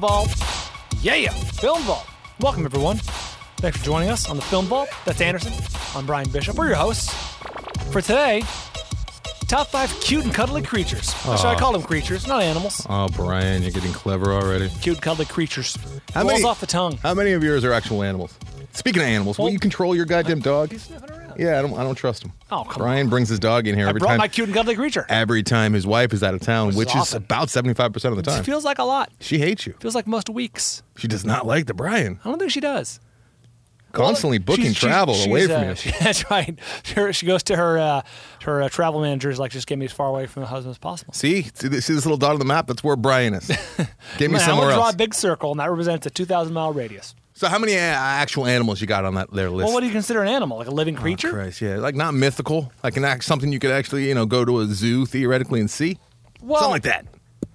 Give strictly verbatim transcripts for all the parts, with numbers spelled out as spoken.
Vault. Yeah, Film Vault. Welcome, everyone. Thanks for joining us on the Film Vault. That's Anderson. I'm Brian Bishop. We're your hosts. For today, top five cute and cuddly creatures. Or should I call them creatures, not animals? Oh, Brian, you're getting clever already. Cute and cuddly creatures. How Rolls many- off the tongue. How many of yours are actual animals? Speaking of animals, will Well, you control your goddamn dog? He's sniffing around. Yeah, I don't. I don't trust him. Oh, come Brian on. brings his dog in here I every brought time. my cute and cuddly creature. Every time his wife is out of town, Which which is is often. about seventy-five percent of the It time. feels like a lot. She hates you. Feels like most weeks. She does not like the Brian. I don't think she does. Constantly Well, booking she's- she's- travel she's, away from uh, you. she- that's right. Her, she goes to her uh, her uh, travel managers like, just get me as far away from the husband as possible. See, see this, see this little dot on the map? That's where Brian is. Give me Man, I'm somewhere gonna draw else. a big circle, and that represents a two thousand mile radius. So, how many uh, actual animals you got on that their list? Well, what do you consider an animal? Like a living Oh, creature? Christ, yeah, like not mythical, like an act something you could actually, you know, go to a zoo theoretically and see. Well, Something like that.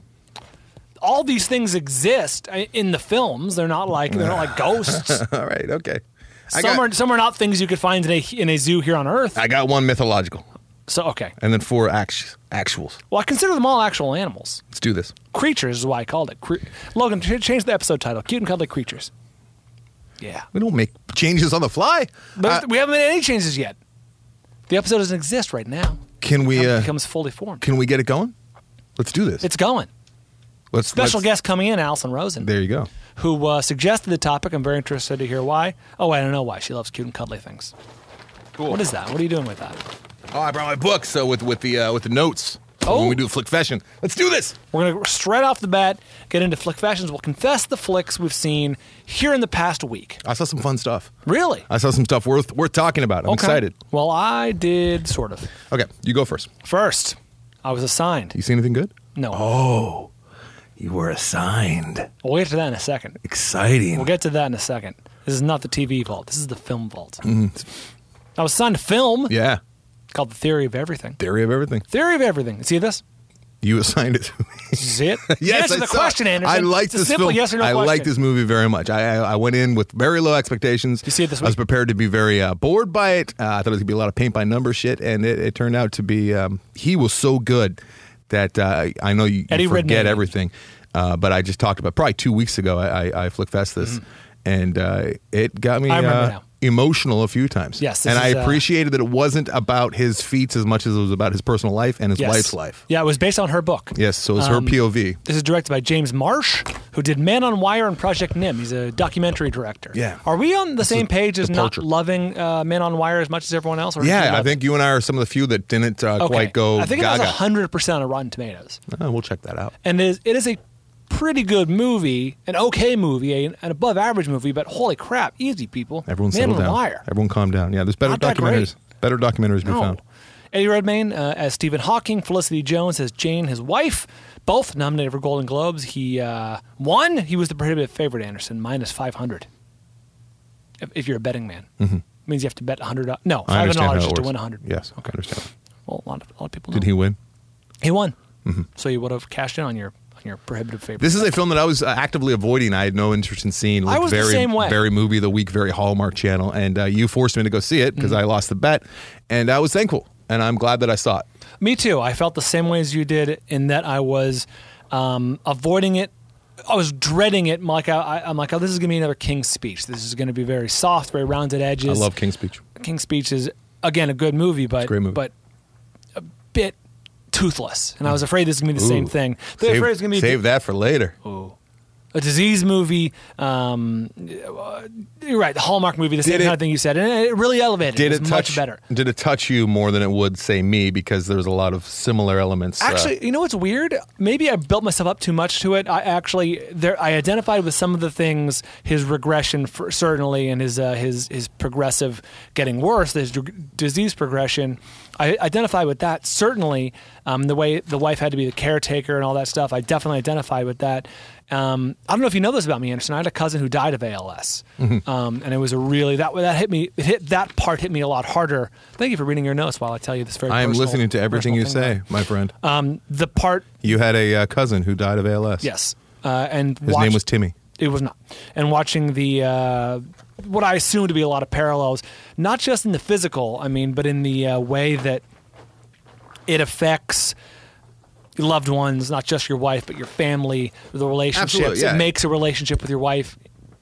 all these things exist uh, in the films. They're not like they're not like ghosts. All right, okay. I some got, are some are not things you could find in a in a zoo here on Earth. I got one mythological, So okay. and then four act- actuals. Well, I consider them all actual animals. Let's do this. Creatures is why I called it. Cre- Logan, ch- change the episode title. Cute and cuddly creatures. Yeah. We don't make changes on the fly. There's- Uh, we haven't made any changes yet. The episode doesn't exist right now. can we? It Uh, becomes fully formed. can we get it going? Let's do this. It's going. Let's Special let's, guest coming in, Allison Rosen, There you go. who uh, suggested the topic. I'm very interested to hear why. Oh, I don't know why. She loves cute and cuddly things. Cool. What is that? What are you doing with that? Oh, I brought my book. So with with the uh, with the notes. Oh. When we do Flick Fashion. Let's do this. We're going to straight off the bat get into flick fashions. We'll confess the flicks we've seen here in the past week. I saw some fun stuff. Really? I saw some stuff worth worth talking about. I'm Okay. excited. Well, I did sort of. Okay, you go first. First, I was assigned. You see anything good? No. Oh, you were assigned. We'll get to that in a second. Exciting. We'll get to that in a second. This is not the T V vault. This is the film vault. Mm-hmm. I was assigned a film Yeah. called The Theory of Everything. Theory of everything. Theory of Everything. See this? You assigned it to me. This is it? Yes, Answer I the saw it. question, Anderson. I like it's this a simple film. yes or no I question. like this movie very much. I, I I went in with very low expectations. You see it this I was week? prepared to be very uh, bored by it. Uh, I thought it was gonna be a lot of paint by number shit, and it, it turned out to be. Um, he was so good that uh, I know you, Eddie you forget Redmayne. everything. Uh, but I just talked about probably two weeks ago. I I, I flick fest this, and uh, it got me Mm-hmm. I remember uh, now. emotional a few times. Yes, this and I is, uh, appreciated that it wasn't about his feats as much as it was about his personal life and his Yes. wife's life. Yeah, it was based on her book. Yes, so it's her Um, P O V. This is directed by James Marsh, who did Man on Wire and Project Nim. He's a documentary director. Yeah. Are we on the same a page as departure. not loving uh, Man on Wire as much as everyone else? Or did you Yeah, I love think you and I are some of the few that didn't uh, it? Okay. quite go I think gaga. it has one hundred percent on Rotten Tomatoes. Oh, we'll check that out. And it is, it is a pretty good movie, an okay movie, an above average movie, but holy crap, easy, people. Everyone Man settle on down. Wire. Everyone calm down. Yeah, there's better Not that documentaries. Better documentaries to be No. found. Eddie Redmayne uh, as Stephen Hawking, Felicity Jones as Jane, his wife, both nominated for Golden Globes. He uh, won. He was the prohibitive favorite, Anderson, minus five hundred. If, if you're a betting man. Mm-hmm. Means you have to bet one hundred dollars. No, I five hundred understand how dollars it just to works. win one hundred. Yes, Okay. I understand. Well, a lot of, a lot of people know. Did he win? He won. Mm-hmm. So you would have cashed in on your on your prohibitive favorite. This is a film that I was uh, actively avoiding. I had no interest in seeing. It I looked was the very, same way. Very movie of the week, very Hallmark Channel, and uh, you forced me to go see it because Mm-hmm. I lost the bet, and I was thankful, and I'm glad that I saw it. Me too. I felt the same way as you did in that I was um, avoiding it. I was dreading it. Like I, I, I'm like, oh, this is going to be another King's Speech. This is going to be very soft, very rounded edges. I love King's Speech. King's Speech is again a good movie, but a great movie. but a bit toothless. And I was afraid this was going to be the Ooh. same thing. I was Save, afraid it's going to be save that for later. Ooh. A disease movie. Um, you're right. The Hallmark movie. The same Did it- kind of thing you said, and it really elevated. Did it it was touch? much better. Did it touch you more than it would say me? Because there's a lot of similar elements. uh, Actually, you know what's weird? Maybe I built myself up too much to it. I actually there I identified with some of the things, his regression for, certainly, and his uh, his his progressive getting worse, his d- disease progression. I identified with that certainly. Um, the way the wife had to be the caretaker and all that stuff. I definitely identified with that. Um, I don't know if you know this about me, Anderson. I had a cousin who died of A L S, Mm-hmm. um, and it was a really that that hit me. It hit that part hit me a lot harder. Thank you for reading your notes while I tell you this very. I am personal- listening to everything you personal thing say, my friend. about- Um, the part You had a uh, cousin who died of A L S. Yes, uh, and His watch- name was Timmy. It was not. And watching the uh, what I assume to be a lot of parallels, not just in the physical, I mean, but in the uh, way that it affects your loved ones, not just your wife, but your family, the relationships. Absolutely, yeah. It makes a relationship with your wife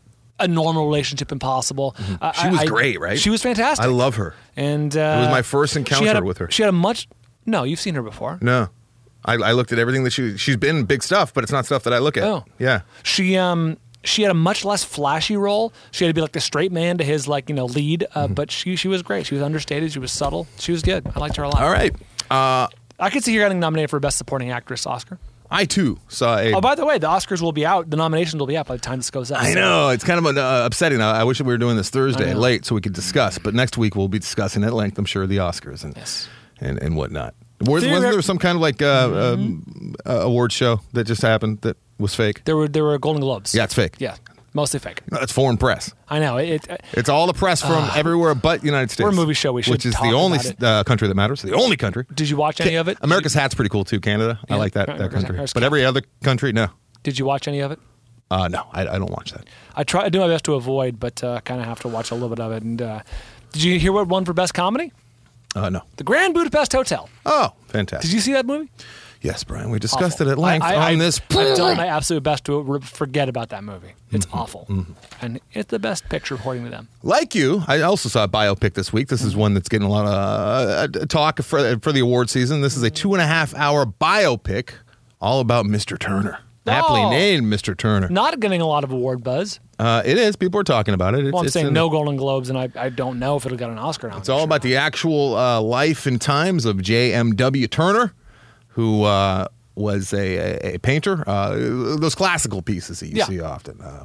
a normal relationship impossible. Mm-hmm. Uh, she was I, great, right? She was fantastic. I love her. And uh, it was my first encounter she had a, with her. She had a much. No, you've seen her before. No, I, I looked at everything that she she's been in big stuff, but it's not stuff that I look at. Oh, yeah. She um she had a much less flashy role. She had to be like the straight man to his like you know lead. Uh, Mm-hmm. But she she was great. She was understated. She was subtle. She was good. I liked her a lot. All right. Uh, I could see her getting nominated for Best Supporting Actress Oscar. I too saw a. Oh, by the way, the Oscars will be out. The nominations will be out by the time this goes out. I so- know it's kind of uh, upsetting. I, I wish that we were doing this Thursday I know. late so we could discuss. But next week we'll be discussing at length, I'm sure, the Oscars and Yes. and, and whatnot. Was, Theor- wasn't there some kind of like uh, Mm-hmm. um, uh, award show that just happened that was fake? There were there were Golden Globes. Yeah, it's fake. Yeah, mostly fake. No, it's foreign press. I know it. it It's all the press from everywhere but United States. We're a movie show. We should which is talk the only about it. uh, country that matters. The only country. Did you watch any of it? America's hat's pretty cool too. Canada, I Yeah, like that that America's country. Hat's But cool. every other country, no. Did you watch any of it? Uh, no, I, I don't watch that. I try. I do my best to avoid, but uh, kind of have to watch a little bit of it. And uh, did you hear what won for Best Comedy? Uh, no. The Grand Budapest Hotel. Oh, fantastic. Did you see that movie? Yes, Brian. We discussed Awful. it at length I, I, on this. I've done my absolute best to re- forget about that movie. It's Mm-hmm. awful, and it's the best picture according to them. Like you, I also saw a biopic this week. This is one that's getting a lot of uh, talk for for the award season. This is a two and a half hour biopic all about Mister Turner. Aptly Oh. named Mister Turner. Not getting a lot of award buzz. Uh, it is. People are talking about it. It's, Well, I'm it's saying in- no Golden Globes, and I, I don't know if it'll get an Oscar nomination. It's all about the actual uh, life and times of J M W Turner, who uh, was a, a, a painter. Uh, those classical pieces that you Yeah. see often. Uh,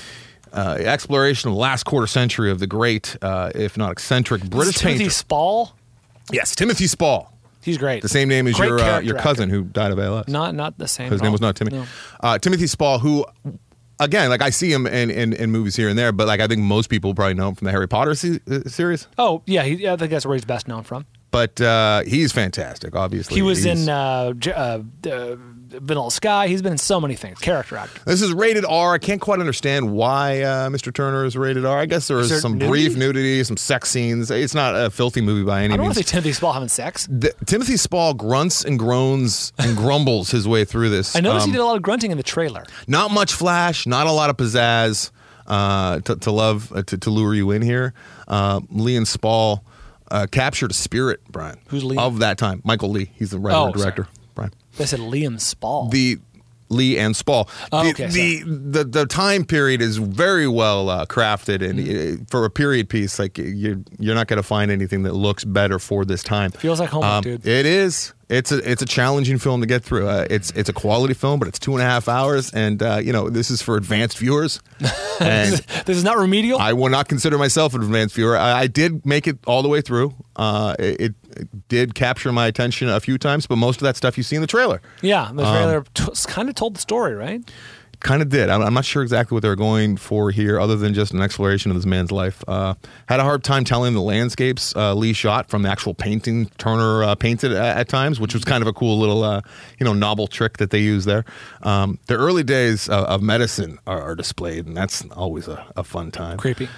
uh, exploration of the last quarter century of the great, uh, if not eccentric, This is British Timothy painter. Spall. Yes, Timothy Spall. He's great. The same name as Great your uh, character your actor. cousin who died of A L S. Not not the same. His at name all. was not Timothy. No. Uh, Timothy Spall, who, again, like I see him in, in, in movies here and there, but like I think most people probably know him from the Harry Potter se- uh, series. Oh yeah, he, yeah, I think that's where he's best known from. But uh, he's fantastic, obviously. He was He's- in uh, J- uh, uh, Vanilla Sky. He's been in so many things. Character actor. This is rated R. I can't quite understand why uh, Mister Turner is rated R. I guess there is there some nudity? brief nudity, some sex scenes. It's not a filthy movie by any I don't want means. to say Timothy Spall having sex. The- Timothy Spall grunts and groans and grumbles his way through this. I noticed Um, he did a lot of grunting in the trailer. Not much flash, not a lot of pizzazz uh, to, to love, uh, to, to lure you in here. Uh, Lee and Spall uh, captured a spirit, Brian. Who's Lee? Of that time. Michael Lee. He's the writer Oh, and director, Brian. They said Liam Spall. The Lee and Spall. Oh, the, okay, the, the the time period is very well uh, crafted, and Mm-hmm. uh, for a period piece, like you're you're not going to find anything that looks better for this time. Feels like homework, Um, dude. It is. It's a it's a challenging film to get through. Uh, it's it's a quality film, but it's two and a half hours, and uh, you know this is for advanced viewers. And This is not remedial. I will not consider myself an advanced viewer. I, I did make it all the way through. Uh, it, it did capture my attention a few times, but most of that stuff you see in the trailer. yeah, the um, trailer t- kind of told the story, right? Kind of did. I'm, I'm not sure exactly what they were going for here, other than just an exploration of this man's life. Uh, had a hard time telling the landscapes uh, Lee shot from the actual painting Turner uh, painted at, at times, which was kind of a cool little, uh, you know, novel trick that they use there. Um, the early days uh, of medicine are, are displayed, and that's always a, a fun time. Creepy.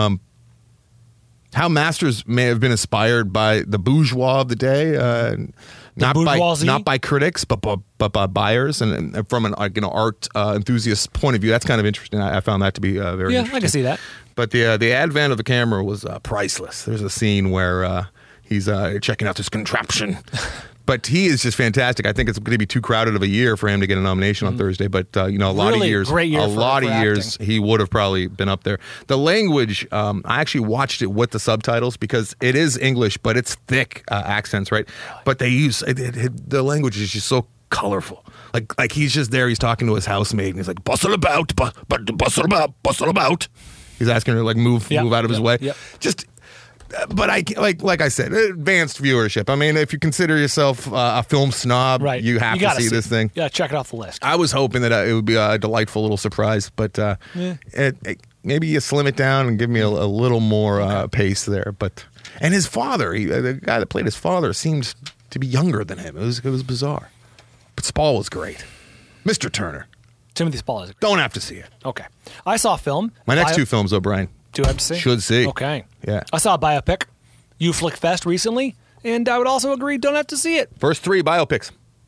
How masters may have been inspired by the bourgeois of the day, uh, not by bourgeoisie? not by critics, but but, but by buyers, and, and from an uh, you know art uh, enthusiast point of view, that's kind of interesting. I, I found that to be uh, very Yeah, interesting. I can see that. But the uh, the advent of the camera was uh, priceless. There's a scene where uh, he's uh, checking out this contraption. But he is just fantastic. I think it's going to be too crowded of a year for him to get a nomination on Thursday. But uh, you know, a lot Really of years, great year a for- lot for of years, acting. he would have probably been up there. The language, um, I actually watched it with the subtitles because it is English, but it's thick uh, accents, right? But they use it, it, it, the language is just so colorful. Like like he's just there. He's talking to his housemaid, and he's like, "Bustle about, bu- bu- bustle about, bustle about." He's asking her to like move Yep, move out of his yep, way. yep. Just. But I like like I said, advanced viewership. I mean, if you consider yourself uh, a film snob, Right. you have to gotta see this thing. Yeah, check it off the list. I was hoping that uh, it would be a delightful little surprise, but uh, Yeah. it, it, maybe you slim it down and give me a, a little more uh, pace there. But and his father, he, uh, the guy that played his father, seemed to be younger than him. It was it was bizarre. But Spall was great, Mister Turner. Timothy Spall is Don't have to see it. okay. I saw a film. My next Bio- two films, O'Brien. Do I have to see? Should see. Okay. Yeah. I saw a biopic, U Flick Fest recently, and I would also agree, don't have to see it. First three biopics.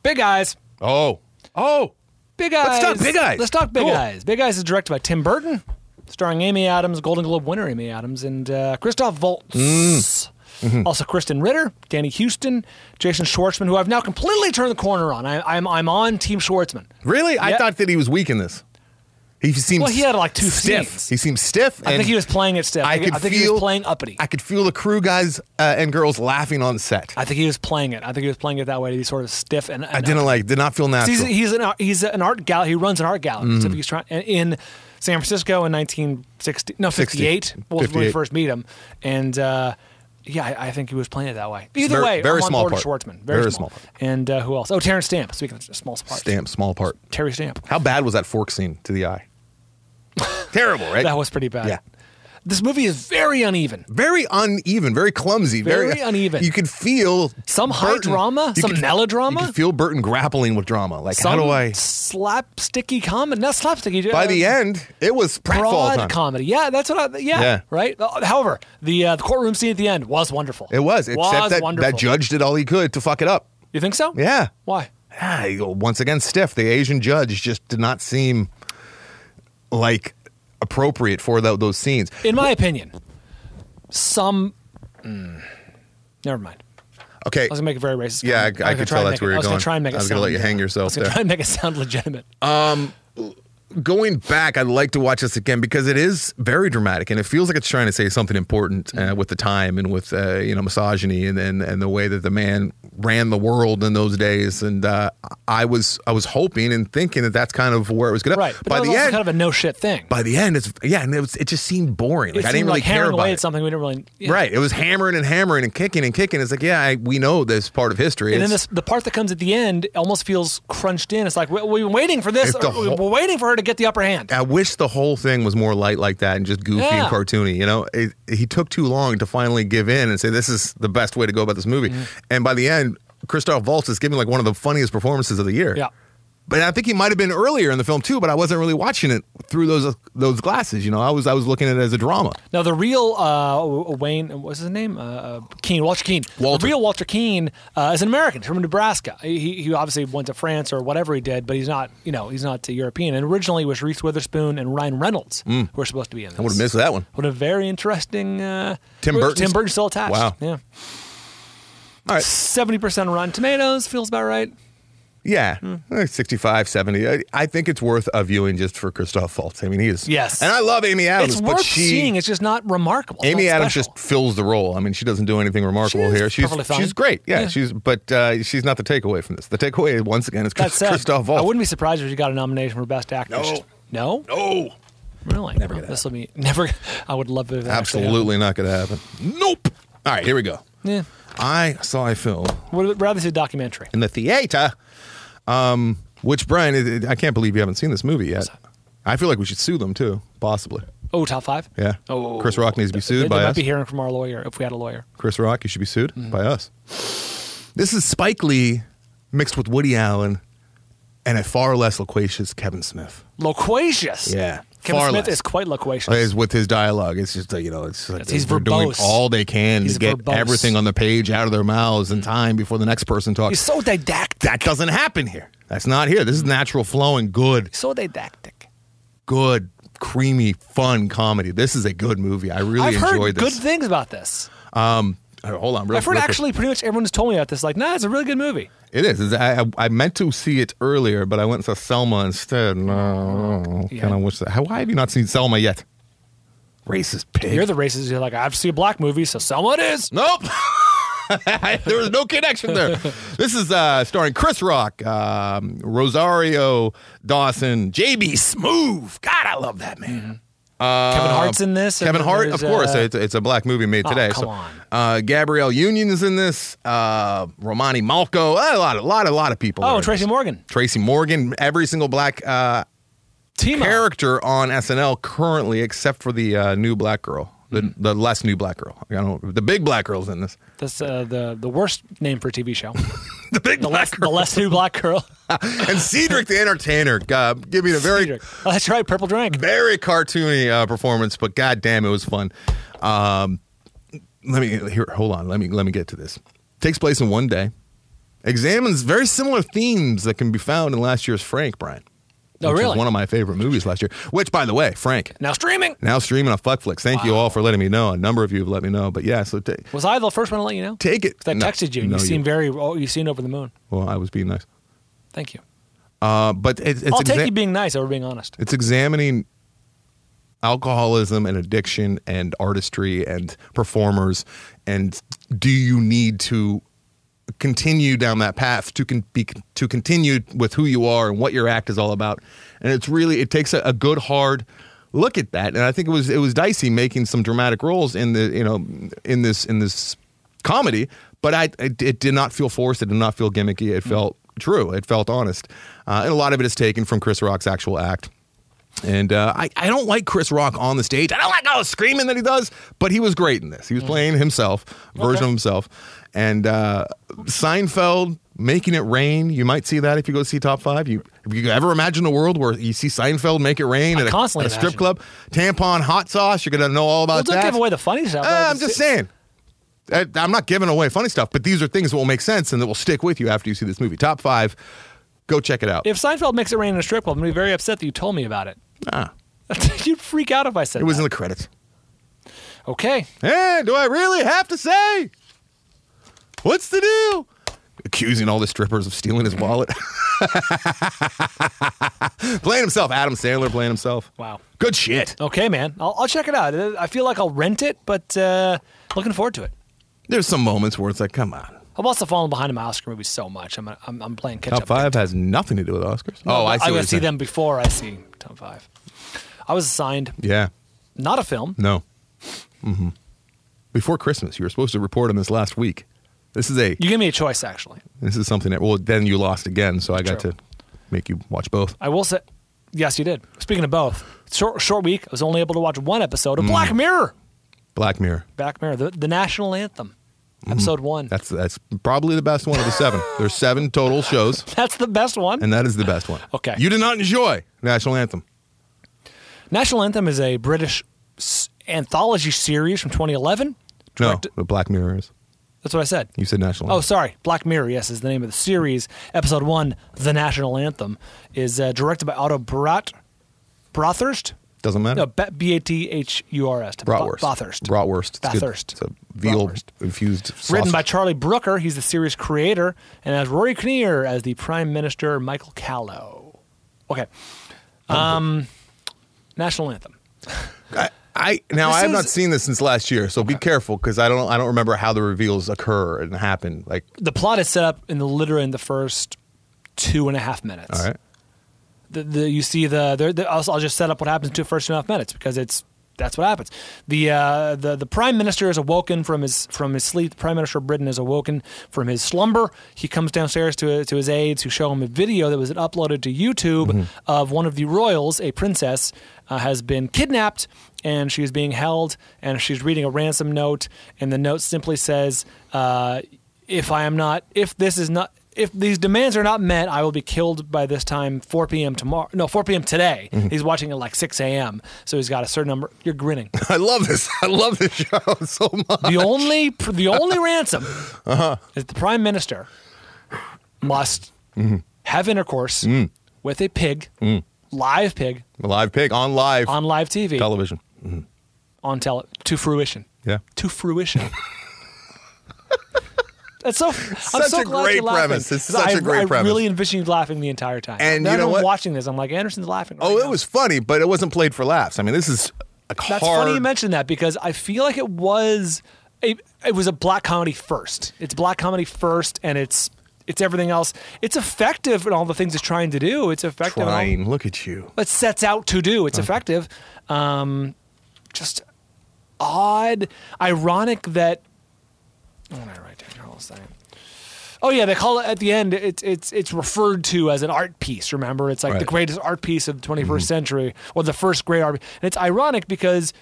Big Eyes. Oh. Oh. Big Eyes. Let's talk Big Eyes. Let's talk Big Cool. Eyes. Big Eyes is directed by Tim Burton, starring Amy Adams, Golden Globe winner Amy Adams, and uh, Christoph Waltz. Mm. Mm-hmm. Also Kristen Ritter, Danny Houston, Jason Schwartzman, who I've now completely turned the corner on. I, I'm I'm on Team Schwartzman. Really? I Yeah. thought that he was weak in this. He seems Well, he had like two stiff. scenes. He seems stiff. I and think he was playing it stiff. I I, could I think feel, he was playing uppity. I could feel the crew guys uh, and girls laughing on set. I think he was playing it. I think he was playing it that way to be sort of stiff and. and I didn't like. Did not feel natural. He's, he's an he's an art gallery. He runs an art gallery. Mm-hmm. So he's trying in San Francisco in nineteen sixty. No, fifty-eight. Was when we fifty-eight. first meet him, and uh, yeah, I, I think he was playing it that way. Either Very- way, very I'm on small board with part. Schwartzman. Very, Very small. small part. And uh, who else? Oh, Terrence Stamp. Speaking of small parts, Stamp, small part. Terry Stamp. How bad was that fork scene to the eye? Terrible, right? That was pretty bad. Yeah. This movie is very uneven. Very uneven, very clumsy, very, Very uneven. You could feel Some high Burton- drama, you some could- melodrama. You could feel Burton grappling with drama. Like, Some how do I? slapsticky comedy? Not slapsticky. By uh, the end, it was pratfall broad time. comedy. Yeah, that's what I. Yeah, Yeah. right. Uh, However, the uh, the courtroom scene at the end was wonderful. It was, except was that wonderful. that judge did all he could to fuck it up. You think so? Yeah. Why? Ah, you go, once again, stiff. The Asian judge just did not seem like appropriate for tho- those scenes. In my opinion, some. Mm, never mind. Okay. I was gonna make a very racist. Yeah, I- comment. I was could gonna try tell and that's make where it- you're I was gonna going. try and make I it was gonna sound, let you hang uh, yourself I was gonna there. try and make it sound legitimate. Going back, I'd like to watch this again because it is very dramatic and it feels like it's trying to say something important uh, with the time and with uh, you know misogyny and, and and the way that the man ran the world in those days. And uh, I was I was hoping and thinking that that's kind of where it was going. Right, but by that was the also end, kind of a no shit thing. by the end, it's yeah, and it was it just seemed boring. Like it I seemed didn't really like care hammering about away it. at something we didn't really. Yeah. Right, it was hammering and hammering and kicking and kicking. It's like yeah, I, we know this part of history. And then It's- this, the part that comes at the end almost feels crunched in. It's like we, we've been waiting for this. It's the We're whole- waiting for her to get the upper hand. I wish the whole thing was more light like that and just goofy Yeah. and cartoony. You know, it, he took too long to finally give in and say this is the best way to go about this movie. Mm-hmm. And by the end, Christoph Waltz is giving like one of the funniest performances of the year. Yeah. But I think he might have been earlier in the film too. But I wasn't really watching it through those those glasses. You know, I was I was looking at it as a drama. Now the real uh, Wayne, what's his name? Uh, uh, Keane, Walter Keane. Walter. The real Walter Keane uh, is an American from Nebraska. He, he obviously went to France or whatever he did, but he's not, you know, he's not uh, European. And originally it was Reese Witherspoon and Ryan Reynolds who were supposed to be in this. I would have missed that one. What a very interesting. Uh, Tim Burton's- Tim Burton still attached. Wow. Yeah. All right. Seventy percent Rotten Tomatoes feels about right. Yeah, Hmm. eh, sixty-five, seventy. I, I think it's worth a viewing just for Christoph Waltz. I mean, he is. Yes. And I love Amy Adams, It's but worth she, seeing. It's just not remarkable. It's Amy not Adams special. just fills the role. I mean, she doesn't do anything remarkable She is here. She's perfectly fine. she's great. Yeah, Yeah. she's but uh, she's not the takeaway from this. The takeaway once again is That Chris, said, Christoph I Waltz. wouldn't be surprised if she got a nomination for Best Actress. No. No? No, Really? Never Well, gonna this will be never. I would love it. If that actually absolutely not going to happen. Nope. All right, here we go. happened. Yeah. I saw a film Would rather see a documentary. in the theater, um, which Brian, it- it- I can't believe you haven't seen this movie yet. I feel like we should sue them too, possibly. Oh, top five. Yeah. Oh, Chris Rock needs to be sued they, by they might us. be hearing from our lawyer if we had a lawyer. Chris Rock, you should be sued Mm-hmm. by us. This is Spike Lee mixed with Woody Allen and a far less loquacious Kevin Smith. Loquacious. Yeah. Kevin far Smith less. is quite loquacious. Is with his dialogue. It's just, uh, you know, it's like He's they're doing verbose. all they can He's to get verbose. everything on the page out of their mouths in time before the next person talks. He's so didactic. That doesn't happen here. That's not here. This is natural flowing, good, So didactic. good, creamy, fun comedy. This is a good movie. I really I've heard enjoyed good this. things about this. Um, all right, hold on. Real, I've heard real quick. actually pretty much everyone has told me about this. Like, nah, it's a really good movie. It is. It's- I, I I meant to see it earlier, but I went and saw Selma instead. No, Yeah. kind of wish that. How, why have you not seen Selma yet? Racist pig. You're the racist. You're like, I have to see a black movie, so Selma it is. Nope. There was no connection there. This is uh, starring Chris Rock, um, Rosario Dawson, J B Smoove. God, I love that man. Uh, Kevin Hart's in this. and Kevin Hart, of there's, course. uh, It's, it's a black movie made Oh, today. come so, on. Uh, Gabrielle Union is in this. Uh, Romani Malco. A lot, a lot, a lot of people. are Oh, in Tracy this. Morgan. Tracy Morgan. Every single black uh, Timo. character on S N L currently, except for the uh, new black girl, the Mm-hmm. the less new black girl. I don't. The big black girl's in this. That's uh, the the worst name for a T V show. The big The black less, the girl. less new black girl. And Cedric the Entertainer. God, give me a very, Cedric. Oh, that's right, Purple Drink. very cartoony uh, performance, but god damn, it was fun. Um, let me here. Hold on. Let me let me get to this. Takes place in one day. examines very similar themes that can be found in last year's Frank, Brian. Oh, which really? is one of my favorite movies last year. Which, by the way, Frank. Now streaming. Now streaming on Fuckflix. Thank Wow. you all for letting me know. A number of you have let me know. But yeah, so t- Was I the first one to let you know? take it. 'Cause I No, texted you, and no, you seemed very. Oh, you seemed over the moon. Well, I was being nice. Thank you. Uh, but it, it's I'll take exa- you being nice over being honest. It's examining alcoholism and addiction and artistry and performers, and do you need to continue down that path to con- be to continue with who you are and what your act is all about? And it's really it takes a, a good hard look at that. And I think it was it was dicey making some dramatic roles in the you know in this in this comedy, but I it, it did not feel forced. It did not feel gimmicky. It felt true. It felt honest. Uh, and a lot of it is taken from Chris Rock's actual act. And uh, I, I don't like Chris Rock on the stage. I don't like all the screaming that he does, but he was great in this. He was playing himself, version Okay. of himself. And uh, Seinfeld, Making It Rain, you might see that if you go see Top five. You, if you ever imagine a world where you see Seinfeld make it rain I at a, constantly at a strip imagine. club, tampon hot sauce, you're going to know all Well, about don't that. give away the funny stuff. Uh, though. I'm just saying. I- I'm not giving away funny stuff, but these are things that will make sense and that will stick with you after you see this movie. Top five, go check it out. If Seinfeld makes it rain in a strip club, I'm going to be very upset that you told me about it. Ah, You'd freak out if I said it was that. in the credits. Okay. Hey, do I really have to say? What's the deal? Accusing all the strippers of stealing his wallet. Playing himself. Adam Sandler playing himself. Wow. Good shit. Okay, man. I'll, I'll check it out. I feel like I'll rent it, but uh, looking forward to it. There's some moments where it's like, come on. I've also fallen behind in my Oscar movies so much. I'm I'm, I'm playing catch Top up. five has nothing to do with Oscars. No, oh, I see. I'm what going you're to see saying. them before I see top five. I was assigned Yeah. not a film. No. Mm-hmm. Before Christmas, you were supposed to report on this last week. This is a. You gave me a choice, actually. This is something that. Well, then you lost again, so I got True. to make you watch both. I will say, yes, you did. Speaking of both, short short week. I was only able to watch one episode of Black Mirror. Black Mirror. Black Mirror, the, the national anthem, episode one. That's that's probably the best one of the seven. There's seven total shows. That's the best one. And that is the best one. Okay. You did not enjoy National Anthem. National Anthem is a British s- anthology series from twenty eleven. No, Directed- the Black Mirror is. That's what I said. You said National Oh, Anthem. sorry. Black Mirror, yes, is the name of the series. Episode one, The National Anthem, is uh, directed by Otto Brat- Brothurst. Doesn't matter. No, B A T H U R S. Bratwurst. Bathurst. Bratwurst. It's good. Bathurst. It's a veal Bratwurst. infused sauce. Written by Charlie Brooker. He's the series creator. And has Rory Kinnear as the Prime Minister, Michael Callow. Okay. Um, National Anthem. I, I now This I have is- not seen this since last year, so be careful because I don't I don't remember how the reveals occur and happen. Like, The plot is set up in the literally in the first two and a half minutes. all right, The, the, you see the, the, the I'll, I'll just set up what happens in the first two and a half minutes because it's that's what happens. The uh, the the prime minister is awoken from his from his sleep. The prime minister of Britain is awoken from his slumber. He comes downstairs to to his aides who show him a video that was uploaded to YouTube Mm-hmm. of one of the royals, a princess, uh, has been kidnapped and she's being held and she's reading a ransom note and the note simply says, uh, "If I am not, if this is not." If these demands are not met, I will be killed by this time, four p.m. tomorrow. No, four p.m. today. Mm-hmm. He's watching at like six a.m. So he's got a certain number. You're grinning. I love this. I love this show so much. The only, the only ransom Uh-huh. is the prime minister must Mm-hmm. have intercourse Mm. with a pig, live pig, A live pig on live on live T V, television. on tele, to fruition, Yeah. to fruition. That's so. I'm Such so a glad great you're laughing, premise. It's 'cause such I, a great I premise. really envisioned you laughing the entire time. And now you know I'm what? watching this, I'm like, Anderson's laughing. Right Oh, it now. was funny, but it wasn't played for laughs. I mean, this is a That's hard. funny you mentioned that because I feel like it was a it was a black comedy first. It's black comedy first, and it's it's everything else. It's effective in all the things it's trying to do. It's effective. In all, Trying. Look at you. it sets out to do. It's effective. Um, just odd, ironic that. What did I write down? Hold on a second. Oh yeah, they call it at the end. It's it's it's referred to as an art piece. Remember, it's like the Right. greatest art piece of the twenty-first century, or the first great art. And it's ironic because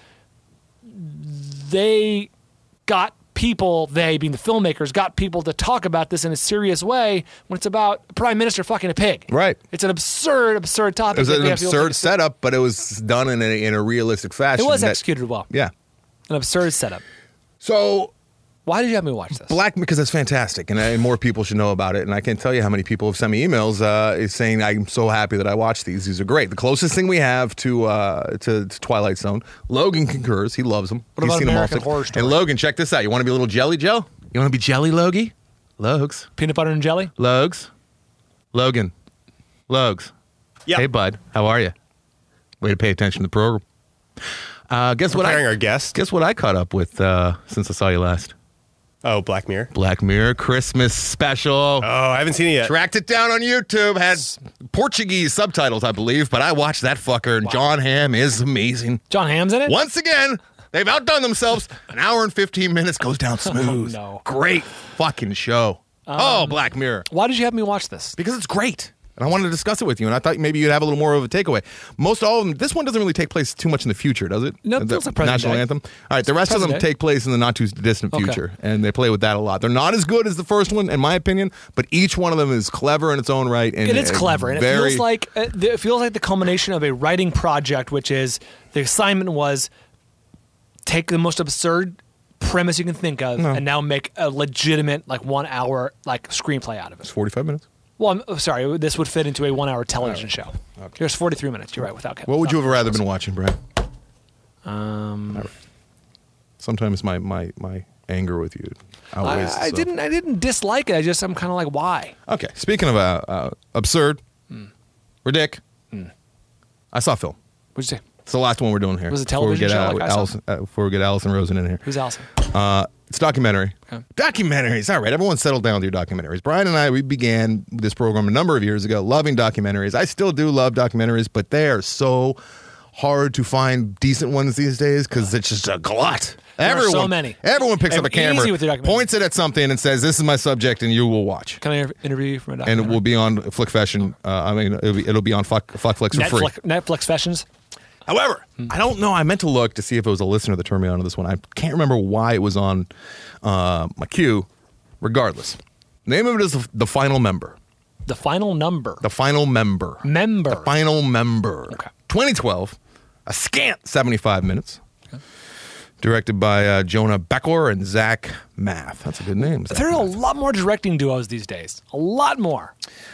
they got people, they being the filmmakers, got people to talk about this in a serious way when it's about a prime minister fucking a pig. Right. It's an absurd, absurd topic. It was that an they have to be able absurd to- setup, but it was done in a, in a realistic fashion. It was that- executed well. Yeah. An absurd setup. So Why did you have me watch this? Black, because that's fantastic, and, uh, and more people should know about it. And I can't tell you how many people have sent me emails uh, is saying I'm so happy that I watched these. These are great. The closest thing we have to uh, to, to Twilight Zone. Logan concurs. He loves them. What He's about seen them all American six. Horror Story? And Logan, check this out. You want to be a little jelly, Joe? You want to be jelly, Logie? Logs. Peanut butter and jelly? Logs. Logan. Logs. Yeah. Hey, bud. How are you? Way to pay attention to the program. Uh, guess what? Preparing I, our guest. Guess what I caught up with uh, since I saw you last? Oh, Black Mirror. Black Mirror Christmas special. Oh, I haven't seen it yet. Tracked it down on YouTube. Had Portuguese subtitles, I believe, but I watched that fucker, and John Hamm is amazing. John Hamm's in it? Once again, they've outdone themselves. An hour and fifteen minutes goes down smooth. Oh, no. Great fucking show. Um, oh, Black Mirror. Why did you have me watch this? Because it's great. And I wanted to discuss it with you, and I thought maybe you'd have a little more of a takeaway. Most all of them, this one doesn't really take place too much in the future, does it? No, it The feels like present National day. Anthem. All right, the rest of them Present day. take place in the not too distant Okay. future, and they play with that a lot. They're not as good as the first one, in my opinion, but each one of them is clever in its own right. And And it's uh, clever, and very, it feels like uh, the- it feels like the culmination of a writing project, which is the assignment was take the most absurd premise you can think of, No. and now make a legitimate like one hour like screenplay out of It's it. forty-five minutes. Well, I'm oh, sorry, this would fit into a one hour television show. Here's forty-three minutes. You're right. Without What would you have without- rather been watching, Brad? Um, Sometimes my, my, my anger with you I, outweighs. I so. didn't. I didn't dislike it. I just I'm kind of like, why? Okay, speaking of uh, uh, absurd, Hmm. ridic, I saw a film. What'd you say? It's the last one we're doing here. Was it a Before we television get, show uh, like I saw? Allison, uh, before we get Allison Rosen in here. Who's Allison? Uh, it's a documentary. Okay. Documentaries. All right, everyone settled down with your documentaries. Brian and I, we began this program a number of years ago, loving documentaries. I still do love documentaries, but they are so hard to find decent ones these days because it's just a glut. There are so everyone, many. Everyone picks up a Easy camera, with your documentary. points it at something, and says, "This is my subject," and you will watch. Can I inter- interview you from a And documentary? it will be on Flickfession. Uh, I mean, it'll be, it'll be on Fuck, Fuckflix for free. Netflix, Netflix sessions. However, Hmm. I don't know. I meant to look to see if it was a listener that turned me on to this one. I can't remember why it was on uh, my queue. Regardless, the name of it is the, the Final Member. The final number. The Final Member. Member. The Final Member. Okay. twenty twelve. A scant seventy-five minutes. Directed by uh, Jonah Beckler and Zach Math. That's a good name. Zach There are a Math. lot more directing duos these days. A lot more.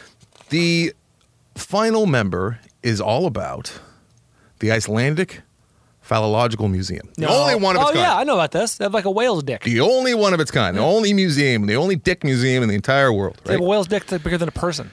The Final Member is all about the Icelandic Phallological Museum. The No. only one of its Oh kind. yeah, I know about this. They have like a whale's dick. The only one of its kind. The only museum. The only dick museum in the entire world. They Right? have a whale's dick that's bigger than a person.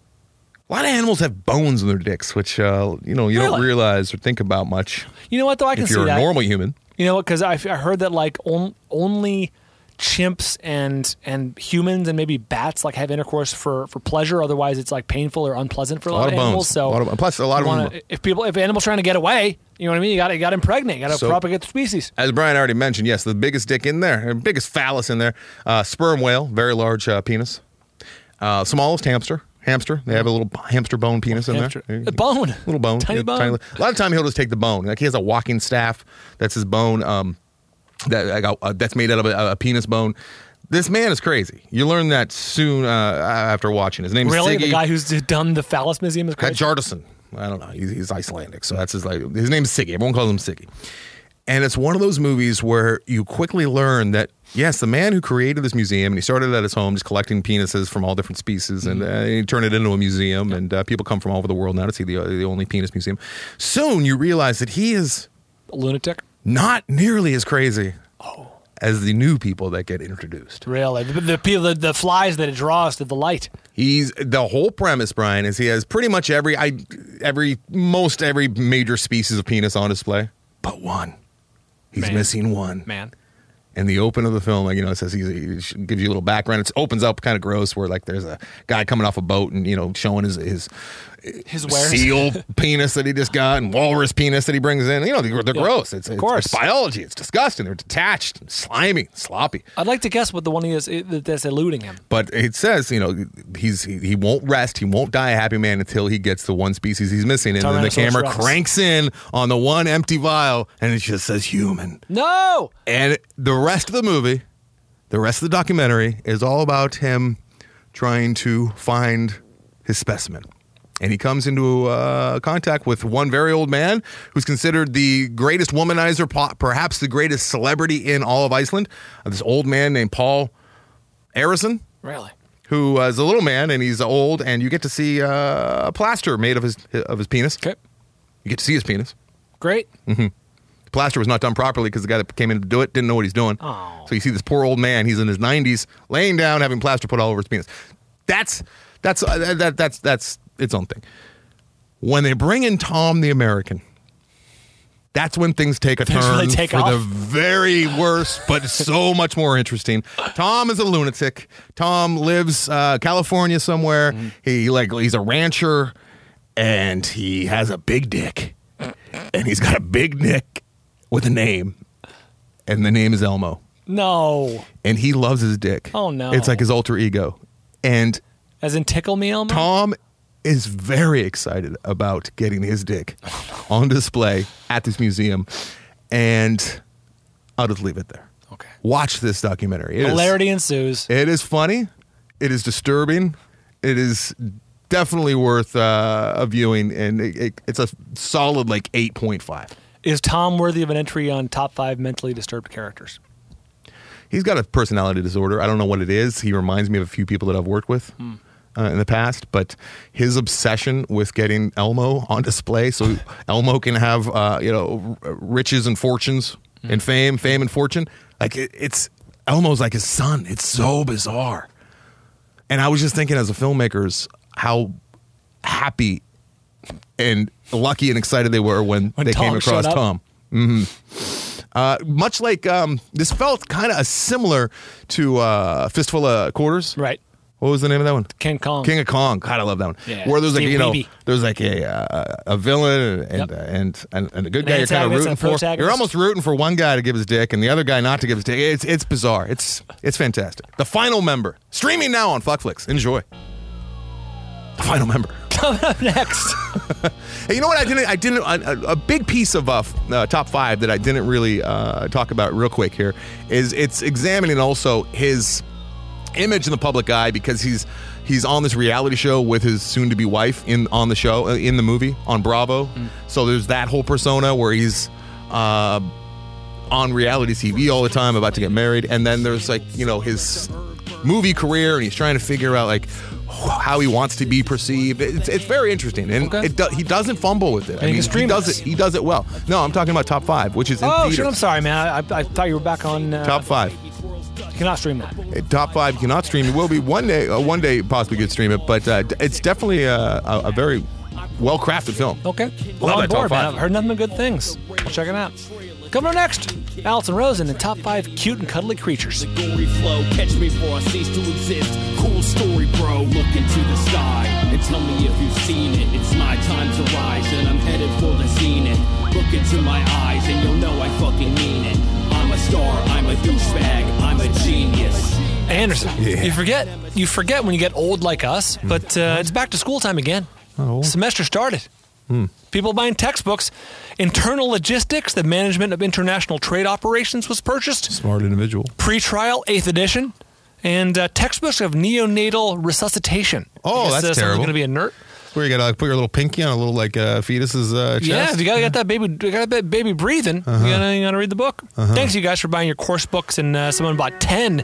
A lot of animals have bones in their dicks, which uh, you know you don't Really? realize or think about much You know what though? I can if see you're that. a normal human. You know what? Because I, I heard that like on, only chimps and and humans and maybe bats like have intercourse for, for pleasure. Otherwise, it's like painful or unpleasant for a, A lot of animals. bones. So A lot of- plus, a lot you of wanna- them- if people if animals trying to get away, you know what I mean. You got to you got to impregnate. You got to So- propagate the species. As Brian already mentioned, yes, the biggest dick in there, biggest phallus in there, uh, sperm whale, very large uh, penis. Uh, smallest hamster, hamster. They have a little hamster bone penis in Hamster- there. a bone. little bone, Tiny yeah, bone. A lot of time he'll just take the bone. Like he has a walking staff that's his bone. Um, that I got, uh, that's made out of a, a penis bone. This man is crazy. You learn that soon uh, after watching. His name Really, is Siggy the guy who's done the phallus museum is Pat crazy. Jardison. I don't know. He's, he's Icelandic, so that's his like. His name is Siggy. Everyone calls him Siggy. And it's one of those movies where you quickly learn that yes, the man who created this museum and he started at his home just collecting penises from all different species, and uh, he turned it into a museum, and uh, people come from all over the world now to see the the only penis museum. Soon you realize that he is A lunatic. not nearly as crazy as the new people that get introduced. Really, the, the people, the, the flies that it draws to the light. He's the whole premise, Brian, is he has pretty much every I every most every major species of penis on display, but one. He's Man. missing one. Man, In the open of the film, like you know, it says he's, he gives you a little background. It opens up kind of gross, where like there's a guy coming off a boat and you know showing his his his wares. seal penis that he just got and walrus penis that he brings in. You know, they're, they're Yeah, gross. It's, of it's, course. it's biology. It's disgusting. They're detached, and slimy, slimy. I'd like to guess what the one he is that's eluding him. But it says, you know, he's he, he won't rest. He won't die a happy man until he gets the one species he's missing. And then the Tyrannosaurus camera Rex. cranks in on the one empty vial, and it just says human. No. And the rest of the movie, the rest of the documentary, is all about him trying to find his specimen. And he comes into uh, contact with one very old man who's considered the greatest womanizer, po- perhaps the greatest celebrity in all of Iceland. Uh, this old man named Paul Arason. Really? Who is a little man, and he's old, and you get to see uh, a plaster made of his of his penis. Okay. You get to see his penis. Great. Mm-hmm. The plaster was not done properly because the guy that came in to do it didn't know what he's doing. Oh. So you see this poor old man, he's in his nineties, laying down, having plaster put all over his penis. That's, that's, uh, that, that's, that's its own thing. When they bring in Tom the American, that's when things take a Things turn really take for off. the very worst, but so much more interesting. Tom is a lunatic. Tom lives uh, California somewhere. Mm-hmm. He like he's a rancher, and he has a big dick, and he's got a big dick with a name, and the name is Elmo. No. And he loves his dick. Oh, no. It's like his alter ego, and As in Tickle Me Elmo? Tom is very excited about getting his dick on display at this museum, and I'll just leave it there. Okay. Watch this documentary. It Hilarity is, ensues. It is funny. It is disturbing. It is definitely worth uh, a viewing, and it, it, it's a solid like eight point five. Is Tom worthy of an entry on top five mentally disturbed characters? He's got a personality disorder. I don't know what it is. He reminds me of a few people that I've worked with. Hmm. Uh, in the past, but his obsession with getting Elmo on display so Elmo can have uh, you know r- riches and fortunes mm. and fame, fame and fortune. Like it, it's Elmo's like his son. It's so bizarre. And I was just thinking, as a filmmakers, how happy and lucky and excited they were when, when they Tom came across Tom. Mm-hmm. Uh, much like um, this felt kind of similar to uh, Fistful of Quarters, right? What was the name of that one? King Kong. King of Kong. God, I love that one. Yeah. Where there's like Steve you know, Levy. there's like a uh, a villain and Yep. uh, and, and and a good An guy you're kind of antagonist rooting and a for. protagonist. You're almost rooting for one guy to give his dick and the other guy not to give his dick. It's it's bizarre. It's it's fantastic. The Final Member, streaming now on Fuckflix. Enjoy. The Final Member. Coming up next. Hey, you know what? I didn't. I didn't. A, a big piece of uh, uh, top five that I didn't really uh, talk about real quick here is it's examining also his image in the public eye, because he's he's on this reality show with his soon-to-be wife in on the show uh, in the movie on Bravo. Mm. So there's that whole persona where he's uh, on reality T V all the time, about to get married, and then there's like you know his movie career, and he's trying to figure out like how he wants to be perceived. It's it's very interesting, and okay. it do, he doesn't fumble with it. And I he mean, can stream he does this. it. He does it well. No, I'm talking about top five, which is in Oh, theaters. shit, I'm sorry, man. I, I, I thought you were back on... Uh, Top five. You cannot stream that. Uh, Top five you cannot stream. It will be one day. Uh, one day, possibly could stream it, but uh, it's definitely a, a, a very well-crafted film. Okay. Love on that top board, man. five. I've heard nothing but good things. We'll check it out. Coming up next, Allison Rosen and top five cute and cuddly creatures. Gory flow, catch me before I cease to exist. Cool story, bro. Look into the sky and tell me if you've seen it. It's my time to rise, and I'm headed for the zenith. Look into my eyes, and you'll know I fucking mean it. I'm a star, I'm a douchebag, I'm a genius. Anderson, Yeah. you forget you forget when you get old like us, but uh, it's back to school time again. Oh. Semester started. Hmm. People buying textbooks. Internal Logistics, the Management of International Trade Operations, was purchased. Smart individual. Pre-trial, eighth edition. And uh, textbooks of neonatal resuscitation. Oh, I guess, that's uh, someone's terrible. going to be a nerd. Where you gotta like, put your little pinky on a little like uh, fetus's uh, chest. Yeah, if you gotta get that baby, you gotta that baby breathing. Uh-huh. You, gotta, you gotta read the book. Uh-huh. Thanks, you guys, for buying your course books, and uh, someone bought ten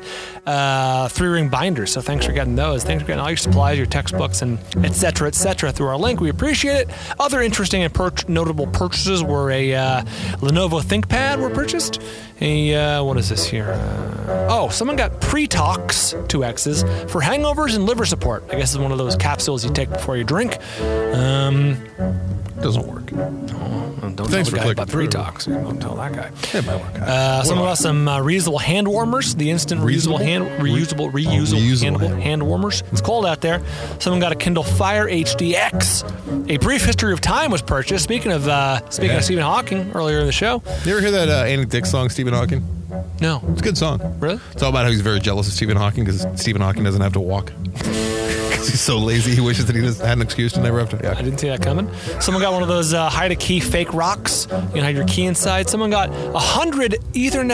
uh, three-ring binders. So thanks for getting those. Thanks for getting all your supplies, your textbooks, and et cetera, et cetera, through our link. We appreciate it. Other interesting and per- notable purchases were a uh, Lenovo ThinkPad were purchased. A uh, what is this here? Uh, oh, someone got Pre-Tox two X's for hangovers and liver support. I guess it's one of those capsules you take before you drink. Um, Doesn't work. Oh, don't Thanks tell for the guy clicking about through. Pre-Tox. Don't tell that guy. It might work out. Uh, someone got some uh, reusable hand warmers. The instant reusable, Reusable? hand reusable reusable, Oh, reusable hand, hand- hand warmers. It's cold out there. Someone got a Kindle Fire H D X. A Brief History of Time was purchased. Speaking of uh, speaking Yeah. of Stephen Hawking earlier in the show. You ever hear that uh, Annie Dick song, Stephen Hawking? No, It's a good song. really? It's all about how he's very jealous of Stephen Hawking because Stephen Hawking doesn't have to walk. Because he's so lazy, he wishes that he just had an excuse to never have to. I Yeah. didn't see that coming. Someone got one of those uh, hide a key fake rocks. You can hide your key inside. Someone got a hundred Ethernet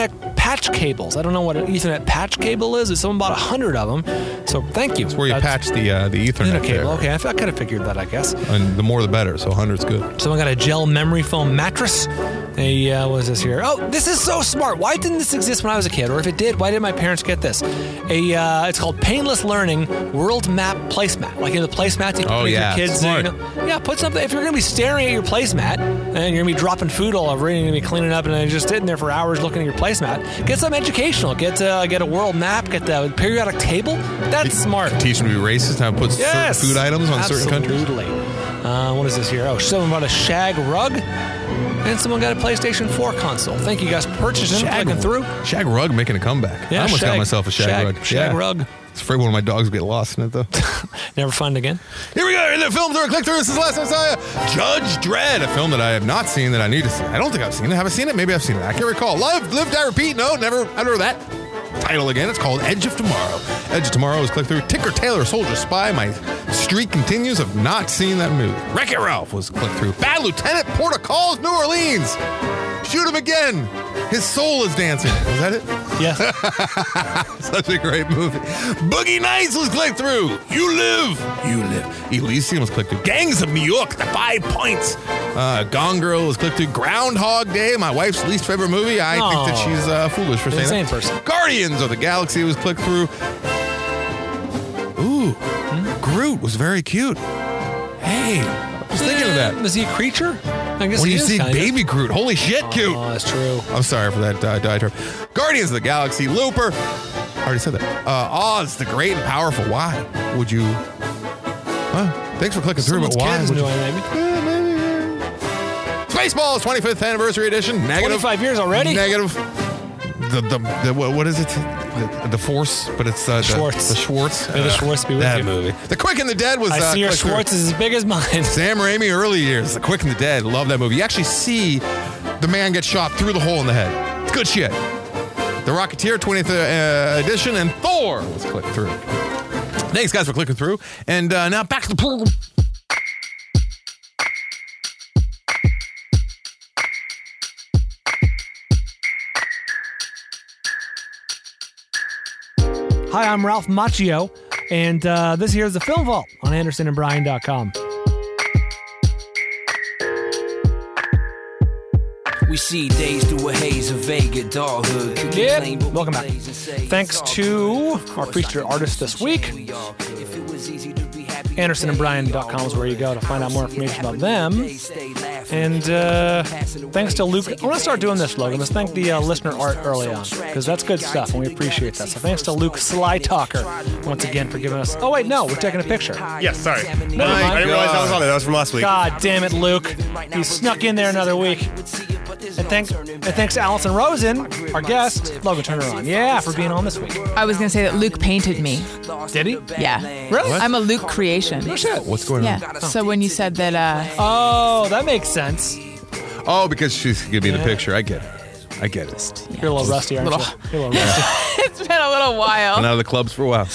patch cables. I don't know what an Ethernet patch cable is. Someone bought a hundred of them. So thank you. It's where you That's patch the uh, the Ethernet Ethernet cable. there. Okay, I, f- I could have figured that, I guess. And the more the better, so one hundred's good. Someone got a gel memory foam mattress. A, uh, what is this here? Oh, this is so smart. Why didn't this exist when I was a kid? Or if it did, why didn't my parents get this? A, uh, it's called Painless Learning World Map Placemat. Like in the placemats you can Oh, put yeah. your kids. Smart. You know, yeah, put something. If you're going to be staring at your placemat and you're going to be dropping food all over it, and you're going to be cleaning up and then just sitting there for hours looking at your placemat, get something educational. Get uh, get a world map. Get the periodic table. That's smart. Teach them to be racist, how to put Yes. certain food items on certain countries. Absolutely. Uh, what is this here? Oh, someone bought a shag rug, and someone got a PlayStation four console. Thank you guys for purchasing. Shag, Clicking through. Shag rug making a comeback. Yeah, I almost shag, got myself a shag, shag, rug. Shag Yeah. rug. I was afraid one of my dogs would get lost in it, though. Never find again. Here we go. In the films that are click through. This is the last time I saw you. Judge Dredd, a film that I have not seen that I need to see. I don't think I've seen it. Have I seen it? Maybe I've seen it. I can't recall. Live, live, die, repeat. No, never. I've heard that title again. It's called Edge of Tomorrow. Edge of Tomorrow is click through. Tinker Tailor Soldier Spy. My streak continues. I've not seen that movie. Wreck-It Ralph was click through. Bad Lieutenant Port of Calls, New Orleans. Shoot him again. His soul is dancing. Was that it? Yes. Such a great movie. Boogie Nights was clicked through. You live. You live. Elysium was clicked through. Gangs of New York, the Five Points. Uh, Gone Girl was clicked through. Groundhog Day, my wife's least favorite movie. I Oh. think that she's uh, foolish for saying Insane that. person. Guardians of the Galaxy was clicked through. Ooh. Groot was very cute. Hey. I was thinking of that. Is he a creature? I guess When he you is, see kinda. Baby Groot, holy shit, cute. Oh, that's true. I'm sorry for that uh, diatribe. Guardians of the Galaxy, Looper. I already said that. Uh, Oz, the Great and Powerful. Why would you? Huh? Thanks for clicking through, Someone's but why kids would you? knew it, maybe. Spaceballs, twenty-fifth anniversary edition. Negative. twenty-five years already? Negative. The the, the what, what is it? The, the Force, but it's uh, the Schwartz. The Schwartz. May the Schwartz be with that you. movie. The Quick and the Dead was. I uh, see your clicked through. Schwartz is as big as mine. Sam Raimi, early years, The Quick and the Dead. Love that movie. You actually see the man get shot through the hole in the head. It's good shit. The Rocketeer, twentieth uh, edition, and Thor was clicked through. Thanks, guys, for clicking through. And uh, now back to the program. Hi, I'm Ralph Macchio, and uh, this here is the Film Vault on Anderson and Brian dot com. We see days through a haze of vague adulthood. Could Yeah, complain, but we welcome back. blaze and say it's Thanks all to good. our featured artist this week. If it was easy to be happy Anderson and Brian dot com is where you go to find out more information about them. And uh, thanks to Luke. I want to start doing this, Logan. Let's thank the uh, listener art early on, because that's good stuff, and we appreciate that. So thanks to Luke Sly Talker once again for giving us... Oh, wait, no, we're taking a picture. Yes, sorry. Never I didn't mind. realize that was on it. That was from last week. God damn it, Luke. He snuck in there another week. And, thank, and thanks to Allison Rosen, our guest. Logan, turn her on. Yeah, for being on this week. I was going to say that Luke painted me. Did he? Yeah. Really? I'm a Luke creation. Oh, shit. What's going on? Yeah. So when you said that, uh, Oh, that makes sense. Oh, because she's giving me the picture. I get it. I get it. You're a little rusty, aren't Little- you? You're a little rusty. it's been a little while. Been out of the clubs for a while.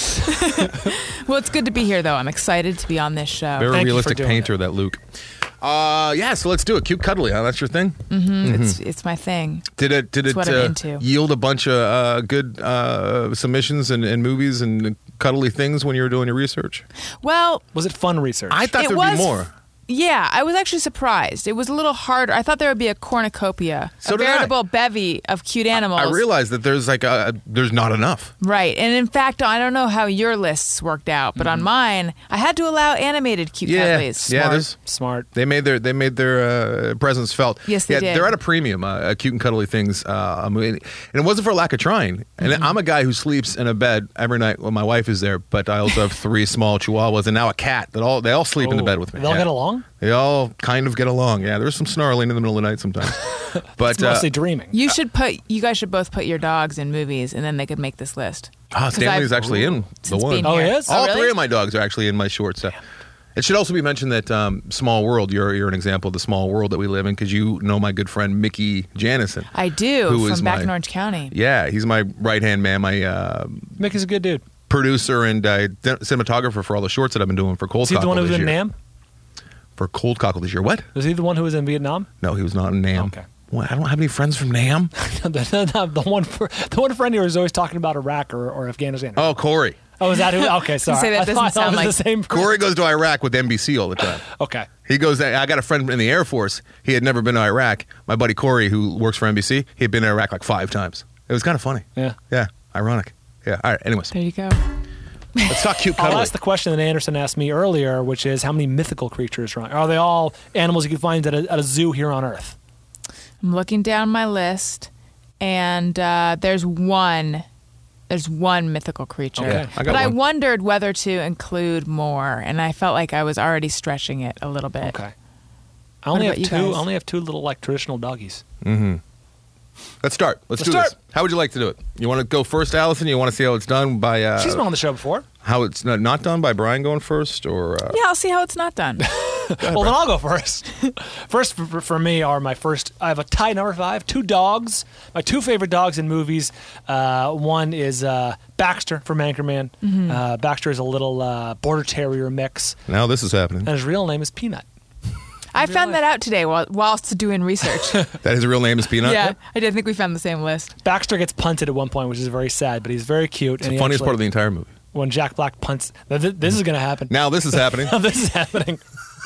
Well, it's good to be here, though. I'm excited to be on this show. Very Thank you for realistic doing painter, that Luke. Uh, yeah, so let's do it. Cute cuddly, huh? That's your thing? Mm, It's it's my thing. Did it did It's it what I'm uh, into. yield a bunch of uh, good uh, submissions and, and movies and cuddly things when you were doing your research? Well, Was it fun research? I thought It there'd was- be more. yeah, I was actually surprised. It was a little harder. I thought there would be a cornucopia, So a did I. veritable bevy of cute animals. I realized that there's like a, there's not enough. Right. And in fact, I don't know how your lists worked out, but on mine, I had to allow animated cute Mm-hmm. Yeah, cuddlies. yeah. Smart. There's Smart. they made their they made their uh, presence felt. Yes, they yeah, did. They're at a premium. Uh, cute and cuddly things. Uh, a movie. And it wasn't for lack of trying. And Mm-hmm. I'm a guy who sleeps in a bed every night when my wife is there. But I also have three small chihuahuas and now a cat that all they all sleep in the Oh, bed with me. They all Yeah. get along? They all kind of get along. Yeah, there's some snarling in the middle of the night sometimes. But It's mostly uh, dreaming. You should put, you guys should both put your dogs in movies, and then they could make this list. ah, Stanley's I've- actually in the Since one. being Oh, here. he is? All really? three of my dogs are actually in my short stuff. It should also be mentioned that um, Small World, you're you're an example of the small world that we live in because you know my good friend Mickey Janison. I do, Who is from back my- in Orange County. Yeah, he's my right hand man, my uh, Mickey's a good dude. producer and uh, cinematographer for all the shorts that I've been doing for Cold Is he the Cockle one who was this in year. Nam? For Cold Cockle this year. What? Was he the one who was in Vietnam? No, he was not in Nam. Okay. What, I don't have any friends from Nam. the, the, the one for, the one friend here is always talking about Iraq or, or Afghanistan. Oh, Corey. Oh, is that who? Okay, sorry. Say that I doesn't thought that sound was like- the same. Corey goes to Iraq with N B C all the time. Okay. He goes, I got a friend in the Air Force. He had never been to Iraq. My buddy Corey, who works for N B C, he had been to Iraq like five times. It was kind of funny. Yeah. Yeah. Ironic. Yeah. All right. Anyways, There you go. let's talk cute cuddly. I'll ask the question that Anderson asked me earlier, which is how many mythical creatures are, are they all animals you can find at a, at a zoo here on Earth? I'm looking down my list, and uh, there's one. There's one mythical creature. Okay. I got but I one. wondered whether to include more, and I felt like I was already stretching it a little bit. Okay. I only have about you two. I guys? only have two little like traditional doggies. Let's start. Let's, Let's do start. this. How would you like to do it? You want to go first, Allison? You want to see how it's done by uh, She's been on the show before. how it's not, not done by Brian going first, or uh, Yeah, I'll see how it's not done. Well, then I'll go first. First for, for me are my first. I have a tie number five. Two dogs. My two favorite dogs in movies. Uh, one is uh, Baxter from Anchorman. Mm-hmm. Uh, Baxter is a little uh, border terrier mix, now this is happening. and his real name is Peanut. I found that out today while whilst doing research. That his real name is Peanut. yeah, I did think we found the same list. Baxter gets punted at one point, which is very sad, but he's very cute. It's the funniest part of the entire movie. when Jack Black punts. th- th- This is going to happen. Now this is happening. This is happening.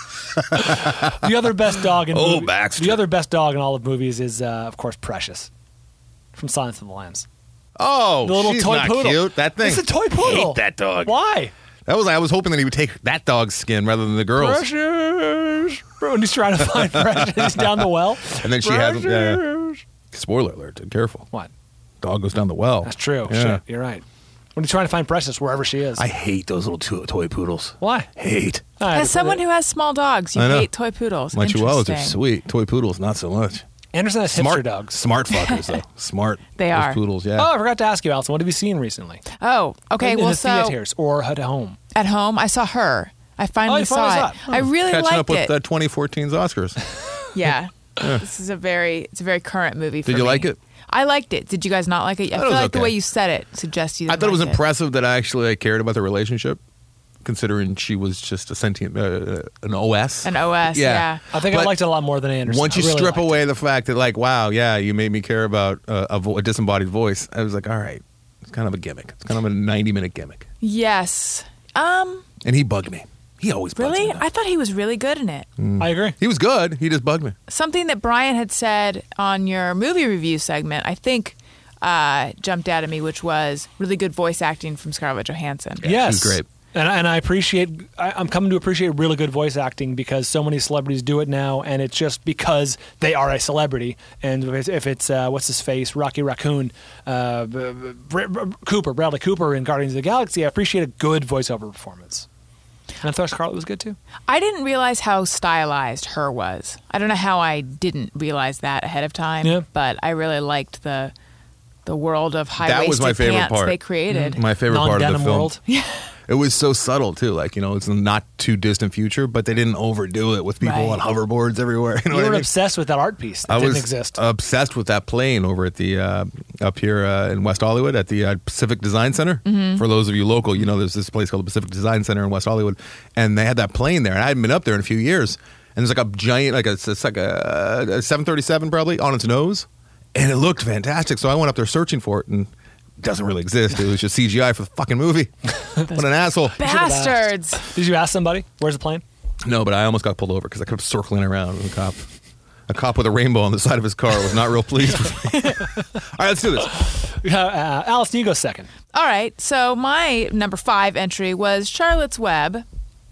The other best dog in Oh, movie- Baxter. the other best dog in all of movies is, uh, of course, Precious from Silence of the Lambs. Oh, The little she's toy not poodle. cute. That thing. It's a toy poodle. Hate that dog. Why? That was. I was hoping that he would take that dog's skin rather than the girl's. Precious. When he's trying to find Precious, he's down the well. And then she has him. Yeah, yeah. Precious. Spoiler alert. Careful. What? Dog goes down the well. That's true. Yeah. Shit, you're right. When he's trying to find Precious wherever she is. I hate those little to- toy poodles. Why? Hate. All right, As someone who has small dogs, you I know. hate toy poodles. My chihuahuas are Interesting. sweet. Toy poodles, not so much. Anderson has hipster Smart dogs. Smart fuckers though. Smart. They Those are. poodles. Yeah. Oh, I forgot to ask you, Alison. What have you seen recently? Oh, okay. In, well, in the so theaters or at home. at home, I saw Her. I finally Oh, you finally saw saw it. it. Huh. I really Catching liked up with it. the twenty fourteen's Oscars. Yeah. This is a very it's a very current movie for Did you me. like it? I liked it. Did you guys not like it? I, thought feel it was like the okay. way you said it suggests you I didn't thought it was like impressive that I actually like, cared about the relationship, considering she was just a sentient, uh, an O S. An O S, Yeah. yeah. I think I But liked it a lot more than Anderson. Once I you really strip liked away the fact that, like, wow, yeah, you made me care about uh, a, vo- a disembodied voice, I was like, all right, it's kind of a gimmick. It's kind of a ninety minute gimmick. Yes. Um, And he bugged me. He always bugs really? me. I thought he was really good in it. it. I agree. He was good. He just bugged me. Something that Brian had said on your movie review segment, I think, uh, jumped out at me, which was really good voice acting from Scarlett Johansson. Yes, she's great. And and I appreciate. I, I'm coming to appreciate really good voice acting because so many celebrities do it now, and it's just because they are a celebrity. And if it's, if it's uh, what's his face, Rocky Raccoon, uh, B- B- Br- Br- Cooper, Bradley Cooper in Guardians of the Galaxy, I appreciate a good voiceover performance. And I thought Scarlett was good too. I didn't realize how stylized Her was. I don't know how I didn't realize that ahead of time, Yeah. but I really liked the the world of high That was waisted my favorite pants part. they created. My favorite part of the Non-denim film. world. It was so subtle too, like, you know, it's a not too distant future, but they didn't overdo it with people Right. on hoverboards everywhere. You know You what were I mean? obsessed with that art piece that I didn't was exist. obsessed with that plane over at the uh, up here uh, in West Hollywood at the uh, Pacific Design Center. Mm-hmm. For those of you local, you know there's this place called the Pacific Design Center in West Hollywood, and they had that plane there, and I hadn't been up there in a few years. And there's like a giant, like a, it's like a, a seven thirty-seven probably on its nose, and it looked fantastic. So I went up there searching for it, and it doesn't really exist. It was just C G I for the fucking movie. What an asshole! Bastards! Did you ask somebody where's the plane? No, but I almost got pulled over because I kept circling around with a cop. A cop with a rainbow on the side of his car was not real pleased with me. All right, let's do this. Uh, uh, Alice, you go second. All right, so my number five entry was Charlotte's Web,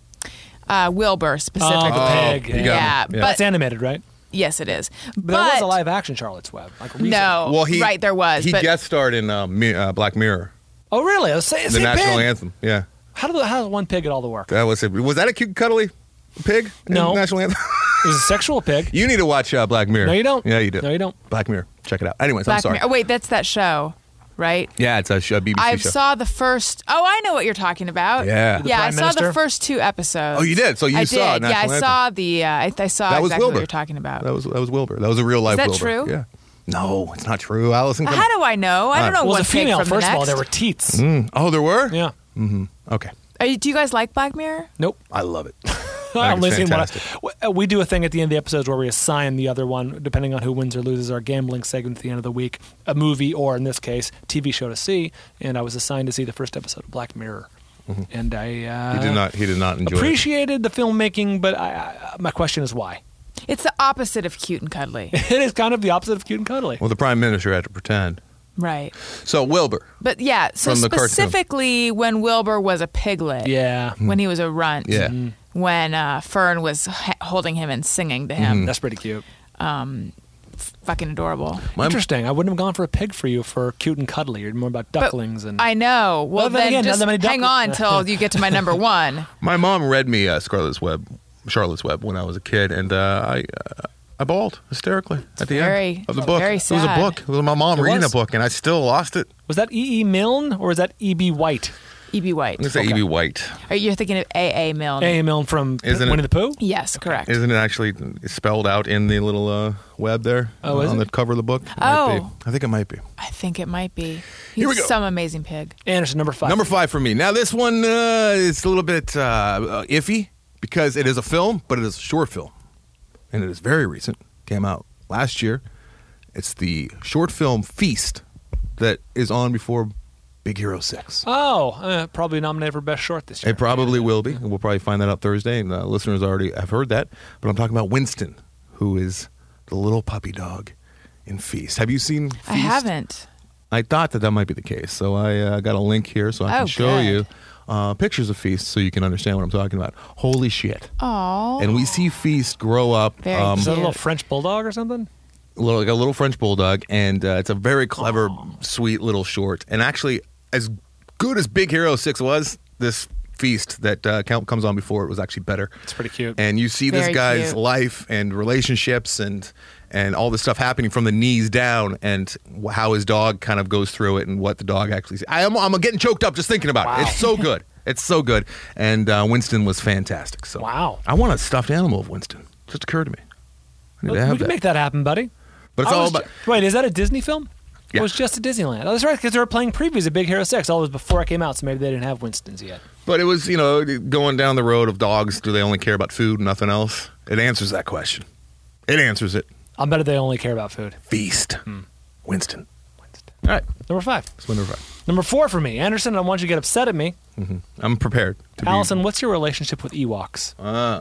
uh, Wilbur specifically. Oh, the pig. you got yeah, me. Yeah. but That's animated, right? yes, it is. But, there was a live action Charlotte's Web. Like recently. No, Well, he right there was. He but guest starred in uh, Mi- uh, Black Mirror, Oh, really? The same, the same national pig? anthem. Yeah, How, do, how does one pig get all the work? that was it. Was that a cute cuddly pig? in No. the national anthem. It was a sexual pig. You need to watch uh, Black Mirror. No, you don't. Yeah, you do. No, you don't. Black Mirror. Check it out. Anyways, I'm Black sorry. Mirror- Oh wait, that's that show, right? Yeah, it's a, sh- a B B C I show. saw the first. Oh, I know what you're talking about. Yeah. The yeah. I Prime saw Minister? the first two episodes. Oh, you did? So you I saw did. Yeah, National I Anthem. saw the. Uh, I, I saw That was exactly Wilbur. what you're talking about. That was that was Wilbur. That was a real life that Wilbur. true? Yeah. No, it's not true. Allison. How come on. do I know? I don't know Well, one as a female, pig from first the of all, next. there were teats. Mm. Oh, there were. Yeah. Okay. Are you, do you guys like Black Mirror? Nope. I love it. I only it's seen one. fantastic. We do a thing at the end of the episodes where we assign the other one, depending on who wins or loses our gambling segment at the end of the week, a movie or, in this case, T V show to see. And I was assigned to see the first episode of Black Mirror. Mm-hmm. And I uh, He did not. He did not enjoy it. appreciated the filmmaking, but I, I, my question is why? It's the opposite of cute and cuddly. It is kind of the opposite of cute and cuddly. Well, the prime minister had to pretend. Right. So Wilbur. But yeah, so From the cartoon. specifically when Wilbur was a piglet. Yeah. When he was a runt. Yeah. Mm-hmm. When uh, Fern was ha- holding him and singing to him. That's pretty cute. Fucking adorable. My- Interesting. I wouldn't have gone for a pig for you for cute and cuddly. You're more about But ducklings and I know. Well, Well, then then, again, not just that many hang on ducklings. till you get to my number one. My mom read me uh, Scarlet's Web, Charlotte's Web when I was a kid, and uh, I uh, I bawled hysterically at the very- end of the book. very It was a sad. book. It was my mom It reading was. a book, and I still lost it. Was that E. E. Milne or was that E. B. White? E B. White. I'm gonna say Okay. E B. White. Or you're thinking of A A. Milne. A. A. Milne from Isn't Winnie it- the Pooh? Yes, correct. Isn't it actually spelled out in the little uh, web there Oh, is on it? the cover of the book? It might Oh. be. I think it might be. I think it might be. He's Here we go. some amazing pig. Anderson, number five. Number five for me. Now this one uh, is a little bit uh, uh, iffy because it is a film, but it is a short film, and it is very recent. Came out last year. It's the short film Feast that is on before Big Hero Six. Oh, uh, probably nominated for Best Short this year. It probably will be. And we'll probably find that out Thursday, and uh, listeners already have heard that. But I'm talking about Winston, who is the little puppy dog in Feast. Have you seen Feast? I haven't. I thought that that might be the case, so I uh, got a link here so I can Oh, show good. you uh, pictures of Feast so you can understand what I'm talking about. Holy shit! Oh. And we see Feast grow up, Very um, Is that a little Cute. French bulldog or something? a little, like a little French bulldog, and uh, it's a very clever, sweet little short. And actually, as good as Big Hero Six was, this Feast that uh, count comes on before it was actually better. It's pretty cute. And you see this Very guy's cute. life and relationships and and all this stuff happening from the knees down, and wh- how his dog kind of goes through it, and what the dog actually sees. I am I'm getting choked up just thinking about Wow. it. It's so good. It's so good. And uh, Winston was fantastic. So Wow. I want a stuffed animal of Winston. It just occurred to me. I need we to have can that. make that happen, buddy. But it's I all was about. ju- wait, is that a Disney film? Yeah. It was just at Disneyland. Oh, that's right, because they were playing previews of Big Hero Six. All it was before it came out, so maybe they didn't have Winston's yet. But it was, you know, going down the road of dogs. Do they only care about food and nothing else? It answers that question. It answers it. I'll bet they only care about food. Feast. Hmm. Winston. All right, number five. That's my number five. Number four for me. Anderson, I want you to get upset at me. I'm prepared. To be- Allison, what's your relationship with Ewoks?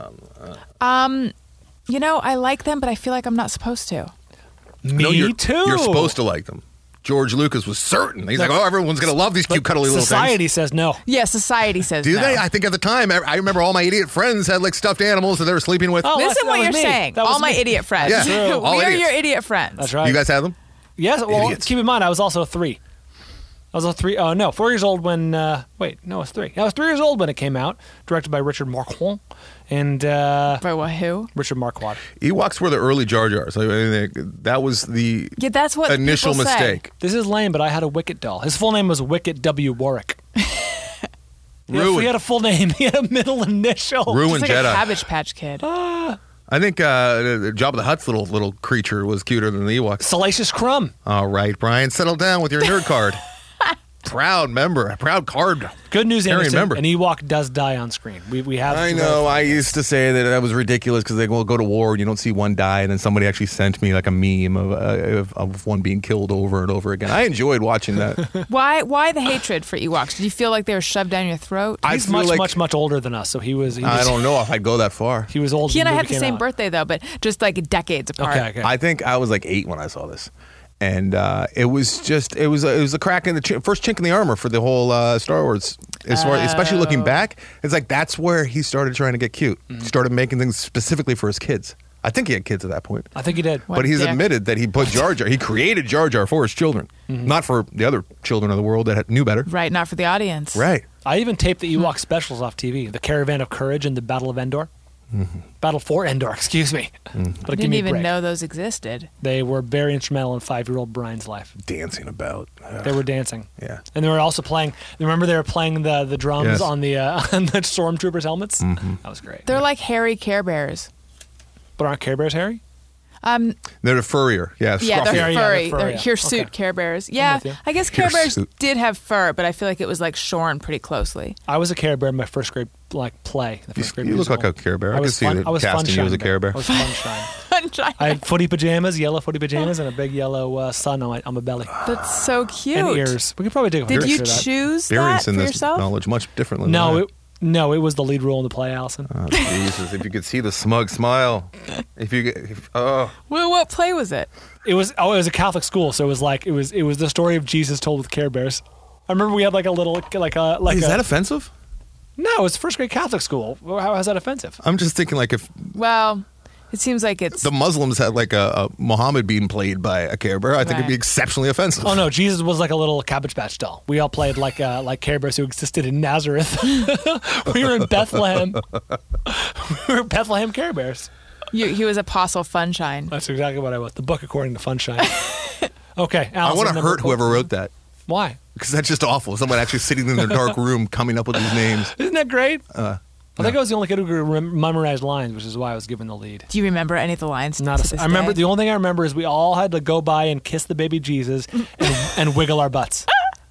Um, you know, I like them, but I feel like I'm not supposed to. Me No, you're, too. You're supposed to like them. George Lucas was certain. He's like, oh, everyone's going to love these cute, But cuddly little society things. says no. Yeah, society says Do no. they? I think at the time, I I remember all my idiot friends had like stuffed animals that they were sleeping with. Oh, Listen that's- what that you're was me. saying. That was All my me. idiot friends. Yeah, true. All we are idiots. your idiot friends. That's right. You guys have them? Yes. Well, Idiots. keep in mind, I was also three. I was a three. Oh no, four years old when. Uh, wait, no, I was three. I was three years old when it came out. Directed by Richard Marquand and uh, By what? Who? Richard Marquand. Ewoks were the early Jar Jars. I mean, they, that was the Yeah, that's what initial people say. mistake. This is lame, but I had a Wicket doll. His full name was Wicket W. Warwick. He had, Ruined. he had a full name. He had a middle initial. Ruined It's like Jedi. a Cabbage Patch Kid. I think uh, Jabba the Hutt's little little creature was cuter than the Ewoks. Salacious Crumb. All right, Brian, settle down with your nerd card. Proud member, a proud card. Good news, Harry Anderson. member. An Ewok does die on screen. We we have. I know. I used to say that that was ridiculous because they will go to war and you don't see one die, and then somebody actually sent me like a meme of, uh, of of one being killed over and over again. I enjoyed watching that. Why? Why the hatred for Ewoks? Did you feel like they were shoved down your throat? I He's feel much like- much much older than us, so he was. He was I don't know if I'd go that far. He was old. he when and I the had movie the came same out. birthday though, but just like decades apart. Okay, okay. I think I was like eight when I saw this, and uh, it was just it was it was a crack in the chi- first chink in the armor for the whole uh, Star Wars. As far, especially looking back, it's like that's where he started trying to get cute. Mm-hmm. Started making things specifically for his kids. I think he had kids at that point. I think he did. What But he's dick. admitted that he put Jar Jar. He created Jar Jar for his children, Mm-hmm. not for the other children of the world that had- knew better. Right, not for the audience. Right. I even taped the Ewok specials off T V. The Caravan of Courage and the Battle of Endor. Battle for Endor, excuse me. But I give didn't me a even break. know those existed. They were very instrumental in five-year-old Brian's life. Dancing about. Ugh. They were dancing. Yeah. And they were also playing. Remember, they were playing the the drums Yes. on the uh, on the stormtroopers' helmets. That was great. They're like hairy Care Bears. But aren't Care Bears hairy? Um, They're the furrier. Yeah, yeah, they're scruffier. Yeah, yeah, furry. they're furry, They're yeah. hirsute Okay. Care Bears. Yeah, with you. I guess Care Bears Hirsute. did have fur, but I feel like it was like shorn pretty closely. I was a Care Bear in my first grade like play. The first grade You look like musical. a Care Bear. I, I could was see fun, the I was casting you as a Funshine Care Bear. I was Funshine. Sunshine. I had footy pajamas, yellow footy pajamas, and a big yellow uh, sun on my, on my belly. That's so cute. And ears. We could probably take a Did picture you of that. choose that Experiencing for this yourself? knowledge much differently. No, than it, no, it was the lead role in the play, Allison. I- oh, Jesus! If you could see the smug smile, if you, could- if, oh, Well, what play was it? It was oh, it was a Catholic school, so it was like it was it was the story of Jesus told with Care Bears. I remember we had like a little like a like is a, that offensive? no, it was first grade Catholic school. Well, How is that offensive? I'm just thinking like if Well, it seems like it's the Muslims had like a, a Muhammad being played by a Care Bear, I think it'd be Right. exceptionally offensive. Oh no, Jesus was like a little Cabbage Patch doll. We all played like uh, like Care Bears who existed in Nazareth. We were in Bethlehem. We were Bethlehem Care Bears. you, he was Apostle Funshine. That's exactly what I was. The book according to Funshine. Okay, I Allison, want to number hurt four. whoever wrote that Why? because that's just awful. Someone actually sitting in their dark room coming up with these names. Isn't that great? Uh, I think I was the only kid who could rem- memorize lines, which is why I was given the lead. Do you remember any of the lines? Not to a, this I remember day? the only thing I remember is we all had to go by and kiss the baby Jesus and, and wiggle our butts.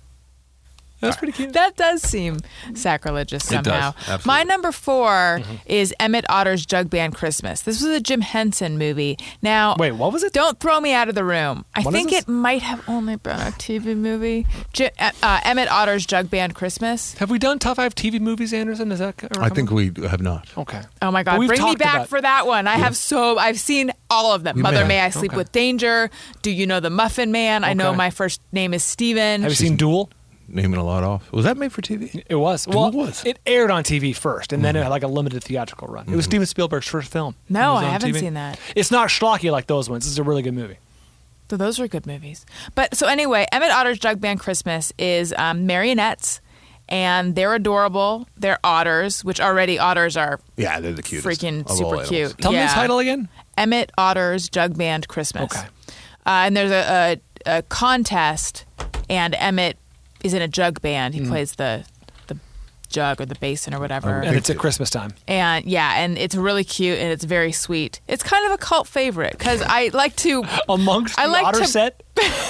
That was pretty cute. That does seem sacrilegious It does, somehow. absolutely. My number four Mm-hmm. is Emmett Otter's Jug Band Christmas. This was a Jim Henson movie. Now, Wait, what was it? Don't throw me out of the room. I What is think this? it might have only been a T V movie. J- uh, uh, Emmett Otter's Jug Band Christmas. Have we done top five T V movies, Anderson? Is that? ever I come think up? we have not. Okay. Oh my But God! we've Bring me talked back about- for that one. I have so I've seen all of them. You Mother, may May have. I Sleep Okay. with Danger? Do you know the Muffin Man? I know Okay. my first name is Steven. Have you seen Duel? Naming a lot off. Was that made for T V? It was. Duel Well, was. it aired on T V first, and then it had like a limited theatrical run. It was Steven Spielberg's first film. No, It was I on haven't T V. seen that. It's not schlocky like those ones. It's a really good movie. So those were good movies. But so anyway, Emmett Otter's Jug Band Christmas is um, marionettes, and they're adorable. They're otters, which already otters are Yeah, they're the cutest. freaking of all super animals. cute. Tell me Yeah. the title again. Emmett Otter's Jug Band Christmas. Okay. Uh, and there's a, a, a contest, and Emmett is in a jug band. He plays the the jug or the basin or whatever. And it's at Christmas time. And yeah, and it's really cute and it's very sweet. It's kind of a cult favorite because I like to Amongst I the like otter to- set.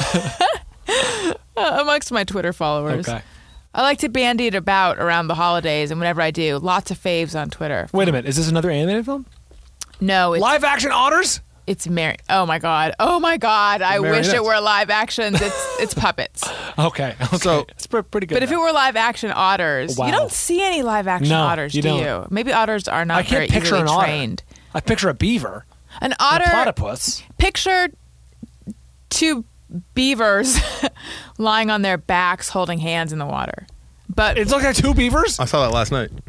uh, amongst my Twitter followers. Okay. I like to bandy it about around the holidays, and whenever I do, lots of faves on Twitter. Wait a minute. Is this another animated film? No, it's Live action otters? it's Mar- Oh my god! Oh my god! I wish it marionettes. were live actions. It's it's puppets. Okay. okay. So- it's pre- pretty good. But if though. it were live action otters, Wow. you don't see any live action No, otters, you do don't. you? Maybe otters are not I very can't picture easily an otter. trained. I picture a beaver. An and a otter. platypus. Picture two beavers lying on their backs, holding hands in the water. But It's like two beavers. I saw that last night.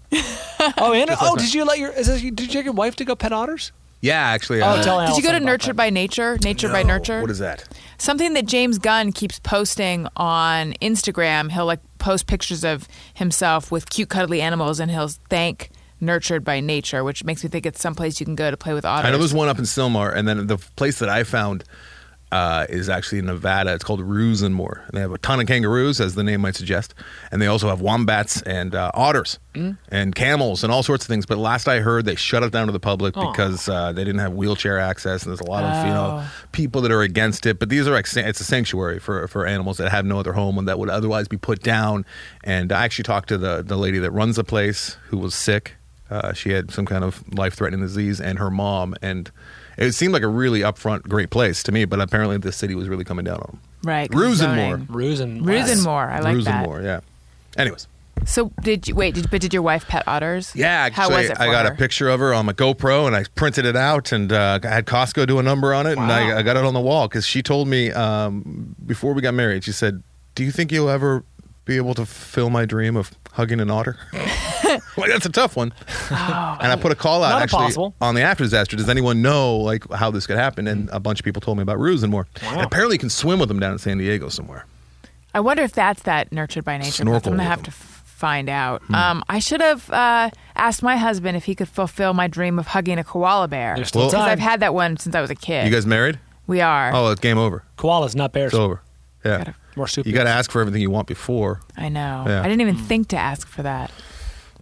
Oh, and Just oh, like that. did you let your is this, did you take your wife to go pet otters? Yeah, actually. Oh, uh, tell did you go Allison to about Nurtured that. by Nature? Nature by no. Nurture? What is that? Something that James Gunn keeps posting on Instagram. He'll like post pictures of himself with cute, cuddly animals, and he'll thank Nurtured by Nature, which makes me think it's someplace you can go to play with otters. I know there's one up in Sylmar, and then the place that I found uh, is actually in Nevada. It's called Rosenmoor. And they have a ton of kangaroos, as the name might suggest, and they also have wombats and uh, otters Mm. and camels and all sorts of things. But last I heard, they shut it down to the public Aw. because uh, they didn't have wheelchair access, and there's a lot of you know Oh. people that are against it. But these are like san- it's a sanctuary for for animals that have no other home and that would otherwise be put down. And I actually talked to the the lady that runs the place who was sick. Uh, she had some kind of life-threatening disease, and her mom, and it seemed like a really upfront, great place to me. But apparently, the city was really coming down on them. right. 'cause Rosenmoor. zoning. Ruse and Rosenmoor. I like that. Rosenmoor, yeah. Anyways, So did you wait? Did, but did your wife pet otters? yeah, How actually, was it for I got her? a picture of her on my GoPro, and I printed it out, and uh, I had Costco do a number on it, and I, Wow. I got it on the wall because she told me um, before we got married. She said, "Do you think you'll ever be able to fulfill my dream of hugging an otter?" Well, that's a tough one. And I put a call out Not actually impossible. on the after disaster. Does anyone know like how this could happen? And a bunch of people told me about Rosenmoor. Wow. And apparently, you can swim with them down in San Diego somewhere. I wonder if that's that Nurtured by Nature. Snorkel I'm gonna with have them. to f- find out. Um, I should have uh, asked my husband if he could fulfill my dream of hugging a koala bear. There's still Well- Because time. I've had that one since I was a kid. You guys married? we are. Oh, it's game over. Koalas, not bears. It's over. Yeah. Gotta- More soup. You got to ask for everything you want before. I know. Yeah. I didn't even think to ask for that.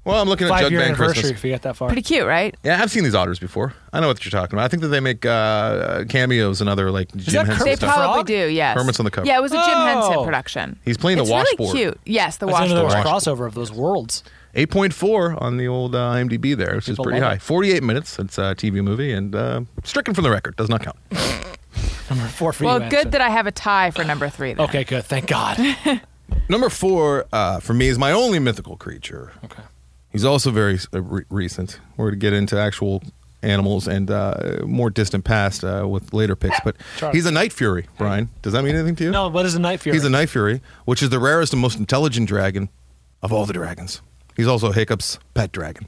Well, I'm looking at Five Jug year Band anniversary Christmas. if you get that far. Pretty cute, right? Yeah, I've seen these otters before. I know what you're talking about. I think that they make uh, cameos and other like Jim that Henson They Kermit the stuff. probably Frog? do, yes. Kermit's on the cover. Yeah, it was a Jim Oh. Henson production. He's playing the it's washboard. really cute. Yes, the I didn't know there was a washboard. crossover of those worlds. eight point four on the old uh, IMDb there, which People is pretty love high. it. forty-eight minutes. It's a T V movie and uh, stricken from the record. Does not count. Number four for Well, you. good that I have a tie for number three. Then. Okay, good. Thank God. Number four uh, for me is my only mythical creature. Okay. He's also very uh, re- recent. We're to get into actual animals and uh, more distant past uh, with later picks. But Charlie. he's a Night Fury, Brian. Does that mean anything to you? No, what is a Night Fury? He's a Night Fury, which is the rarest and most intelligent dragon of all the dragons. He's also Hiccup's pet dragon.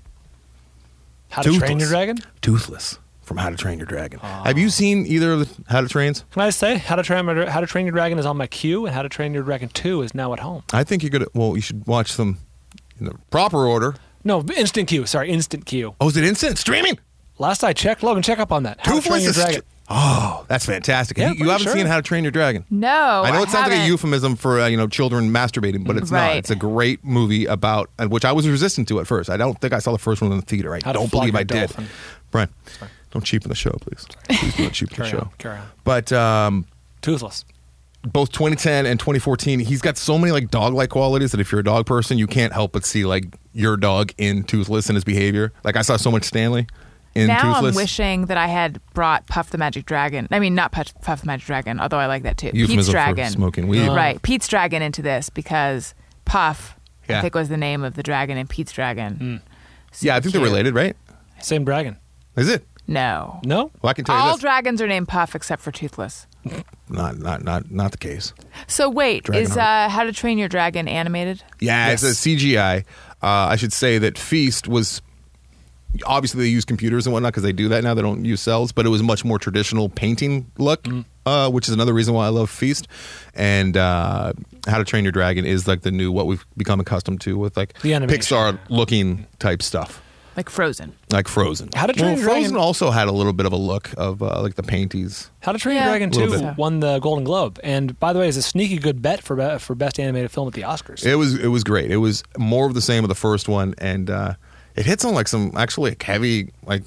How to Train Your Toothless. Dragon? Toothless from How to Train Your Dragon. Have you seen either of the How to Trains? Can I say How to Train My, How to Train Your Dragon is on my queue, and How to Train Your Dragon two is now at home. I think you're good. Well, you should watch them in the proper order. No, instant queue. Sorry, instant queue. Oh, is it instant streaming? Last I checked, Logan, check up on that. How to Train Your is Dragon. Oh, that's fantastic. Yeah, you, you pretty haven't sure. seen How to Train Your Dragon? No, I know it sounds like a haven't. euphemism for uh, you know children masturbating, but it's not. Right. It's a great movie about uh, which I was resistant to at first. I don't think I saw the first one in the theater. I How to don't Flog believe Your I did. Dolphin. Brian, don't cheapen the show, please. Please don't cheapen the Carry show. on, carry on. But um, Toothless. both twenty ten and twenty fourteen, he's got so many like dog-like qualities that if you're a dog person, you can't help but see like your dog in Toothless and his behavior. Like I saw so much Stanley in Now Toothless. I'm wishing that I had brought Puff the Magic Dragon. I mean, not Puff, Puff the Magic Dragon, although I like that too. Pete's Euphemism for Dragon. smoking weed. Right. Pete's Dragon into this because Puff, Yeah. I think, was the name of the dragon in Pete's Dragon. Yeah, I think they're cute. related, right? Same dragon. Is it? No. No? Well, I can tell you All this. dragons are named Puff except for Toothless. not, not, not, not the case. So wait, Dragonheart. is uh, How to Train Your Dragon animated? Yeah, Yes. it's a C G I. Uh, I should say that Feast was obviously they use computers and whatnot because they do that now. They don't use cells, but it was much more traditional painting look, Mm-hmm. uh, which is another reason why I love Feast. And uh, How to Train Your Dragon is like the new what we've become accustomed to with like The animation. Pixar looking type stuff. Like Frozen. Like Frozen. How to Train well, Your Frozen Dragon- also had a little bit of a look of uh, like the painties. How to Train Yeah, Your Dragon little two bit. won the Golden Globe. And by the way, it's a sneaky good bet for be- for Best Animated Film at the Oscars. It was it was great. It was more of the same of the first one, and uh, it hits on like some actually like heavy like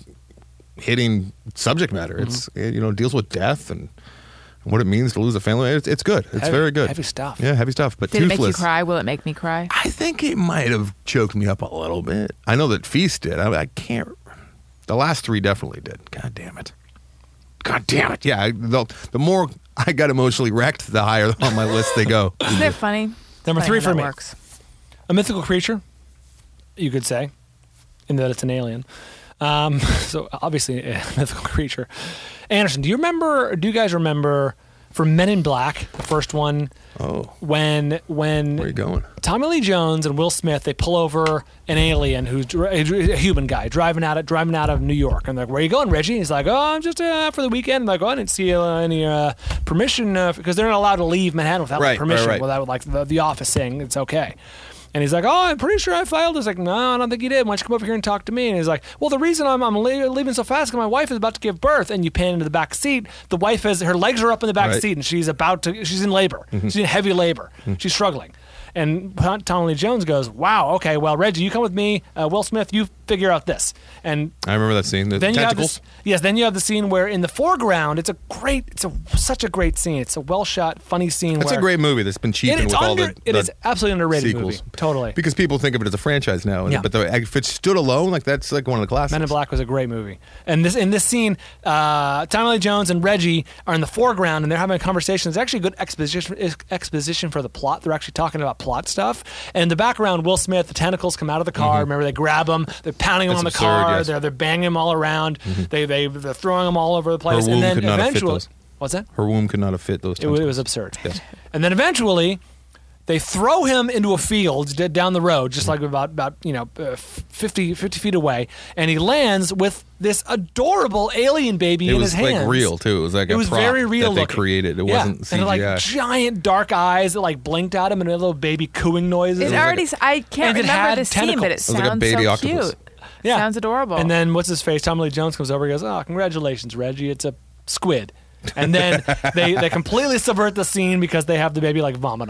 hitting subject matter. Mm-hmm. It's it, you know deals with death and what it means to lose a family. It's, it's good. It's Heavy- very good. heavy stuff. Yeah, heavy stuff. But Did it make you Toothless, cry? Will it make me cry? I think it might have choked me up a little bit. I know that Feast did. I, I can't. The last three definitely did. God damn it. God damn it. Yeah. I, the, the more I got emotionally wrecked, the higher on my list they go. Isn't it funny? Number Funny three how for that me. Works. A mythical creature, you could say, in that it's an alien. Um, so obviously a mythical creature. Anderson, do you remember, do you guys remember from Men in Black, the first one, Oh, when when where are you going? Tommy Lee Jones and Will Smith, they pull over an alien who's dri- a human guy driving out of driving out of New York, and they're like, "Where are you going, Reggie?" And he's like, "Oh, I'm just uh, for the weekend." I'm like, "Oh, I didn't see uh, any uh, permission because they're not allowed to leave Manhattan without Right, like, permission, right, right. without like the, the office saying it's okay." And he's like, "Oh, I'm pretty sure I filed." He's like, "No, I don't think you did. Why don't you come over here and talk to me?" And he's like, "Well, the reason I'm, I'm le- leaving so fast is because my wife is about to give birth." And you pan into the back seat. The wife is her legs are up in the back Right. seat, and she's about to. She's in labor. She's in heavy labor. She's struggling. And Tommy Lee Jones goes, "Wow, okay, well, Reggie, you come with me. Uh, Will Smith, you figure out this." And I remember that scene. The then you have tentacles. this, yes. Then you have the scene where in the foreground, it's a great, it's a such a great scene. It's a well shot, funny scene. It's where a great movie that's been cheapened it's with all under- the, it the is absolutely underrated sequels. movie. Totally. Because people think of it as a franchise now. Yeah. But the, if it stood alone, like that's like one of the classics. Men in Black was a great movie. And this in this scene, uh, Tommy Lee Jones and Reggie are in the foreground, and they're having a conversation. It's actually a good exposition exposition for the plot. They're actually talking about plot stuff. And in the background, Will Smith, the tentacles come out of the car. Remember, they grab him, they're pounding him That's on the absurd, car. yes. They're they're banging him all around. They they they're throwing him all over the place. womb and then could not have fit eventually, those. what's that? Her womb could not have fit those. It, wa- it tentacles. was absurd. Yes. And then eventually, they throw him into a field d- down the road, just like about about you know uh, fifty, fifty feet away, and he lands with this adorable alien baby It in was his like hands. real too. It was like It a was prop very real that they looking. created. It Yeah. wasn't C G I. And like giant dark eyes that like blinked at him and a little baby cooing noises. It was like already. a- I can't And it remember had the scene, but it tentacles. It was like a sounds baby so octopus. cute. Yeah. Sounds adorable. And then what's his face? Tommy Lee Jones comes over and goes, "Oh, congratulations, Reggie! It's a squid." And then they they completely subvert the scene because they have the baby like vomit on him.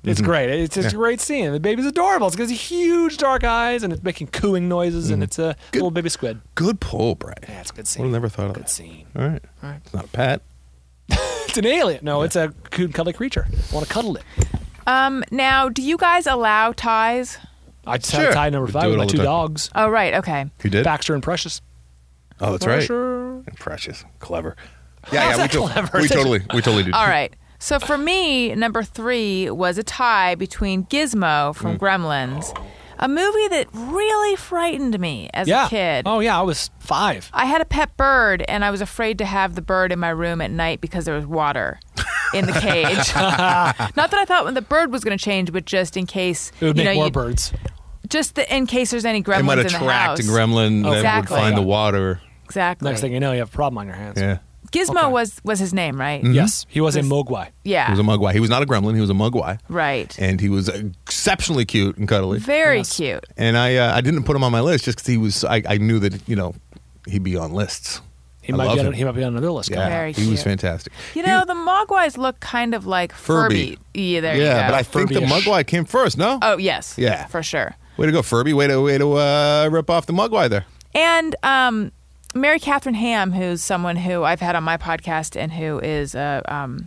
It's Mhm. great. It's just Yeah. a great scene. The baby's adorable. It's got these huge dark eyes, and it's making cooing noises, and it's a Good. little baby squid. Good pull, Brad. Yeah, it's a good Would scene. have never thought of Good that. scene. All right. All right. It's not a pet. It's an alien. No, it's a cute, cuddly creature. I want to cuddle it. Um, now, do you guys allow ties? I just Sure. had tie number We five do it with my all the two time. dogs, Oh, right. Okay. You did? Baxter and Precious. Oh, that's right. Precious. Precious. Clever. Yeah, yeah. We, that to- clever? we It's a- totally, we totally did. All right. So for me, number three was a tie between Gizmo from Gremlins, a movie that really frightened me as Yeah. a kid. Oh, yeah. I was five. I had a pet bird, and I was afraid to have the bird in my room at night because there was water in the cage. Not that I thought when the bird was going to change, but just in case It would you make know, more you- birds. just the, in case there's any It gremlins might in the house. attract a gremlin that would Exactly. find the water. Exactly. Next thing you know, you have a problem on your hands. Yeah. Gizmo Okay. was was his name, right? Yes, he was a This- mogwai. Yeah. He was a mugwai. He was not a gremlin. He was a mugwai. right. And he was exceptionally cute and cuddly. Very Yes. cute. And I uh, I didn't put him on my list just because he was, I, I knew that, you know, he'd be on lists. He I might love be on, him. he might be on another list. Yeah, Very he was cute. fantastic. You know, the Mogwais look kind of like Furby. Furby. Yeah, there you Yeah, go. but I think the Furby-ish. mugwai came first, no? Oh, yes. Yeah. For sure. Way to go, Furby. Way to, way to uh, rip off the mugwai there. And um, Mary Catherine Ham, who's someone who I've had on my podcast and who is a um,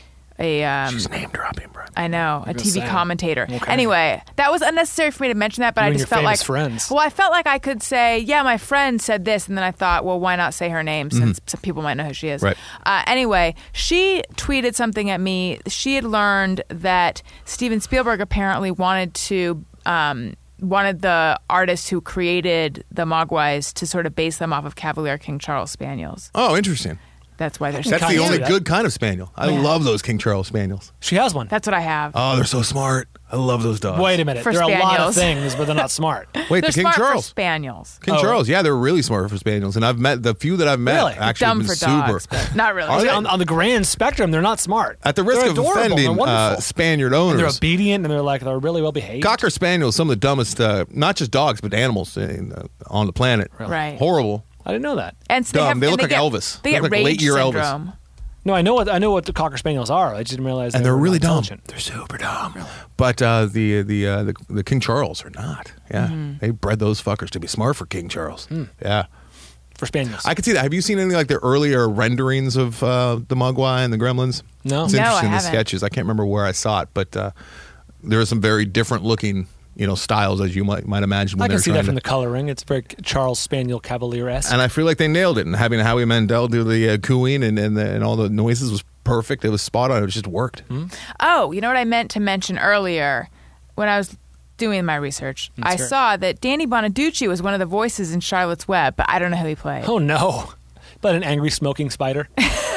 a um, She's name dropping, bro. I know, a just T V saying. commentator. Okay. Anyway, that was unnecessary for me to mention that, but You I and just your felt like famous friends. Well, I felt like I could say, yeah, my friend said this, and then I thought, well, why not say her name since some people might know who she is. Right. Uh, anyway, she tweeted something at me. She had learned that Steven Spielberg apparently wanted to. Um, wanted the artists who created the Mogwais to sort of base them off of Cavalier King Charles Spaniels. Oh, interesting. That's why they're That's kinda the see only that. good kind of spaniel. I Yeah. love those King Charles spaniels. She has one. That's what I have. Oh, they're so smart. I love those dogs. Wait a minute. For there are a lot of spaniels. things, but they're not smart. Wait, They're the King smart Charles. for spaniels. King Oh. Charles, yeah, they're really smart for spaniels, and I've met the few that I've met. Really? Actually, Dumb have been for super. dogs, but not really. Are they? on, on the grand spectrum, they're not smart. At the risk They're of adorable. They're offending wonderful. uh, Spaniard And owners, they're obedient, and they're like they're really well behaved. Cocker Spaniels, some of the dumbest, uh, not just dogs, but animals in, uh, on the planet. Right. Horrible. I didn't know that. And so they, Dumb. have, They and look like get, Elvis. They They get look like rage late-year Elvis. syndrome. No, I know what I know what the Cocker Spaniels are. I didn't realize. And they they're were really dumb. intelligent. They're super dumb. But uh, the the, uh, the the King Charles are not. Yeah, Mm-hmm. they bred those fuckers to be smart for King Charles. Hmm. Yeah, For spaniels. I could see that. Have you seen any like the earlier renderings of uh, the Mogwai and the Gremlins? No. It's No, I interesting. the haven't. sketches. I can't remember where I saw it, but uh, there are some very different looking, you know, styles as you might might imagine. When I can they're see trying that from to- the coloring. It's very Charles Spaniel Cavalier esque. And I feel like they nailed it. And having Howie Mandel do the uh, cooing and and, the, and all the noises was perfect. It was spot on. It just worked. Oh, you know what I meant to mention earlier when I was doing my research? Let's I hear it. saw that Danny Bonaducci was one of the voices in Charlotte's Web, but I don't know who he played. Oh no! But an angry smoking spider.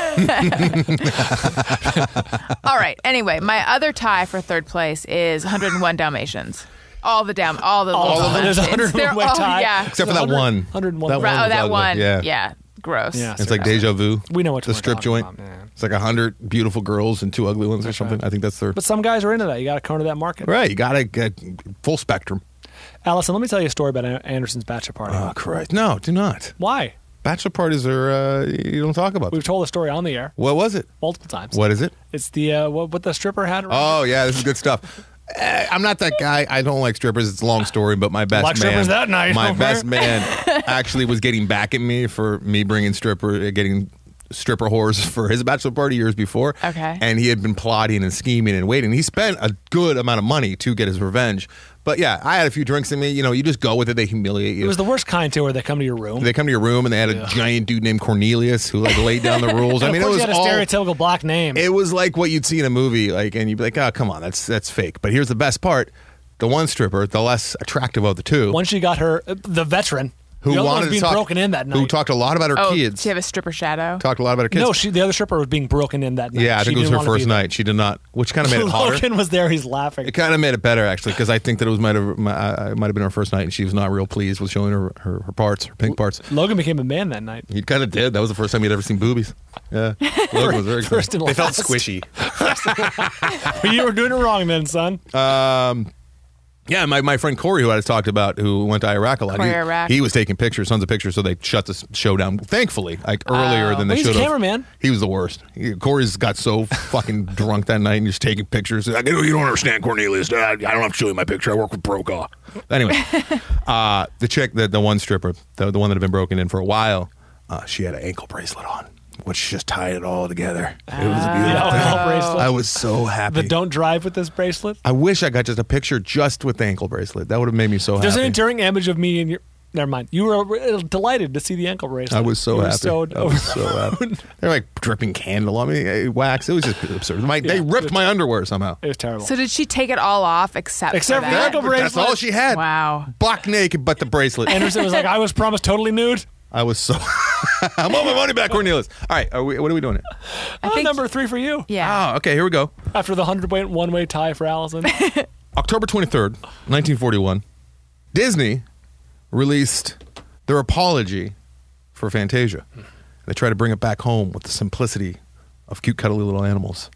All right. Anyway, my other tie for third place is one oh one Dalmatians. All the down, all the All little of them. There's a Dalmatians. one oh one They're all- tie. Yeah. Except for that one hundred one. one hundred one. That Right, one oh, was that ugly. one. Yeah. Yeah. Gross. Yeah. It's like deja vu. We know which the one we're strip talking joint. about, man. It's like a hundred beautiful girls and two ugly ones or something. right. I think that's their But some guys are into that. You got to counter that market. right. You got to get full spectrum. Allison, let me tell you a story about An- Anderson's bachelor party. Oh Christ! No, do not. Why? Bachelor parties are uh, you don't talk about. We've told the story on the air What was it? multiple times. What is it? It's the uh, what, what the stripper had. around Oh yeah, this is good stuff. Eh, I'm not that guy. I don't like strippers. It's a long story, but my best Like man, strippers that night, my okay? best man, actually was getting back at me for me bringing stripper, uh, getting stripper whores for his bachelor party years before. Okay. And he had been plotting and scheming and waiting. He spent a good amount of money to get his revenge. But yeah, I had a few drinks in me. You know, you just go with it. They humiliate you. It was the worst kind too, where they come to your room. They come to your room and they had a giant dude named Cornelius who like laid down the rules. I And mean, of it course was you had a all stereotypical black name. it was like what you'd see in a movie, like, and you'd be like, "Oh, come on, that's that's fake." But here's the best part: the one stripper, the less attractive of the two, Once she got her, uh, the veteran who the other one wanted was to being talk, broken in that night. who talked a lot about her Oh, kids, does she have a stripper shadow? talked a lot about her kids. No, she, the other stripper was being broken in that night. yeah, I She think it was didn't her want to first be there. night. She did not, which kind of made it hotter. Logan was there. He's laughing. It kind of made it better actually, because I think that it was might have uh, might have been her first night, and she was not real pleased with showing her her, her parts, her pink parts. Logan became a man that night. He kind of did. That was the first time he'd ever seen boobies. Yeah, Logan was very First and They felt last. squishy. You were doing it wrong then, son. Um, Yeah, my, my friend Corey, who I just talked about, who went to Iraq a lot, Corey, he, Iraq. he was taking pictures, tons of pictures, so they shut the show down, thankfully, like earlier Oh. than they He's a should have. cameraman. He was the worst. He, Corey's got so fucking drunk that night and just taking pictures. Like, you don't understand, Cornelius. I don't have to show you my picture. I work with Brokaw. Anyway, uh, the chick, the, the one stripper, the, the one that had been broken in for a while, uh, she had an ankle bracelet on, which just tied it all together. It was a beautiful The thing. alcohol bracelet. I was so happy. The don't drive with this bracelet. I wish I got just a picture just with the ankle bracelet. That would have made me so There's happy. an enduring image of me and your. Never mind. You were delighted to see the ankle bracelet. I was so You were happy. So I was so happy. They're like dripping candle on me, eh, wax. It was just absurd. My, they Yeah. ripped my underwear somehow. It was terrible. So did she take it all off except, Except for for the that? ankle bracelet. That's all she had. Wow. Buck naked, but the bracelet. Anderson was like, I was promised totally nude. I was so. I want my money back, Cornelius. All right, are we, what are we doing here? I Oh, think number three for you. Yeah. Oh, okay, here we go. After the hundred point one way tie for Allison. October twenty-third, nineteen forty-one, Disney released their apology for Fantasia. They try to bring it back home with the simplicity of cute, cuddly little animals.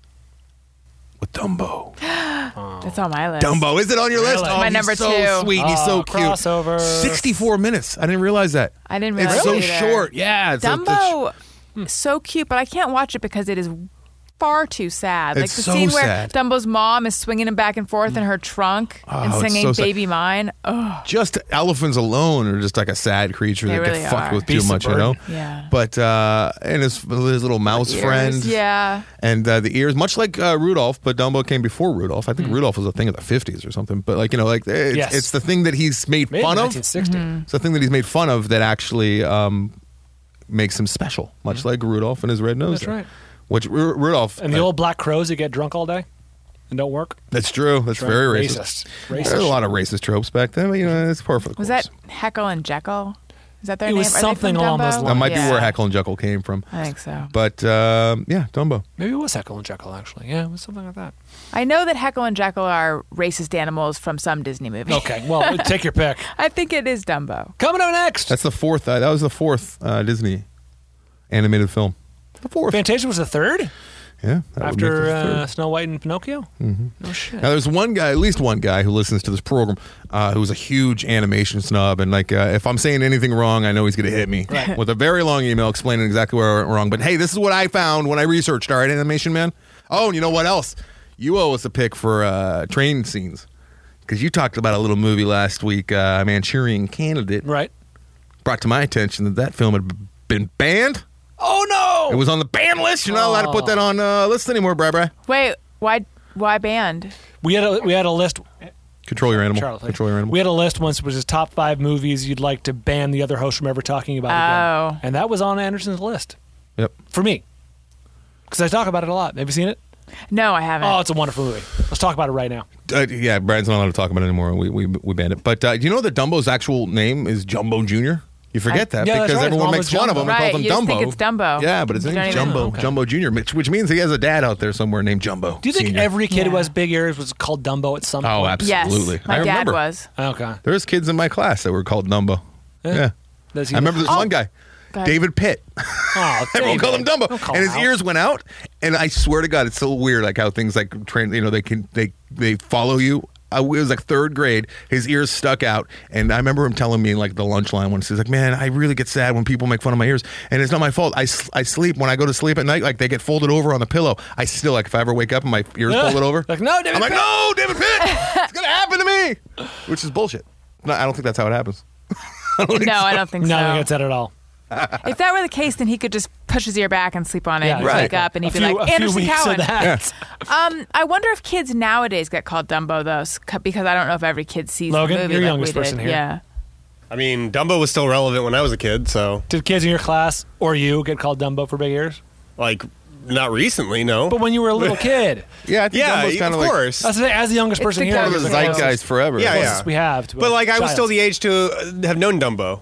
With Dumbo. That's on my list. Dumbo, is it on your list? Really? Oh, My he's number so two. sweet. He's Oh, so cute. crossover. sixty-four minutes. I didn't realize that. I didn't It's realize so either. short. Yeah. It's a- Dumbo, so cute, but I can't watch it because it is far too sad. Like It's the so scene where sad. Dumbo's mom is swinging him back and forth in her trunk and Oh, it's singing so sad. "Baby Mine." Oh, just elephants alone are just like a sad creature They that really get fucked are. with too Beasts of much, you know? burden. yeah. But, uh, and his, his little mouse Ears, friend. Yeah. And uh, the ears, much like uh, Rudolph, but Dumbo came before Rudolph. I think Rudolph was a thing of the fifties or something. But, like, you know, like it's, Yes. it's the thing that he's made Maybe fun of. nineteen sixty. It's the thing that he's made fun of that actually um, makes him special, much like Rudolph and his red nose. That's there. right. Which Ru- Rudolph. And the uh, old black crows that get drunk all day and don't work. That's true. That's Right. very racist. Racist. Racist. There's a lot of racist tropes back then, but, you know, it's par for the Was course. that Heckle and Jekyll? Is that their It name? was Are they something from along Dumbo? those That might Yeah. be where Heckle and Jekyll came from. I think so. But, um, yeah, Dumbo. Maybe it was Heckle and Jekyll, actually. Yeah, it was something like that. I know that Heckle and Jekyll are racist animals from some Disney movie. Okay, well, take your pick. I think it is Dumbo. Coming up next. That's the fourth. Uh, that was the fourth uh, Disney animated film. The fourth. Fantasia was the third Yeah. that would make after the uh, third. Snow White and Pinocchio? Mm-hmm. No shit. Now, there's one guy, at least one guy, who listens to this program, uh, who's a huge animation snub, and like, uh, if I'm saying anything wrong, I know he's going to hit me with a very long email explaining exactly where I went wrong. But hey, this is what I found when I researched. All right, Animation Man. Oh, and you know what else? You owe us a pick for uh, train scenes because you talked about a little movie last week, uh, Manchurian Candidate. Right. Brought to my attention that that film had been banned. Oh, no! It was on the ban list. You're not allowed to put that on uh, list anymore, Bri Bri. Wait, why why banned? We had a, we had a list. Control your animal. Charlotte, Control your animal. We had a list once, which is top five movies you'd like to ban the other host from ever talking about Oh. again. And that was on Anderson's list. Yep. For me. Because I talk about it a lot. Have you seen it? No, I haven't. Oh, it's a wonderful movie. Let's talk about it right now. Uh, yeah, Brian's not allowed to talk about it anymore. We we, we banned it. But uh, do you know that Dumbo's actual name is Jumbo Junior? You forget that Yeah, that's because right. everyone His makes mom fun was of him Jumbo. and calls him Right, you just Dumbo. think it's Dumbo. Yeah, but his You name's don't even- Jumbo. okay. Jumbo Junior, which, which means he has a dad out there somewhere named Jumbo. Do you think Senior. every kid who Yeah. has big ears was called Dumbo at some Oh, point? absolutely. Yes, my I dad remember. was. Okay. There's kids in my class that were called Dumbo. Yeah. Yeah. Does he I remember this Oh. one guy, Go ahead. David Pitt. Oh, Everyone called him David. Dumbo, Don't call and him his out. ears went out. And I swear to God, it's so weird, like how things like train. You know, they can they they follow you. I, it was like third grade. His ears stuck out, and I remember him telling me in like the lunch line once. He's like, "Man, I really get sad when people make fun of my ears, and it's not my fault. I, s- I sleep when I go to sleep at night. Like they get folded over on the pillow. I still like if I ever wake up and my ears Yeah. folded over. Like, no, David I'm like, Pitt. no, David Pitt. It's gonna happen to me, which is bullshit. No, I don't think that's how it happens. No, I don't think No, so. I think it's that at all. If that were the case, then he could just push his ear back and sleep on it Yeah, and right. wake up and A he'd few, be a like, few Anderson weeks Cowan. of that. Um, I wonder if kids nowadays get called Dumbo, though, s- because I don't know if every kid sees Logan, the movie you're like youngest we person did. here. Yeah. I mean, Dumbo was still relevant when I was a kid, so Did kids in your class or you get called Dumbo for big ears? like not recently, no. But when you were a little kid, Yeah, I think yeah, Dumbo's of kind of like course. as, as the youngest It's person the here, part of it's the the closest- zeitgeist forever. Yeah, closest we have. To a but like I was child. still the age to uh, have known Dumbo.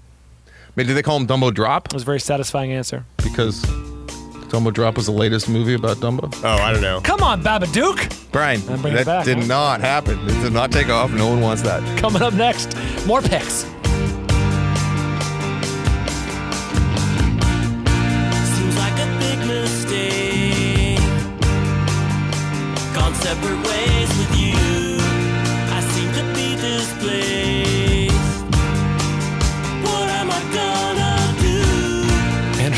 I mean, did they call him Dumbo Drop? It was a very satisfying answer. Because Dumbo Drop was the latest movie about Dumbo. Oh, I don't know. Come on, Babadook. Brian, I'm bringing it that back, did huh? not happen. It did not take off. No one wants that. Coming up next, more picks. Seems like a big mistake. Gone separate ways with you. I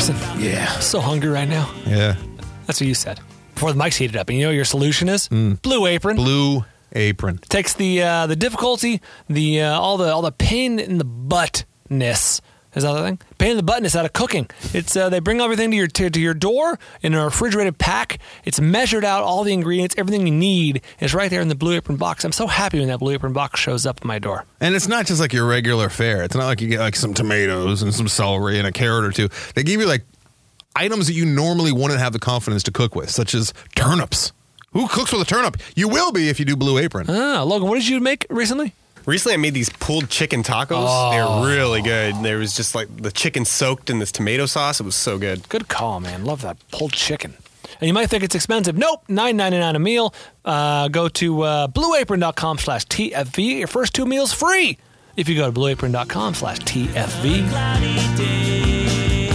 Allison. Yeah. I'm so hungry right now. Yeah. That's what you said. Before the mic's heated up. And you know what your solution is? Mm. Blue Apron. Blue Apron. Takes the uh, the difficulty, the uh, all the all the pain in the buttness. Is that the thing? Pain in the buttness out of cooking. It's uh, they bring everything to your to, to your door in a refrigerated pack. It's measured out, all the ingredients, everything you need is right there in the Blue Apron box. I'm so happy when that Blue Apron box shows up at my door. And it's not just like your regular fare. It's not like you get like some tomatoes and some celery and a carrot or two. They give you like items that you normally wouldn't have the confidence to cook with, such as turnips. Who cooks with a turnip? You will be if you do Blue Apron. Ah, Logan, what did you make recently? Recently, I made these pulled chicken tacos. Oh. They're really good. There was just like the chicken soaked in this tomato sauce. It was so good. Good call, man. Love that pulled chicken. And you might think it's expensive. Nope, nine ninety-nine a meal. Uh, go to uh, blueapron.com slash TFV. Your first two meals free if you go to blueapron.com slash TFV. Cloudy day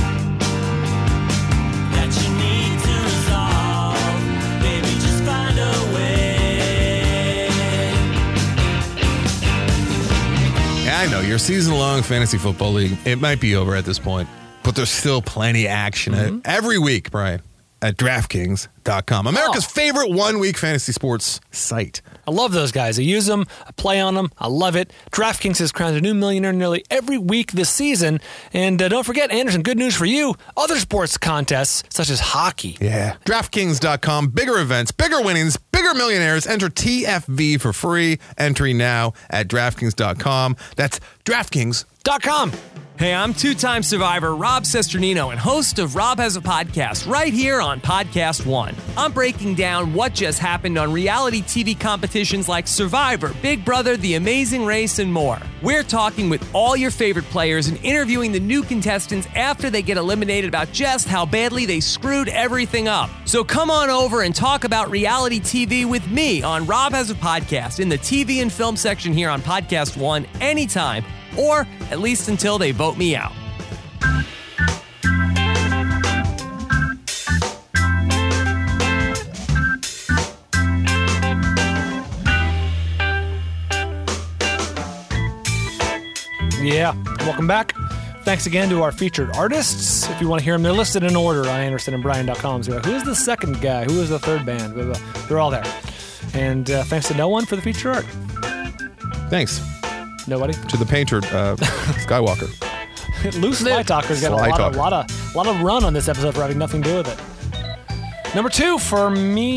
that you need to resolve. Baby, just find a way. Yeah, I know. Your season-long fantasy football league, it might be over at this point, but there's still plenty of action Mm-hmm. every week, Brian, at DraftKings dot com. America's Oh. favorite one-week fantasy sports site. I love those guys. I use them. I play on them. I love it. DraftKings has crowned a new millionaire nearly every week this season. And uh, don't forget, Anderson, good news for you. Other sports contests, such as hockey. Yeah. DraftKings dot com, bigger events, bigger winnings, bigger millionaires. Enter T F V for free. Entry now at DraftKings dot com. That's DraftKings. Dot com. Hey, I'm two-time survivor Rob Sesternino and host of Rob Has a Podcast right here on Podcast One. I'm breaking down what just happened on reality T V competitions like Survivor, Big Brother, The Amazing Race, and more. We're talking with all your favorite players and interviewing the new contestants after they get eliminated about just how badly they screwed everything up. So come on over and talk about reality T V with me on Rob Has a Podcast in the T V and film section here on Podcast One anytime, or at least until they vote me out. Yeah, welcome back. Thanks again to our featured artists. If you want to hear them, they're listed in order on Anderson and Brian dot com. So you're like, who's the second guy? Who is the third band? Blah, blah. They're all there. And uh, thanks to no one for the feature art. Thanks Nobody. to the painter, uh, Skywalker. Loose Sly Talker's got a Sly lot, Talker. of, lot of lot of run on this episode for having nothing to do with it. Number two for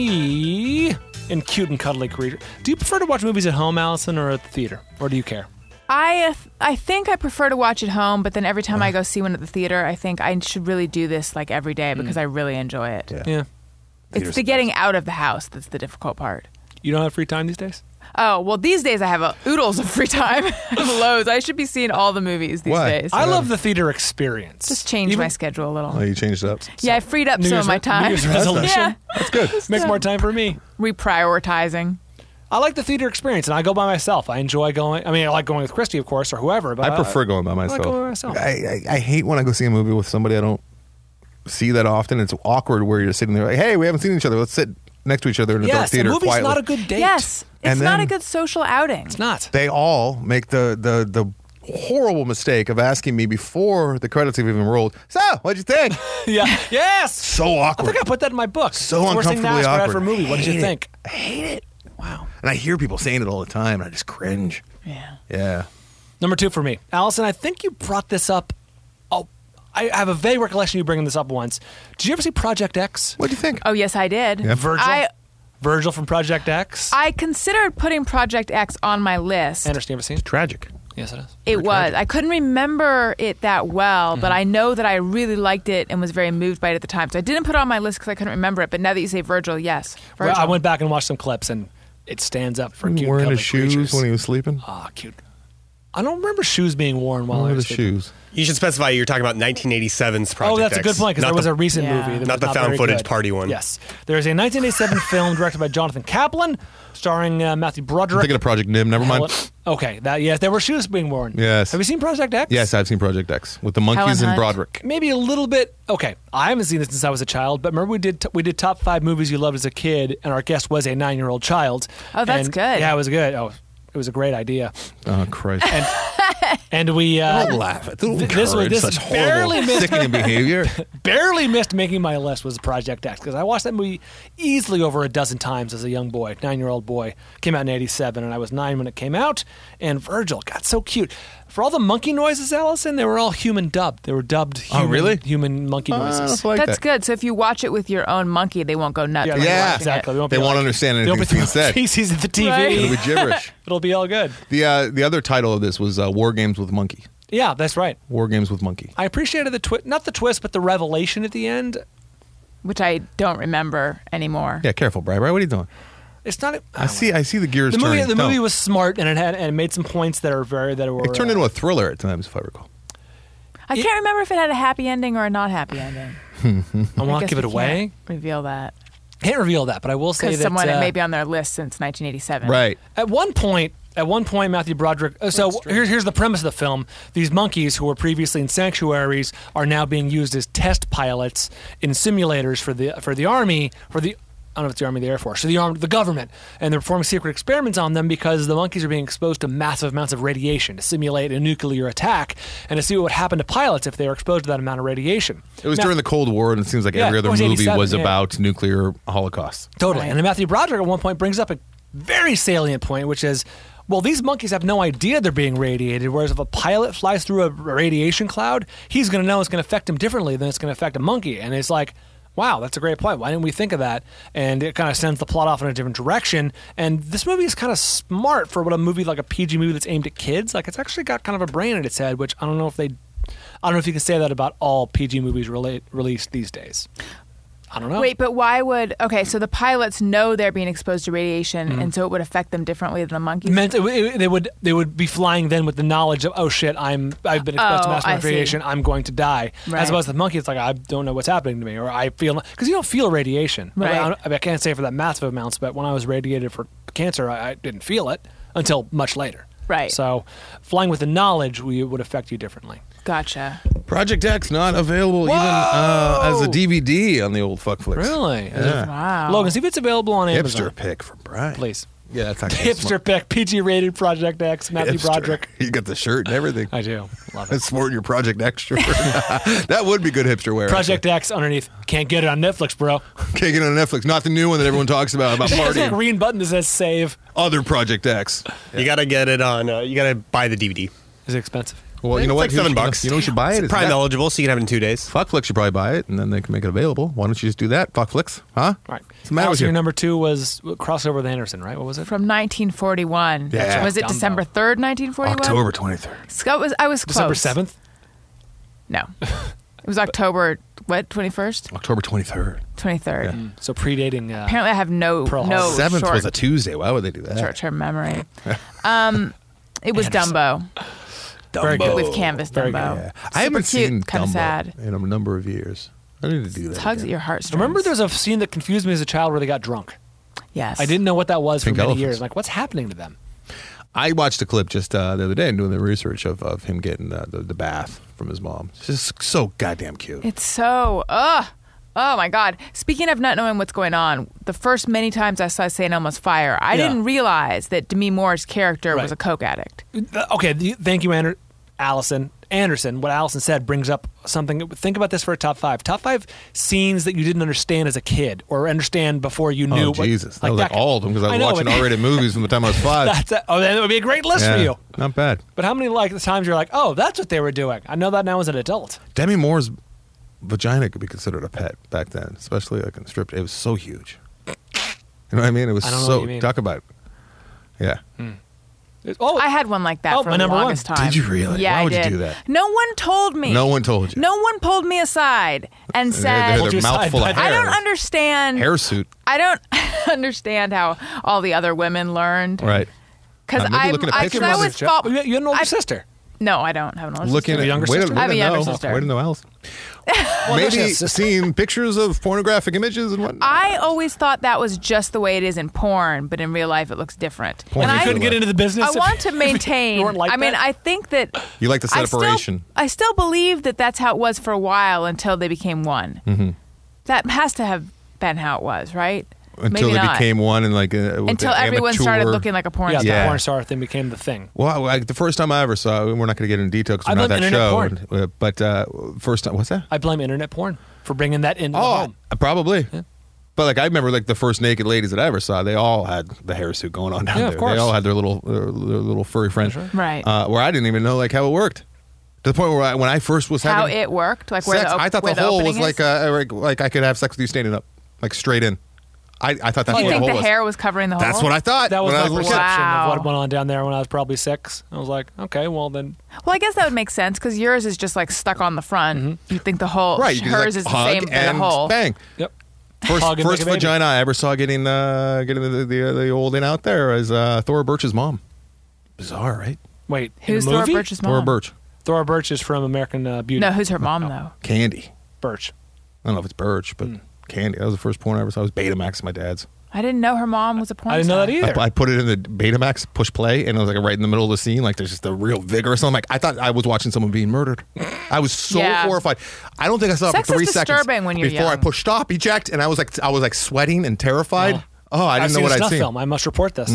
me in cute and cuddly creature. Do you prefer to watch movies at home, Allison, or at the theater, or do you care? I uh, I think I prefer to watch at home, but then every time I go see one at the theater, I think I should really do this like every day because I really enjoy it. Yeah. Yeah. It's the getting out of the house that's the difficult part. You don't have free time these days? Oh, well, these days I have a oodles of free time. I have loads. I should be seeing all the movies these Why? days. I love the theater experience. Just change Even- my schedule a little. Oh, you changed it up. yeah, I freed up New some Year's of my re- time. New Year's resolution. Yeah. That's good. Makes more time for me. Reprioritizing. I like the theater experience, and I go by myself. I enjoy going. I mean, I like going with Christy, of course, or whoever. But I prefer going by myself. going by myself. I, I, I hate when I go see a movie with somebody I don't see that often. It's awkward where you're sitting there like, hey, we haven't seen each other. Let's sit next to each other in a dark Yes, the theater movie's quietly. not a good date. Yes. It's And not a then- good social outing. It's not. They all make the, the, the horrible mistake of asking me before the credits have even rolled, so, what'd you think? Yeah. Yes. So I awkward. think I put that in my book. So It's the worst thing to uncomfortably ask right awkward. after a movie. What did I you hate think? I hate it. Wow. And I hear people saying it all the time, and I just cringe. Yeah. Yeah. Number two for me, Allison. I think you brought this up. Oh, I have a vague recollection of you bringing this up once. Did you ever see Project X? What'd you think? Oh, yes, I did. Yeah. Virgil. I Virgil from Project X. I considered putting Project X on my list. Anderson, you ever seen? Tragic. Yes, it is. It was. I couldn't remember it that well, Mm-hmm. but I know that I really liked it and was very moved by it at the time. So I didn't put it on my list because I couldn't remember it. But now that you say Virgil, yes. Virgil. Well, I went back and watched some clips, and it stands up for cute. Wearing cuddly his shoes creatures. when he was sleeping? Ah, cute. I don't remember shoes being worn while What I are the was sleeping. shoes? You should specify you're talking about nineteen eighty-seven's Project Oh, that's a X, good point because not there was the- a recent Yeah. movie. That Not was the found very footage good. party one. Yes, there is a nineteen eighty-seven film directed by Jonathan Kaplan, starring uh, Matthew Broderick. I'm thinking of Project Nim. Never mind. Helen- Okay, that yes, there were shoes being worn. Yes. Have you seen Project X? Yes, I've seen Project X with the monkeys Helen and Hunt. Broderick. Maybe a little bit. Okay, I haven't seen this since I was a child, but remember we did t- we did top five movies you loved as a kid, and our guest was a nine year old child. Oh, that's And- good. Yeah, it was good. Oh, it was a great idea. Oh, Christ. And And we uh, Don't laugh at th- this was this such barely horrible, missed sickening behavior. barely missed making my list was Project X because I watched that movie easily over a dozen times as a young boy, nine-year-old boy. Came out in eighty-seven, and I was nine when it came out. And Virgil got so cute. For all the monkey noises, Allison, they were all human dubbed. They were dubbed Oh, human, really? human monkey Uh, noises. I like That's that. good. So if you watch it with your own monkey, they won't go nuts. Yeah, when you're Yeah, watching exactly. it. won't They be won't like- understand they anything won't be being said. feces at the T V. Right. It'll be gibberish. It'll be all good. The uh, the other title of this was uh, War Games with Monkey. Yeah, that's right. War Games with Monkey. I appreciated the twist, not the twist, but the revelation at the end. Which I don't remember anymore. Yeah, careful, Bri. Bri, what are you doing? It's not. I see. I see the gears The movie. turning. The No. movie was smart and it had and it made some points that are very that were. It turned uh, into a thriller at times, if I recall. I can't remember if it had a happy ending or a not happy ending. I won't guess give it we away. can't reveal that. Can't reveal that, but I will say Because that someone uh, it may be on their list since nineteen eighty-seven. Right. At one point, at one point, Matthew Broderick. uh, So here's here's the premise of the film: these monkeys who were previously in sanctuaries are now being used as test pilots in simulators for the for the army for the. I don't know if it's the Army or the Air Force, or the arm, the government, and they're performing secret experiments on them because the monkeys are being exposed to massive amounts of radiation to simulate a nuclear attack and to see what would happen to pilots if they were exposed to that amount of radiation. It was Now- during the Cold War, and it seems like Yeah, every it other was movie eighty-seven, was yeah. about nuclear holocaust. Totally. Right. And then Matthew Broderick at one point brings up a very salient point, which is, well, these monkeys have no idea they're being radiated, whereas if a pilot flies through a radiation cloud, he's going to know it's going to affect him differently than it's going to affect a monkey. And it's like, wow, that's a great point. Why didn't we think of that? And it kind of sends the plot off in a different direction. And this movie is kind of smart for what a movie like a P G movie that's aimed at kids. Like, it's actually got kind of a brain in its head, which I don't know if they... I don't know if you can say that about all P G movies relate, released these days. I don't know. Wait, but why would okay? So the pilots know they're being exposed to radiation, Mm-hmm. and so it would affect them differently than the monkeys. Meant it, it- they would they would be flying then with the knowledge of, oh shit, I'm I've been exposed to Oh, mass I amount of see. radiation, I'm going to die. Right. As opposed to the monkey, it's like I don't know what's happening to me, or I feel because you don't feel radiation. Right. I, I, I can't say for that massive amounts, but when I was radiated for cancer, I, I didn't feel it until much later. Right. So, flying with the knowledge we, would affect you differently. Gotcha. Project X not available even uh, as a D V D on the old Fuckflix. Really? Yeah. Wow. Logan, see if it's available on Amazon. Hipster pick from Brian. Please. Yeah, that's not Hipster pick, P G rated Project X, Matthew Broderick. You got the shirt and everything. I do. Love it. That's sporting your Project X shirt. That would be good hipster wear. Project X underneath. Can't get it on Netflix, bro. Can't get it on Netflix. Not the new one that everyone talks about about There's a partying. green button that says save. Other Project X. You got to get it on. Uh, you got to buy the D V D. Is it expensive? Well, you know It's what? like seven You know- bucks. You know, you should buy it. It's Is Prime that- eligible, so you can have it in two days. Fuckflix should probably buy it, and then they can make it available. Why don't you just do that? Fuckflix, huh? Right. What's the matter with Allison, you? your number two was crossover with Anderson, right? What was it? From nineteen forty-one. Yeah. Was it Dumbo. December third, nineteen forty-one? October twenty-third. Scott was. I was close. December seventh? No, it was October. What? Twenty-first, October twenty-third. twenty-third. So predating. Uh, Apparently, I have no Pearl no Harbor. Seventh short, was a Tuesday. Why would they do that? short-term memory. Um, it was Anderson. Dumbo Very good. with Canvas Very Dumbo. good. Yeah. Super I haven't cute, seen kind of Dumbo sad. in a number of years. I need to do that. Tugs at again. your heartstrings. Remember there's a scene that confused me as a child where they got drunk. Yes, I didn't know what that was for Pink many elephants. years. Like, what's happening to them? I watched a clip just uh, the other day and doing the research of, of him getting the, the, the bath from his mom. It's just so goddamn cute. It's so ugh. Oh my God! Speaking of not knowing what's going on, the first many times I saw Saint Elmo's Fire, I Yeah. didn't realize that Demi Moore's character Right. was a coke addict. Uh, Okay, the- thank you, Ander- Allison. Anderson, what Allison said brings up something. Think about this for a top five. Top five scenes that you didn't understand as a kid or understand before you knew. Oh, what- Jesus. That was like that- all of them because I was know, watching but- R-rated movies from the time I was five. That's a, oh, that would be a great list Yeah, for you. Not bad. But how many like the times you're like, oh, that's what they were doing? I know that now as an adult. Demi Moore's vagina could be considered a pet back then, especially like in the strip. It was so huge. You know what I mean? It was I don't know so. what you mean. Talk about. Yeah. It- oh, I had one like that Oh, for my the number one. longest time. Did you really? Yeah, Why I would you did. do that? No one told me. No one told you. No one pulled me aside and They said, had Pulled their you mouth aside full by of the- "I hair. don't understand. Hairsuit. I don't understand how all the other women learned." Right. Because Uh, maybe I'm, looking at I, pictures 'cause I of was Jeff- fault. you you had an older I- sister. No, I don't have an older Looking sister. at younger way to- sister? way I have to a younger know. sister. Way to know, Allison. there's Maybe your sister. seeing pictures of pornographic images and whatnot. I always thought that was just the way it is in porn, but in real life it looks different. Porn And is I, couldn't get into the business. I if- want to maintain. you weren't like I mean, that? I think that You like the I still, separation. I still believe that that's how it was for a while until they became one. Mm-hmm. That has to have been how it was, right? until Maybe they not. became one and like uh, with Until the everyone started amateur- looking like a porn Yeah, star. the Yeah. porn star thing became the thing. Well, like the first time I ever saw, we're not going to get into detail because I we're not blame that internet show. porn. uh, But uh, first time, what's that? I blame internet porn for bringing that into the Oh, home. uh, probably. But like I remember, like the first naked ladies that I ever saw, they all had the hair suit going on down Yeah, of there. course. They all had their little, their, their little furry friends, Right. Uh, where I didn't even know like how it worked. To the point where I, when I first was How having it worked, like where sex, the op- I thought where the hole opening was like, is? uh, like like I could have sex with you standing up, like straight in. I, I thought that's You what the think hole the was. hair was covering the hole? That's what I thought. That was when I my was a little kid. perception Wow. of what went on down there when I was probably six. I was like, okay, well then, Well, I guess that would make sense because yours is just like stuck on the front. Mm-hmm. You think the whole Right, you can just, hers like, is the hug same as and the hole. bang. yep. First, Hug and first make a baby. vagina I ever saw getting uh, getting the the, the old in out there is uh, Thora Birch's mom. Bizarre, right? Wait, Who's in the Thora movie? Birch's mom? Thora Birch, Thora Birch is from American uh, Beauty. No, who's her mom though? Candy. Birch. I don't know if it's Birch, but Candy. That was the first porn I ever saw. It was Betamax. My dad's. I didn't know her mom was a porn I didn't know star. that either. I, I put it in the Betamax, push play, and it was like right in the middle of the scene. Like there's just a real vigor. So I'm like, I thought I was watching someone being murdered. I was so Yeah. horrified. I don't think I saw Sex it for three is seconds disturbing when you're before I young. pushed stop, eject, and I was like, I was like sweating and terrified. Well, oh, I I've didn't know seen what a I'd snuff seen. film. I must report this.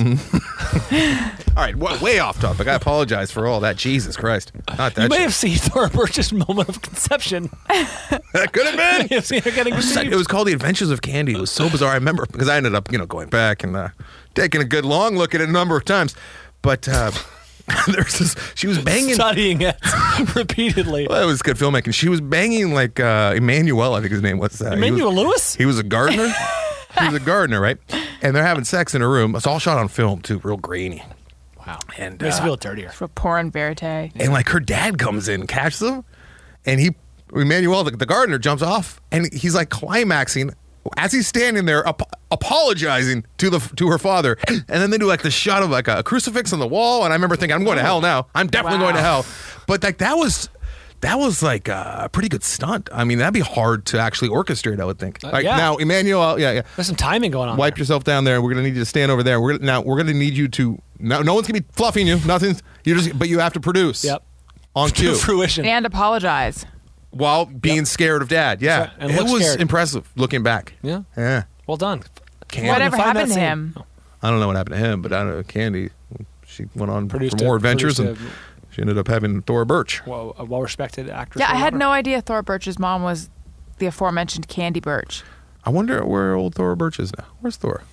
All right, w- way off topic. I apologize for all that. Jesus Christ, not that. You may shit. have seen Thora Birch's moment of conception. That could have You been. have seen her getting It received. was called The Adventures of Candy. It was so bizarre. I remember because I ended up, you know, going back and uh, taking a good long look at it a number of times. But uh, there's this. She was banging. studying it repeatedly. Well, it was good filmmaking. She was banging like uh, Emmanuel, I think his name was. Uh, he Emmanuel was- Lewis? He was a gardener. He was a gardener, right? And they're having sex in a room. It's all shot on film too, real grainy. Wow. And Makes uh, me feel dirtier. For porn verite. and like her dad comes in, catches them, and he Emmanuel, the, the gardener, jumps off, and he's like climaxing as he's standing there, ap- apologizing to the to her father, and then they do like the shot of like a, crucifix on the wall, and I remember thinking, I'm going to hell now. I'm definitely Wow. going to hell. But like that was. That was like a pretty good stunt. I mean, that'd be hard to actually orchestrate, I would think. Like yeah. now, Emmanuel, yeah, yeah. There's some timing going on. Wipe there. yourself down there. We're gonna need you to stand over there. We're gonna, now we're gonna need you to. No, no one's gonna be fluffing you. Nothing. You just, but you have to produce. Yep. On To cue fruition. And apologize. while being scared of dad. Yeah, That's right. And it look was scared. impressive looking back. Yeah. Yeah. Well done. Candy. Whatever Find that happened to scene. him? I don't know what happened to him, but I don't know. Candy, she went on Produced for more a- adventures, produced and she ended up having Thora Birch. Well, a well-respected actress. Yeah, or I had whatever. no idea Thora Birch's mom was the aforementioned Candy Birch. I wonder where old Thora Birch is now. Where's Thora?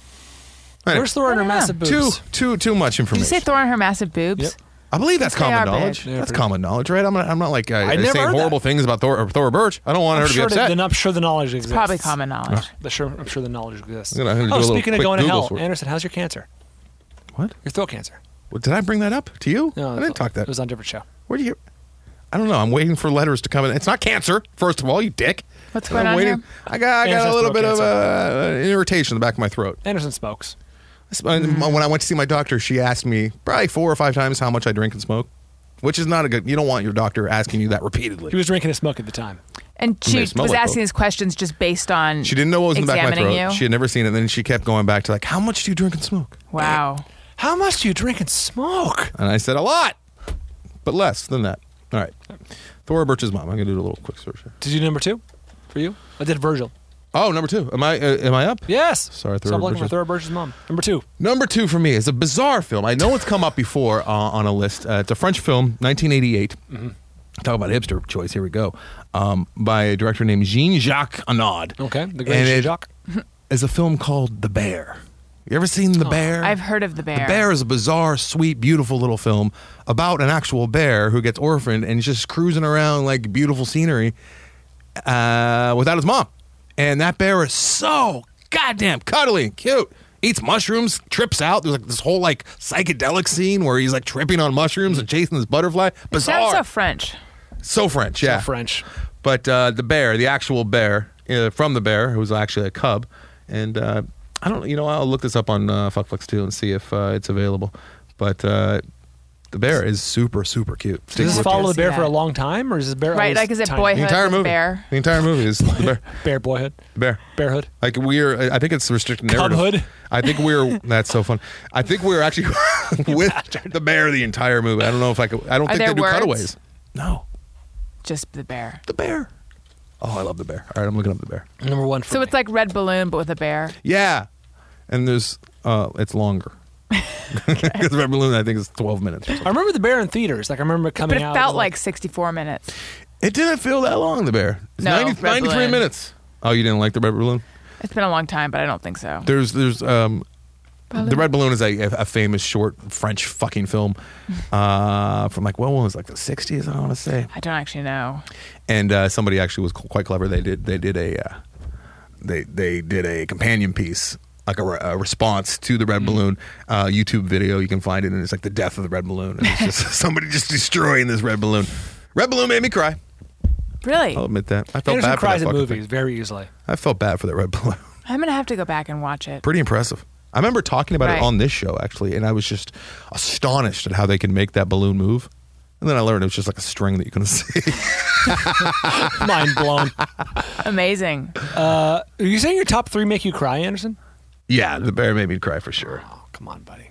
Anyway, Where's Thora and her I don't know. massive boobs? too too too much Did you information. say Thora and her massive boobs? Yep. I believe that's They common are big. knowledge. Yeah, that's pretty- common knowledge, right? I'm not. I'm not like uh, I never saying heard horrible that. things about Thora, Thora Birch. I don't want her I'm to sure, be upset. the, I'm sure the knowledge exists. Probably common knowledge. The sure, I'm sure the knowledge exists. I'm gonna- I'm gonna oh, do a little speaking of quick going to Google hell, for it. Anderson, how's your cancer? What? Your throat cancer. Well, did I bring that up to you? No, I didn't talk that. It was on a different show. Where do you? I don't know. I'm waiting for letters to come in. It's not cancer, first of all, you dick. What's I'm going on waiting. here? I got. I got Anderson's a little throat bit of cancer. uh, an irritation in the back of my throat. Anderson smokes. When I went to see my doctor, she asked me probably four or five times how much I drink and smoke, which is not a good. You don't want your doctor asking you that He repeatedly. was drinking and smoking at the time. And It she may was smell like asking both. these questions just based on She didn't know what was in the back of my examining throat. you? She had never seen it. And then she kept going back to like, how much do you drink and smoke? Wow. How much do you drink and smoke? And I said a lot, but less than that. All right. Thora Birch's mom. I'm gonna do a little quick search here. Did you do number two for you? I did Virgil. Oh, number two. Am I? Uh, am I up? Yes. Sorry, Stop Thora looking for Birch's- Thora Birch's mom. Number two. Number two for me is a bizarre film. I know it's come up before uh, on a list. Uh, it's a French film, nineteen eighty-eight. Mm-hmm. Talk about hipster choice. Here we go. Um, by a director named Jean-Jacques Annaud. Okay. The great And it Jacques. is a film called The Bear. You ever seen The Bear? I've heard of the bear. The Bear is a bizarre, sweet, beautiful little film about an actual bear who gets orphaned and is just cruising around like beautiful scenery uh, without his mom. And that bear is so goddamn cuddly and cute. Eats mushrooms, trips out. There's like this whole like psychedelic scene where he's like tripping on mushrooms and chasing this butterfly. Bizarre. Sounds so French. So French, yeah. French. But uh, the bear, the actual bear uh, from the bear, who was actually a cub, and uh, I don't, you know, I'll look this up on uh, Fuckflix too and see if uh, it's available. But uh, the bear is super, super cute. Does this Look follow at the bear that. for a long time, or is this bear Right, always like is it tiny? boyhood? The entire with movie, bear? the entire movie is the bear. Bear boyhood, The bear. bearhood. Like we're, I think it's restricted narrative. Cubhood? I think we're. That's so fun. I think we're actually with the bear the entire movie. I don't know if I could. I don't Are think they there do words? cutaways. No, Just the bear. the bear. Oh, I love the bear. All right, I'm looking up the bear. Number one for So me. it's like Red Balloon, but with a bear. Yeah, and there's uh, it's longer because Red Balloon I think is twelve minutes. Or I something. remember the bear in theaters. Like I remember coming But it out. felt with, like sixty-four minutes. It didn't feel that long. The bear. It's No, ninety, Red ninety-three Balloon. minutes. Oh, you didn't like the Red Balloon? It's been a long time, but I don't think so. There's there's um. The Red Balloon is a, a famous short French fucking film uh, from like, well, when was it, like the sixties, I want to say. I don't actually know. And uh, somebody actually was quite clever. They did they did a uh, they they did a companion piece, like a, re- a response to the Red Balloon uh, YouTube video. You can find it, and it's like the death of the Red Balloon. And it's just somebody just destroying this Red Balloon. Red Balloon made me cry. Really? I'll admit that. I felt Anderson bad for cries that at fucking movies thing. very easily. I felt bad for that Red Balloon. I'm going to have to go back and watch it. Pretty impressive. I remember talking about Right. it on this show, actually, and I was just astonished at how they can make that balloon move. And then I learned it was just like a string that you couldn't see. Mind blown. Amazing. Are you saying your top three make you cry, Anderson? Yeah, the bear made me cry for sure. Oh, come on, buddy.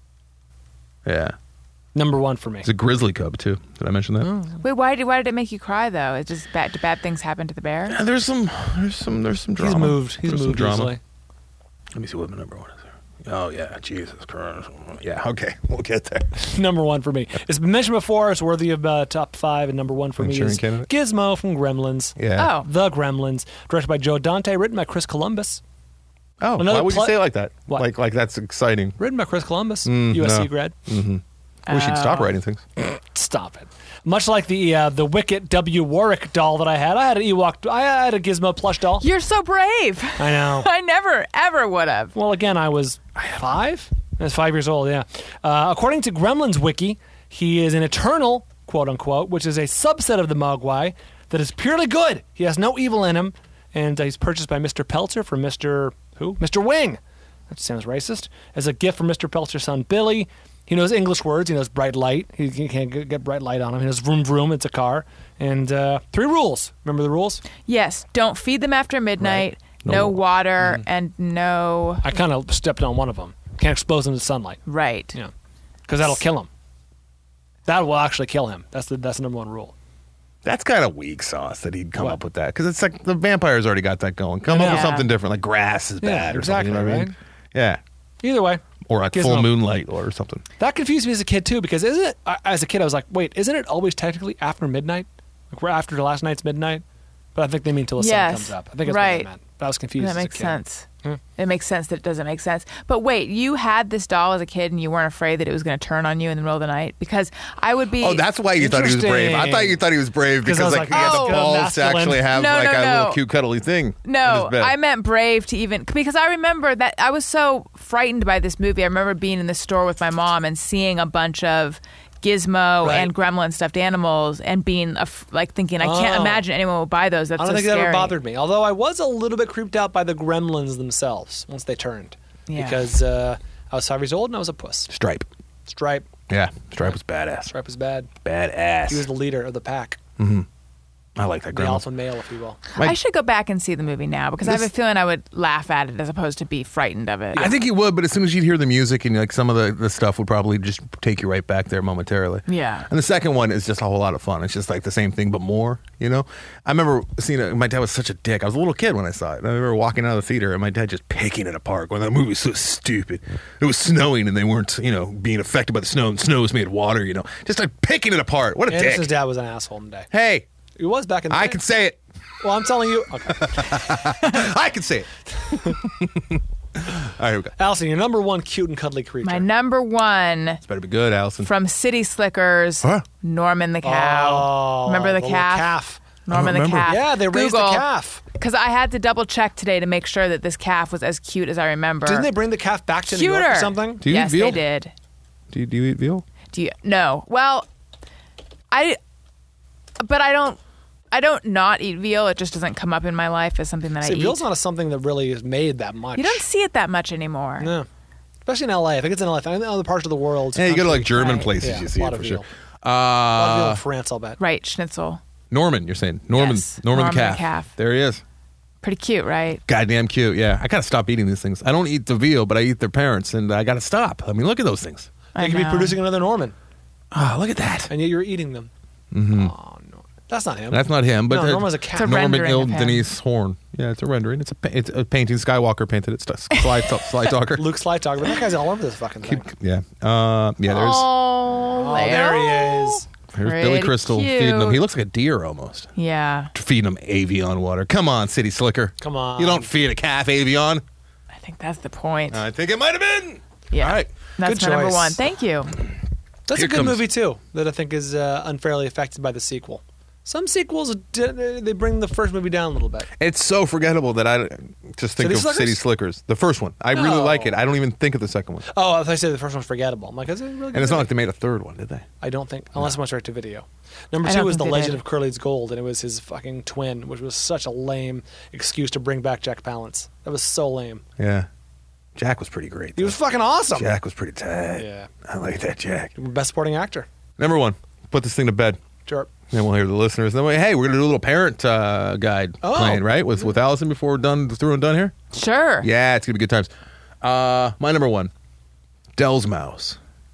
Yeah. Number one for me. It's a grizzly cub, too. Did I mention that? Oh. Wait, why did why did it make you cry though? It just bad did bad things happen to the bear? Yeah, there's some, there's some, there's some drama. He's moved. He's There's some moved drama. easily. Let me see what my number one is. Oh yeah, Jesus Christ. Yeah, okay, we'll get there. Number one for me. It's been mentioned before. It's worthy of uh, top five, and number one for me Manchurian is Candidate? Gizmo from Gremlins. Yeah. Oh. The Gremlins, directed by Joe Dante, written by Chris Columbus. Oh, Another why would pl- you say it like that? What? Like, like that's exciting. Written by Chris Columbus, Mm, U S C no. grad. Wish you'd stop writing things. Stop it. Much like the uh, the Wicket W. Warwick doll that I had. I had an Ewok. I had a Gizmo plush doll. You're so brave. I know. I never ever would have. Well, again, I was five. I was five years old, yeah. Uh, according to Gremlins Wiki, he is an eternal, quote unquote, which is a subset of the Mogwai that is purely good. He has no evil in him, and uh, he's purchased by Mister Peltzer from Mister Who? Mister Wing. That sounds racist. As a gift from Mister Peltzer's son Billy. He knows English words. He knows bright light. He, he can't get, get bright light on him. He knows vroom vroom. It's a car. And uh, three rules. Remember the rules? Yes, don't feed them after midnight. No No, wa- water and no I kind of stepped on one of them. Can't expose him to sunlight. right. Yeah, because that'll kill him. That will actually kill him. That's the that's the number one rule. That's kind of weak sauce that he'd come What? up with that because it's like the vampire's already got that going. Come up with Yeah. something different, like grass is Yeah, bad or exactly, something. You know what I right? mean? Yeah, Either way, or like Gizmo. full moonlight or something. that confused me as a kid too. Because isn't it? I- As a kid, I was like, wait, isn't it always technically after midnight? Like we're after the last night's midnight. But I think they mean till the sun Yes, comes up. I think that's right. what they meant. But I was confused. That as a makes kid. sense. Hmm. It makes sense that it doesn't make sense. But wait, you had this doll as a kid and you weren't afraid that it was going to turn on you in the middle of the night? Because I would be. Oh, that's why you thought he was brave. I thought you thought he was brave 'Cause I because was like, like, he had oh, the balls to masculine. actually have No, like no, a no. little cute cuddly thing. in No, his bed. I meant brave to even because I remember that I was so frightened by this movie. I remember being in the store with my mom and seeing a bunch of Gizmo Right. and Gremlin stuffed animals and being af- like thinking, I can't Oh. imagine anyone would buy those. That's I don't so think scary. that ever bothered me. Although I was a little bit creeped out by the Gremlins themselves once they turned. Yeah. Because uh, I was five years old and I was a puss. Stripe. Stripe. Yeah, Stripe was badass. Stripe was bad. Badass. He was the leader of the pack. I like that The gremlin. alpha male, if you will. I should go back and see the movie now because I have a This- feeling I would laugh at it as opposed to be frightened of it. I think you would, but as soon as you'd hear the music and like some of the, the stuff would probably just take you right back there momentarily. Yeah. And the second one is just a whole lot of fun. It's just like the same thing but more, you know? I remember seeing it. My dad was such a dick. I was a little kid when I saw it. And I remember walking out of the theater and my dad just picking it apart going, that movie was so stupid. It was snowing and they weren't, you know, being affected by the snow and snow was made of water, you know? Just like picking it apart. What a Anderson's dick. dad was an asshole today. Hey, He was back in the I day. can say it. Well, I'm telling you. Okay. I can say it. All right, here we go. Allison, your number one cute and cuddly creature. My number one This better be good, Allison. from City Slickers, Huh? Norman the cow. Oh, Remember the, little calf? calf. Norman the remember. calf. Yeah, they raised the Google, calf. Because I had to double check today to make sure that this calf was as cute as I remember. Didn't they bring the calf back to New York Cuter. or something? Do you yes, eat veal? they did. Do you, do you eat veal? Do you? No. Well, I. But I don't. I don't not eat veal. It just doesn't come up in my life as something that See, I eat. veal's not a, something that really is made that much. You don't see it that much anymore. No. Especially in L A. I think it's in L A. I think in other parts of the world. Yeah, you go to like German Right. places, Yeah, you see a lot it of for veal. sure. A lot of veal Uh, in France, I'll bet. Right, schnitzel. Norman, you're saying Norman, Yes, Norman, Norman the the calf. calf. There he is. Pretty cute, right? Goddamn cute. Yeah, I gotta stop eating these things. I don't eat the veal, but I eat their parents, and I gotta stop. I mean, look at those things. They I could be know. producing another Norman, Oh, look at that. and yet you're eating them. Mm-hmm. Oh, no. That's not him. That's not him, but No, uh, Norma's a cat. It's a Norman rendering Il of him. Denise Horn. Yeah, it's a rendering. It's a pa- it's a painting. Skywalker painted it. Slide Slide Talker. Luke Slytalker. But that guy's all over this fucking thing. Keep, yeah, uh, yeah. There's Oh, Oh, there he is. there's Billy pretty Crystal cute. feeding him. He looks like a deer almost. Yeah, Feeding him Avion water. Come on, City Slicker. Come on. You don't feed a calf Avion. I think that's the point. I think it might have been. yeah, All right. that's Good my number choice. one. Thank you. That's Here a good comes- movie too. That I think is uh, unfairly affected by the sequel. Some sequels di- they bring the first movie down a little bit. It's so forgettable that I just think City of Slickers? City Slickers. The first one. I really No. like it. I don't even think of the second one. Oh, I thought you said the first one's forgettable. I'm like, is it really? Good And it's not movie? like they made a third one, did they? I don't think, unless it went straight to video. Number I two don't was The think they Legend did. of Curly's Gold, and it was his fucking twin, which was such a lame excuse to bring back Jack Palance. That was so lame. Yeah. Jack was pretty great. He was though. fucking awesome. Jack was pretty tight. Yeah. I like that Jack. Best supporting actor. Number one. Put this thing to bed. Sure. Then we'll hear the listeners. Then we, hey, we're gonna do a little parent uh, guide Oh. playing, right? With with Allison before we're done through and done here. Sure. Yeah, it's gonna be good times. Uh, my number one, Dell's Mouse,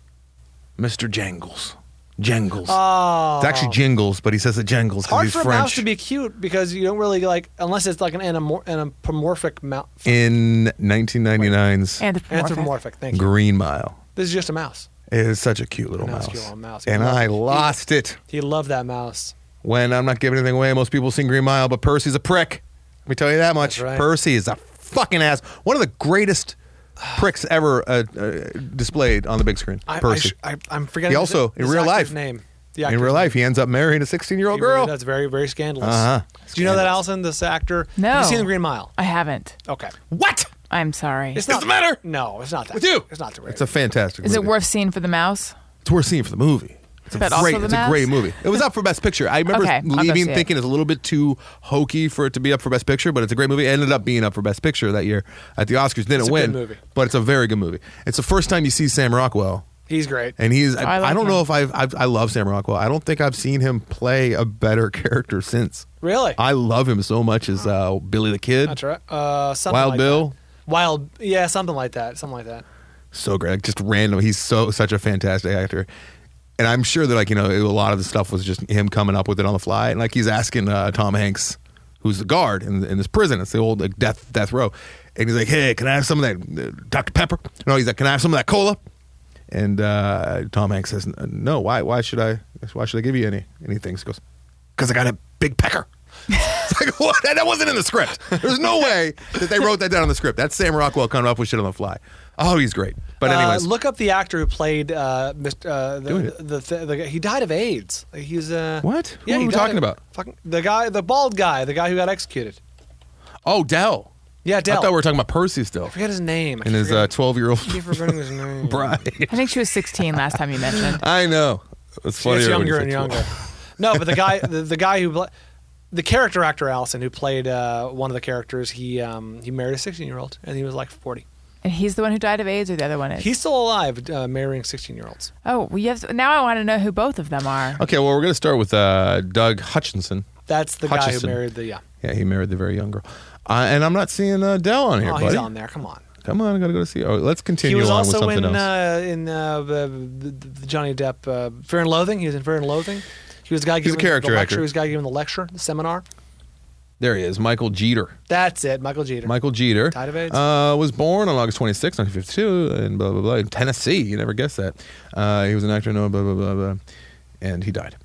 Mister Jangles, Jangles. Oh. It's actually Jingles, but he says it Jangles It's because hard he's for a French. mouse to be cute because you don't really like, unless it's like an anamor- anthropomorphic mouse. In nineteen ninety-nine's Anthropomorphic. Anthropomorphic, thank you. Green Mile, This is just a mouse. it is such a cute little Mouse, mouse, cute little mouse. and He I loves it. lost it He loved that mouse. when I'm not giving anything away. Most people sing Green Mile, but Percy's a prick. Let me tell you that much. That's right. Percy is a fucking ass. One of the greatest pricks ever uh, uh, displayed on the big screen. I, I, Percy. sh- I, I'm forgetting. He also, his, in real his actor's life- name. The In actor's real life, name. he ends up marrying a sixteen-year-old He really girl. does. Very, very scandalous. Uh-huh. Do you know that, Scandalous. Allison? This actor. No. Have you seen The Green Mile? I haven't. Okay. What? I'm sorry. It's What's not the matter No, it's not that. with you? It's not the. It's a fantastic. Is it movie. worth seeing for the mouse? It's worth seeing for the movie. It's a But also great. the It's a mouse? great movie. It was up for Best Picture. I remember Okay, I'll go leaving see it. thinking it's a little bit too hokey for it to be up for Best Picture, but it's a great movie. It ended up being up for Best Picture that year at the Oscars. Didn't It's a win, good movie. but it's a very good movie. It's the first time you see Sam Rockwell. He's great. And he's, I, I like I don't him. know if I've, I've, I love Sam Rockwell. I don't think I've seen him play a better character since. Really? I love him so much as uh, Billy the Kid, That's right. Uh, something Wild like Bill. that. Wild. Yeah, something like that. Something like that. So great. Like, just random. He's so, such a fantastic actor. And I'm sure that, like, you know, a lot of the stuff was just him coming up with it on the fly. And, like, he's asking uh, Tom Hanks, who's the guard in, in this prison. It's the old like, death death row. And he's like, hey, can I have some of that uh, Doctor Pepper? No, he's like, can I have some of that cola? And uh, Tom Hanks says, no, why Why should I Why should I give you any anything? He goes, because I got a big pecker. It's like, what? That wasn't in the script. There's no way that they wrote that down in the script. That's Sam Rockwell coming up with shit on the fly. Oh, he's great. But anyways, uh, look up the actor who played uh, Mister Uh, the, Doing the, it. the, the, the He died of AIDS. He's uh, What? Who Yeah, are he we died talking of- about? Fucking the guy, the bald guy, the guy who got executed. oh, Dell. Yeah, Dell. I thought we were talking about Percy still. I forget his name. I And keep his uh, forgetting- twelve-year-old I keep forgetting his name. bride. I think she was sixteen last time you mentioned. I know. It's She gets funnier when you younger say and younger. twelve. No, but the guy, the, the guy who, pla- the character actor Allison, who played uh, one of the characters, he um, he married a sixteen-year-old, and he was like forty. And he's the one who died of AIDS, or the other one is? He's still alive, uh, marrying sixteen-year-olds. Oh, well, you have to- now I want to know who both of them are. Okay, well, we're going to start with uh, Doug Hutchinson. That's the guy Hutchison. who married the yeah. Yeah, he married the very young girl. Uh, and I'm not seeing uh, Dell on here, Oh, buddy. he's on there. Come on. Come on, I got to go to see. Oh, let's He continue was on with also something in else. uh, in uh, the, the, the Johnny Depp uh, Fear and Loathing. He was in Fear and Loathing. He was the guy He's a giving character the lecture. actor. He was the guy giving the lecture, the seminar. There he is, Michael Jeter. That's it, Michael Jeter. Michael Jeter Died of AIDS? uh, was born on August twenty-sixth, nineteen fifty-two, in blah, blah, blah, in Tennessee. You never guess that. Uh, he was an actor, no, blah, blah, blah, blah. And he died.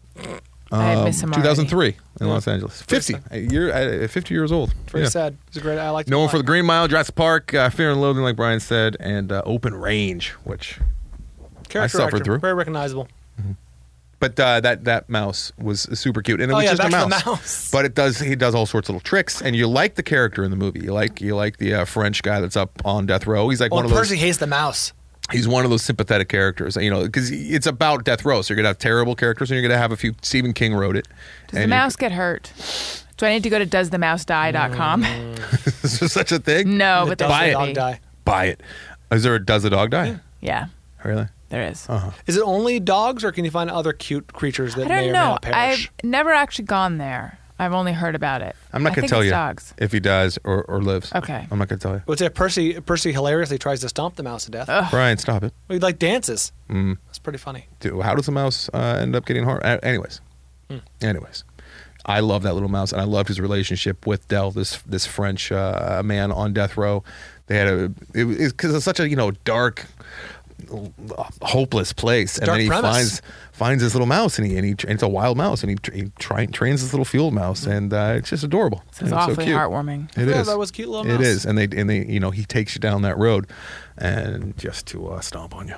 I Um, miss him two thousand three in Yeah. Los Angeles. Pretty fifty. sad. A year, uh, fifty years old. Pretty Yeah. sad. He's a great. I like. Known for the Green Mile, Jurassic Park, uh, Fear and Loathing, like Brian said, and uh, Open Range, which. character I suffered actor, through. Very recognizable. But uh, that that mouse was super cute, and it Oh, was yeah, just a back to mouse. the mouse. But it does he does all sorts of little tricks, and you like the character in the movie. You like you like the uh, French guy that's up on death row. He's like Well, one of those. Percy hates the mouse. He's one of those sympathetic characters, you know, because it's about death row. So you're gonna have terrible characters, and you're gonna have a few. Stephen King wrote it. Does the and mouse get hurt? Do I need to go to does the mouse die dot com? Is there such a thing? No, The but there dog- Buy should it. dog be. die. Buy it. Is there a does a dog die? Yeah, Really? there is. Uh-huh. Is it only dogs, or can you find other cute creatures that I may don't or may know. not perish? I've never actually gone there. I've only heard about it. I'm not I gonna think tell it's you dogs. if he dies or, or lives. Okay. I'm not gonna tell you. What's it? Percy Percy hilariously tries to stomp the mouse to death. Ugh. Brian, stop it. Well, he like dances. Mm. That's pretty funny. Dude, how does the mouse uh, end up getting harmed? Uh, anyways, Anyways, I love that little mouse, and I loved his relationship with Del, this this French uh, man on death row. They had a it was because it's such a you know dark, hopeless place, and Dark then he premise. finds finds this little mouse, and he and, he, and it's a wild mouse, and he, tra- he try, trains this little field mouse, and uh, it's just adorable. It's And awfully so cute. heartwarming. It Yeah, is. that was a cute little It mouse. is, and they and they you know he takes you down that road, and just to uh, stomp on you.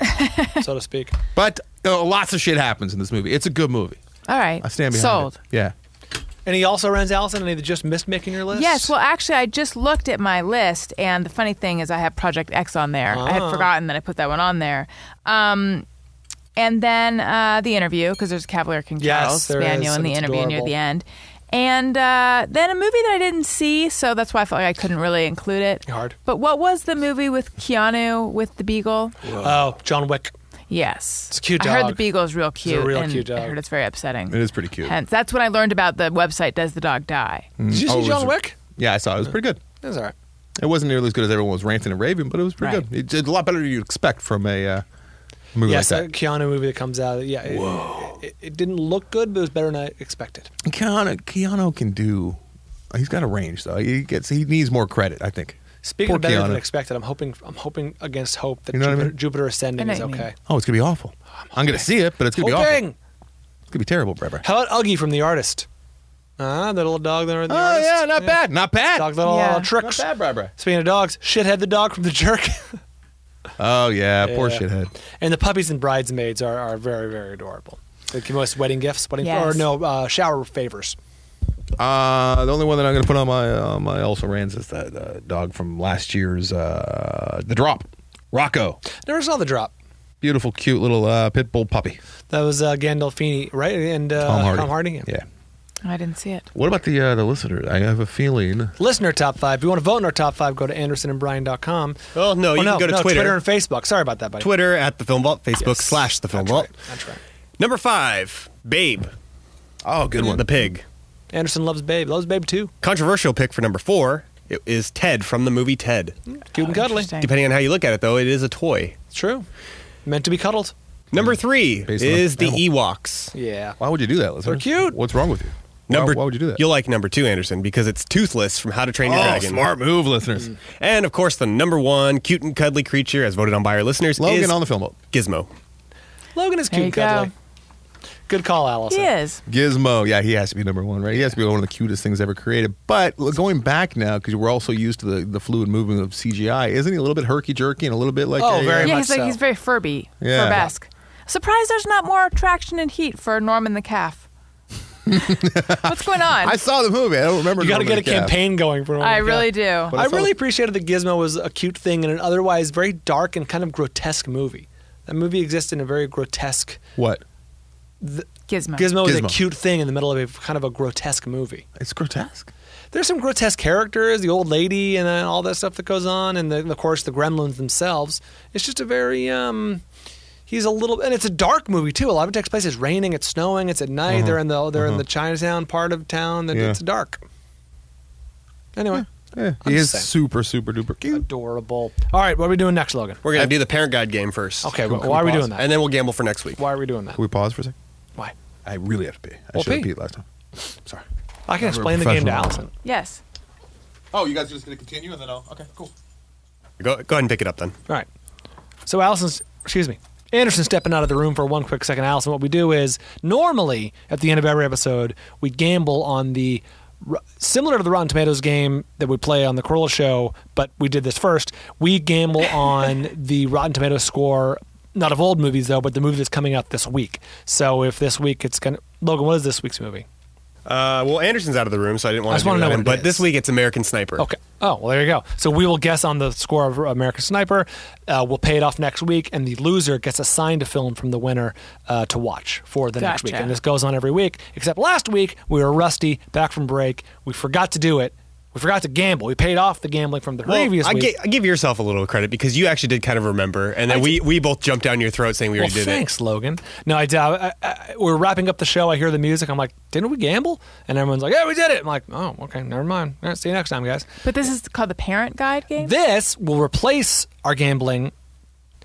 so to speak. But uh, lots of shit happens in this movie. It's a good movie. All right. I stand behind Sold. it. Yeah. Any also runs, Allison? Any that just missed making your list? Yes, well, actually, I just looked at my list, and the funny thing is I have Project X on there. I had Ah. forgotten that I put that one on there. Um, and then uh, The Interview, because there's Cavalier King Yes, Charles there Spaniel is, in and The it's Interview near adorable. the end. And uh, then a movie that I didn't see, so that's why I felt like I couldn't really include it. Hard. But what was the movie with Keanu with the beagle? Oh, John Wick. Yes. It's a cute I heard dog. the beagle is real cute. real and cute dog. I heard it's very upsetting. It is pretty cute. Hence, that's when I learned about the website Does the Dog Die? Did you Oh, see it John was- Wick? Yeah, I saw it. It was pretty good. That's all right. It wasn't nearly as good as everyone was ranting and raving, but it was pretty Right. good. It did a lot better than you'd expect from a uh, movie Yes, like a that. Keanu movie that comes out. Yeah, it, it, it didn't look good, but it was better than I expected. And Keanu, Keanu can do. He's got a range though. He gets. He needs more credit, I think. Speaking Poor of better Keanu. than expected, I'm hoping. I'm hoping against hope that You know what I Jupiter, mean? Jupiter Ascending I know is what you mean. okay. Oh, it's gonna be awful. I'm gonna see it, but it's gonna be awful. Hoping. It's gonna be terrible, Breber. How about Uggy from The Artist? Ah, that little dog there. in The Oh Artist. yeah, not bad, not bad. Dog little Yeah. uh, Not tricks. Not bad, Breber. Speaking of dogs, Shithead the dog from The Jerk. Oh yeah, poor Yeah. shithead. And the puppies and bridesmaids are, are very, very adorable. They give us wedding gifts, wedding Yes. or no uh, shower favors. Uh, the only one that I'm gonna put on my uh, my also rans is that uh, dog from last year's uh, The Drop, Rocco. Never saw The Drop. Beautiful, cute little uh, pit bull puppy. That was uh, Gandolfini, right? And uh, Tom Hardy. Tom Hardy. Yeah. I didn't see it. What about the uh, the listeners? I have a feeling. Listener top five. If you want to vote in our top five, go to anderson and brian dot com. Well, no, you oh, no, can go to no, Twitter. Twitter and Facebook. Sorry about that, buddy. Twitter at the Film Vault, Facebook Yes. slash the Film That's Vault. right. That's right. Number five, Babe, Oh, good one. the pig. Anderson loves Babe. Loves Babe too. Controversial pick for number four it is Ted from the movie Ted. Cute and cuddly. Interesting. Depending on how you look at it, though, it is a toy. It's true. Meant to be cuddled. Number three Based on is the animal. Ewoks. Yeah. Why would you do that, listener? They're cute. What's wrong with you? Number, why, why would you do that? You'll like number two, Anderson, because it's Toothless from How to Train Your Oh, Dragon. smart move, listeners. And of course, the number one cute and cuddly creature, as voted on by our listeners, Logan is on the film vote. Gizmo. Logan is There cute you and go. cuddly. Good call, He Allison. is. Gizmo, yeah, he has to be number one, right? He has to be one of the cutest things ever created. But look, going back now, because we're also used to the, the fluid movement of C G I, isn't he a little bit herky jerky and a little bit like Oh, a, very uh, Yeah, much he's like so. he's very Furby, Yeah. Furbesque. Surprised there's not more traction and heat for Norman the calf. What's going on? I saw the movie. I don't remember. You got to Norman get a the Calf. campaign going for Norman I the really Calf. do. But I I saw really the- appreciated that Gizmo was a cute thing in an otherwise very dark and kind of grotesque movie. That movie exists in a very grotesque. What? Gizmo. Gizmo is a Gizmo. cute thing in the middle of a kind of a grotesque movie. It's grotesque. There's some grotesque characters, the old lady, and then all that stuff that goes on, and the, of course the gremlins themselves. It's just a very um. He's a little, and it's a dark movie too. A lot of it takes place. It's raining, it's snowing, it's at night. They're in the they're in the Chinatown part of town. And Yeah. It's dark. Anyway, Yeah, I'm he just is saying. super, super duper cute. adorable. All right, what are we doing next, Logan? We're going to do the Parent Guide game first. Okay, Can- wh- can why are we we pause? doing that? And then we'll gamble for next week. Why are we doing that? Can we pause for a second? Why? I really have to pee. I Well, should have pee. peed last time. Sorry. I can We're explain the game to professional. Allison. Yes. Oh, you guys are just going to continue and then I'll. Okay, cool. Go, go ahead and pick it up then. All right. So Allison's, excuse me, Anderson's stepping out of the room for one quick second. Allison, what we do is normally at the end of every episode, we gamble on the similar to the Rotten Tomatoes game that we play on the Corolla Show, but we did this first. We gamble on the Rotten Tomatoes score, not of old movies though, but the movie that's coming out this week. So if this week it's gonna, Logan, what is this week's movie? Uh, well, Anderson's out of the room, so I didn't I want just to do wanna that. know what it But is. this week it's American Sniper. Okay. Oh, well, there you go. So we will guess on the score of American Sniper. Uh, we'll pay it off next week, and the loser gets assigned a film from the winner uh, to watch for the next week. Gotcha. And this goes on every week, except last week we were rusty, back from break. We forgot to do it. We forgot to gamble. We paid off the gambling from the Well, previous I, week. gi- I give yourself a little credit because you actually did kind of remember, and then I we, did. we both jumped down your throat saying we well, already did thanks, Logan. No, I, I, I, we're wrapping up the show. I hear the music. I'm like, didn't we gamble? And everyone's like, yeah, we did it. I'm like, oh, okay, never mind. All right, see you next time, guys. But this is called the Parent Guide game? This will replace our gambling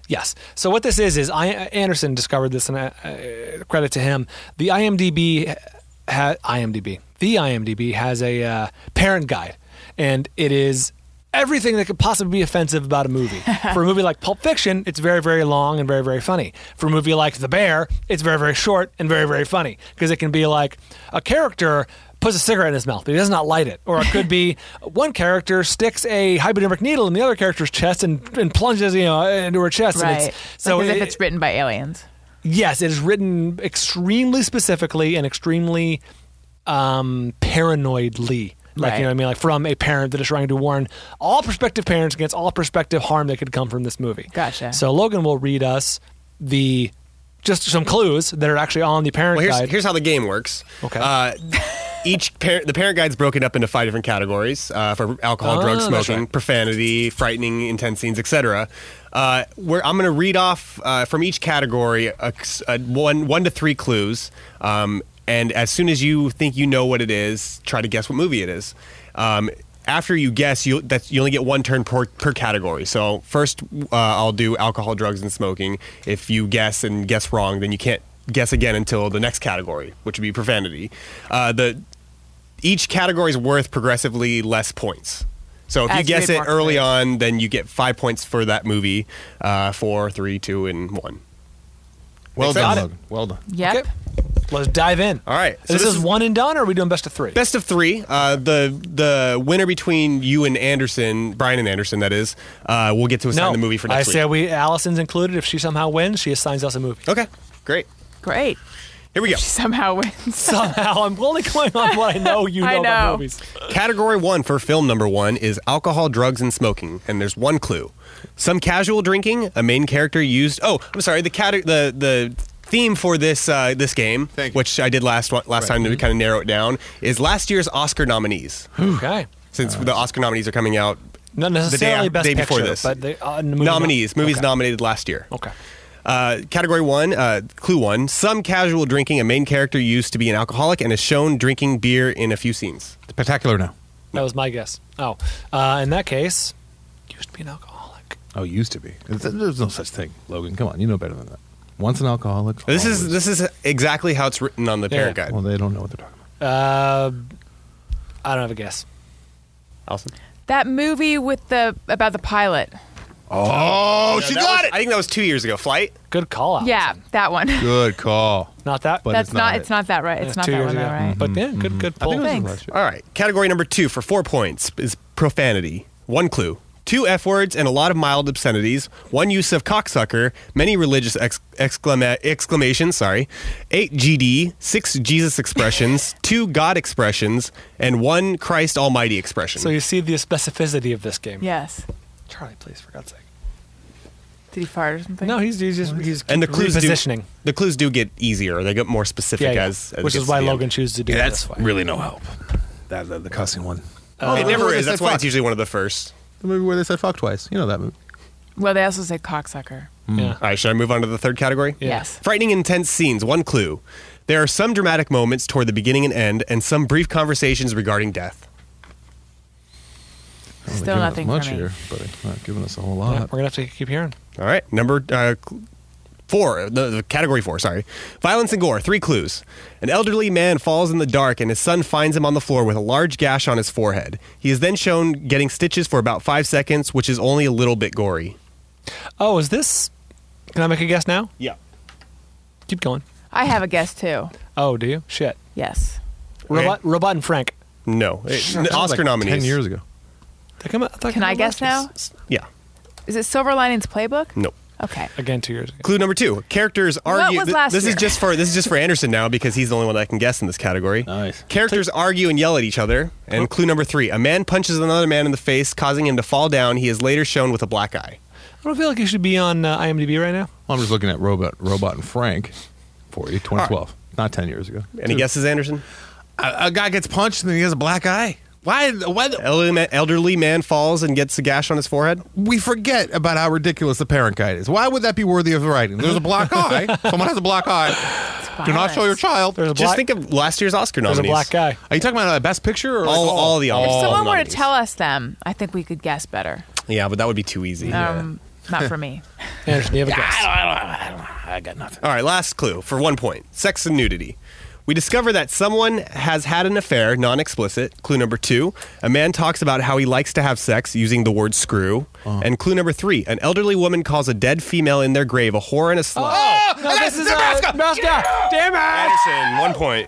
Yes. So what this is is I, Anderson discovered this, and uh, uh, credit to him. The IMDb ha, IMDb the IMDb has a uh, parent guide, and it is everything that could possibly be offensive about a movie. For a movie like Pulp Fiction, it's very, very long and very, very funny. For a movie like The Bear, it's very, very short and very, very funny because it can be like a character puts a cigarette in his mouth, but he does not light it. Or it could be one character sticks a hypodermic needle in the other character's chest and, and plunges, you know, into her chest. Right. And it's, so like as it, if it's written by aliens. Yes, it is written extremely specifically and extremely um, paranoidly. Like, Right. you know what I mean? Like from a parent that is trying to warn all prospective parents against all prospective harm that could come from this movie. Gotcha. So Logan will read us the just some clues that are actually on the parent Well, here's, guide. here's how the game works. Okay. Uh, each parent, the parent guide's broken up into five different categories uh, for alcohol, Oh, drugs, that's smoking, right. profanity, frightening, intense scenes, et cetera. Uh, where I'm going to read off uh, from each category a, a one one to three clues, um, and as soon as you think you know what it is, try to guess what movie it is. Um, after you guess, you that's you only get one turn per, per category. So first, uh, I'll do alcohol, drugs, and smoking. If you guess and guess wrong, then you can't guess again until the next category, which would be profanity. Uh, the each category is worth progressively less points. So if As you you guess read it more early clues. on, then you get five points for that movie. Uh, four, three, two, and one. Well Makes done, sense? Logan. Well done. Yep. Okay. Let's dive in. All right. So this, this is, is- one and done, or are we doing best of three? Best of three. Uh, the the winner between you and Anderson, Brian and Anderson, that is, uh, we'll get to assign no, the movie for I next say week. we. Allison's included. If she somehow wins, she assigns us a movie. Okay, great. Great. Here we go. Somehow wins. Somehow, I'm only going on what I know you know, I about know. movies. Category one for film number one is alcohol, drugs, and smoking, and there's one clue: some casual drinking. A main character used. Oh, I'm sorry. The cate- the the theme for this uh, this game, Thank you. which I did last one- last time to kind of narrow it down, is last year's Oscar nominees. Okay. Since the Oscar nominees are coming out, Not necessarily af- best day before picture, this. but they, uh, movie nominees, movies okay. nominated last year. Okay. Uh, category one, uh, clue one: some casual drinking. A main character used to be an alcoholic and is shown drinking beer in a few scenes. Spectacular now. That was my guess. Oh, uh, in that case, used to be an alcoholic. Oh, used to be. There's no such thing, Logan. Come on, you know better than that. Once an alcoholic. This is always. this is exactly how it's written on the Yeah. parent guide. Well, they don't know what they're talking about. Uh, I don't have a guess. Allison? That movie with the about the pilot. Oh, Yeah, she that got was- it. I think that was two years ago. Flight. Good call out. Yeah, that one. Good call. Not that. But That's it's not. not It's it. not that right. It's It's not two that years one, though, ago. right? But yeah, good, good I pull. think it was Thanks. last year. All right. Category number two for four points is profanity. One clue: two F words and a lot of mild obscenities. One use of cocksucker. Many religious ex- exclama- exclamations. Sorry. Eight G D. Six Jesus expressions. Two God expressions, and one Christ Almighty expression. So you see the specificity of this game. Yes. Charlie, please, for God's sake. Did he fart or something? No, he's he's just he's and the clues do, repositioning. the clues do get easier. They get more specific Yeah, yeah. as, as it which gets is to why the Logan end. chooses to do Yeah, it that's this way. really no help. That the, the cussing one. Uh, It never where they is. said That's why fuck. it's usually one of the first. The movie where they said fuck twice. You know that movie. Well, they also say cocksucker. Yeah. All right, should I move on to the third category? Yeah. Yes. Frightening, intense scenes. One clue: there are some dramatic moments toward the beginning and end, and some brief conversations regarding death. Well, Still they're giving us nothing much for me. here, but it's not giving us a whole Yeah, lot. we're gonna have to keep hearing. All right, number uh, cl- four, the, the category four. Sorry, violence and gore. Three clues: an elderly man falls in the dark, and his son finds him on the floor with a large gash on his forehead. He is then shown getting stitches for about five seconds, which is only a little bit gory. Oh, is this? Can I make a guess now? Yeah. Keep going. I have a guess too. Oh, do you? Shit. Yes. Robot, Robot and Frank. No, It- That was Oscar like nominees. ten years ago. They come out- I thought Can they I came out guess now? last Yeah. Is it Silver Linings Playbook? Nope. Okay. year. Again, two years ago. Clue number two: characters argue. was th- last this year? is just for this is just for Anderson now because he's the only one that can guess in this category. Nice. Characters argue and yell at each other. And clue number three: a man punches another man in the face, causing him to fall down. He is later shown with a black eye. I don't feel like you should be on uh, IMDb right now. I'm just looking at Robot, Robot and Frank for you, twenty twelve, not ten years ago. Any Dude, guesses, Anderson? A, a guy gets punched and then he has a black eye. Why? Why? The, Elderly man, elderly man falls and gets a gash on his forehead. we forget about how ridiculous the parent guide is. Why would that be worthy of writing? There's a black eye. Someone has a black eye. Do not show your child. There's a Just black. think of last year's Oscar there's a nominees. black guy. Are you talking about uh, Best Picture or All, all the If all someone the were to nominees. tell us them, I think we could guess better. Yeah, but that would be too easy. Um, not for me. Anderson, do you have a guess? I don't, I don't, I got nothing. All right, last clue for one point. Sex and nudity. We discover that someone has had an affair, non-explicit. Clue number two, a man talks about how he likes to have sex using the word screw. Uh-huh. And clue number three, an elderly woman calls a dead female in their grave a whore and a slut. Oh, no, this is Nebraska. Nebraska. Damn it! Anderson, one point.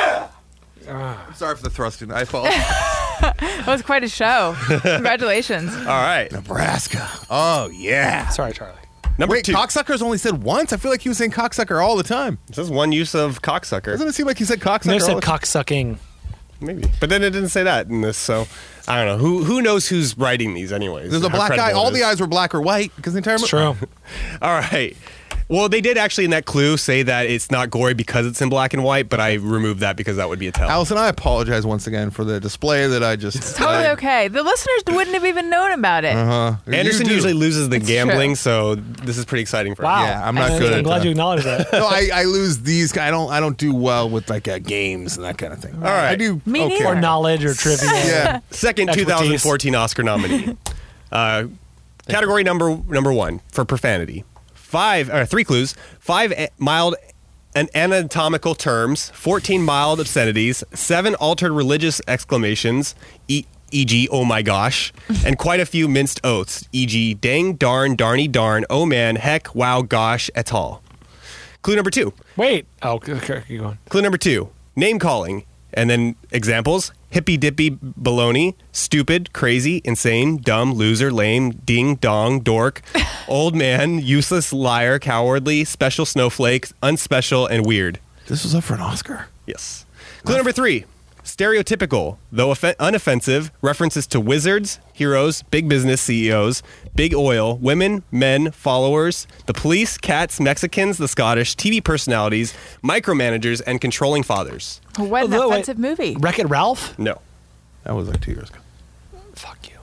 I'm sorry for the thrusting. I apologize. That was quite a show. Congratulations. All right. Nebraska. Oh, yeah. Sorry, Charlie. Number Wait, two. cocksucker's only said once? I feel like he was saying cocksucker all the time. This is one use of cocksucker. Doesn't it seem like he said cocksucker No, all said the cock sucking. Maybe. But then it didn't say that in this, so I don't know. Who who knows who's writing these anyways? There's a How black guy. credible it All the is. eyes were black or white because the entire It's mo- true. All right. Well, they did actually in that clue say that it's not gory because it's in black and white, but I removed that because that would be a tell. Allison, I apologize once again for the display that I just. Totally I- okay. The listeners wouldn't have even known about it. Uh-huh. Anderson You do. usually loses the It's gambling, true. so this is pretty exciting for Wow. him. Yeah, I'm not I'm good at glad that. you acknowledged that. No, I, I lose these. I don't. I don't do well with like uh, games and that kind of thing. All right. I do. Me okay. neither. Or knowledge or trivia. Yeah. Second Expertise. twenty fourteen Oscar nominee. uh, category number number one for profanity. Five or three clues. Five a- mild and anatomical terms. Fourteen mild obscenities. Seven altered religious exclamations. E- E.g., oh my gosh, and quite a few minced oaths. E G, dang, darn, darny, darn, oh man, heck, wow, gosh, et al. Clue number two. Wait. Oh, okay, keep going. Clue number two, name calling. And then examples, hippy dippy baloney, stupid, crazy, insane, dumb, loser, lame, ding, dong, dork, old man, useless, liar, cowardly, special snowflake, unspecial, and weird. This was up for an Oscar. Yes. Clue number three, stereotypical, though off- unoffensive, references to wizards, heroes, big business C E Os, big oil, women, men, followers, the police, cats, Mexicans, the Scottish, T V personalities, micromanagers, and controlling fathers. What an Oh, wait. offensive movie. Wreck-It Ralph? No. That was like two years ago. Fuck you.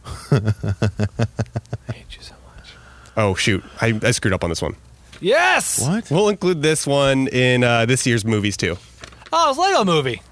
I hate you so much. Oh, shoot. I, I screwed up on this one. Yes! What? We'll include this one in uh, this year's movies, too. Oh, it's Lego Movie.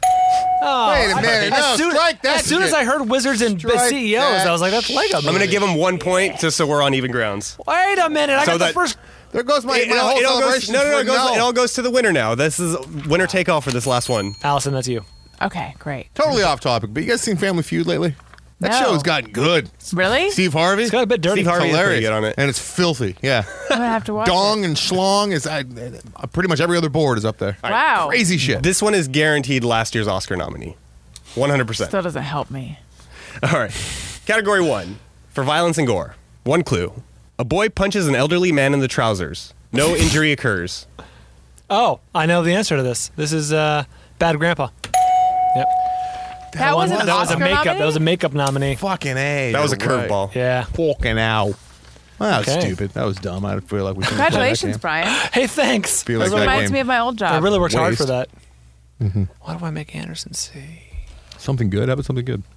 Oh, Wait a I- minute. As No, soon, strike that as, soon as shit. I heard Wizards and Strike C E Os, that I was like, that's Lego Movie. I'm going to give him one point just so we're on even grounds. Wait a minute. I So got that- the first... There goes my, It, my it all, whole it all goes, celebration. no, no, no, for it, goes, no. it all goes to the winner now. This is winner take all for this last one. Allison, that's you. Okay, great. Totally off topic, but you guys seen Family Feud lately? That No. show's gotten good. Really? Steve Harvey. It's got a bit dirty. Steve Harvey is pretty hilarious good on it. and it's filthy. Yeah, I'm gonna have to watch dong it. and schlong is I, uh, pretty much every other board is up there. Wow. Crazy shit. This one is guaranteed last year's Oscar nominee. one hundred percent. Still doesn't help me. All right. Category one for violence and gore. One clue. A boy punches an elderly man in the trousers. No injury occurs. Oh, I know the answer to this. This is uh, Bad Grandpa. Yep. That was an that was a Oscar makeup. nominee? That was a makeup nominee. Fucking A. That was a you're right. curveball. Yeah. Fucking ow. Well, that was Okay. stupid. That was dumb. I feel like we should Congratulations, Brian. Hey, thanks. Feel like That that reminds game. me of my old I job. really worked hard Waste. for that. What do I make Anderson see? Something good. How about something good?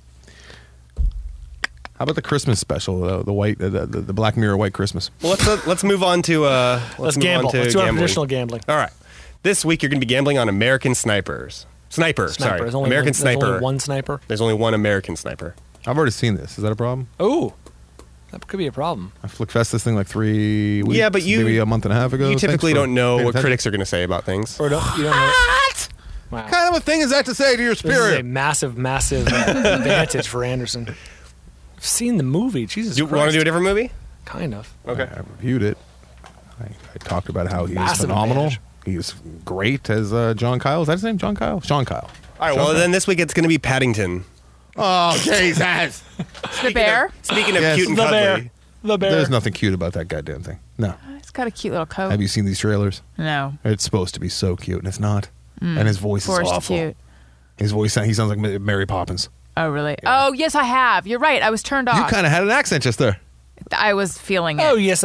How about the Christmas special? Uh, the white, uh, the, the the Black Mirror White Christmas. Well, let's uh, let's move on to uh, let's, Let's move gamble. On to Let's do our gambling. traditional gambling. All right. This week you're going to be gambling on American Snipers. Sniper. Sniper. Sorry. There's only American one, Sniper. There's only one sniper. There's only one American Sniper. I've already seen this. Is that a problem? Ooh, that could be a problem. I flick fest this thing like three weeks. Yeah, but you- maybe a month and a half ago. You typically Thanks for don't know paying what attention. critics are going to say about things. Or don't you don't know? What Wow. kind of a thing is that to say to your This is a spirit? massive, massive advantage for Anderson. I've seen the movie. Jesus You Christ. want to do a different movie? Kind of. Okay. I reviewed it. I, I talked about how he is Massive phenomenal. advantage. He is great as uh, John Kyle. Is that his name? John Kyle? Sean Kyle. All right. Well, then this week it's going to be Paddington. Oh, Jesus. The bear. Speaking of Yes. cute and The cuddly. bear. The bear. There's nothing cute about that goddamn thing. No. It's got a cute little coat. Have you seen these trailers? No. It's supposed to be so cute, and it's not. And his voice Forced is awful. cute. His voice, he sounds like Ma- Mary Poppins. Oh, really? Oh, yes, I have. You're right. I was turned You off. kind of had an accent just there. I was feeling it. Oh yes,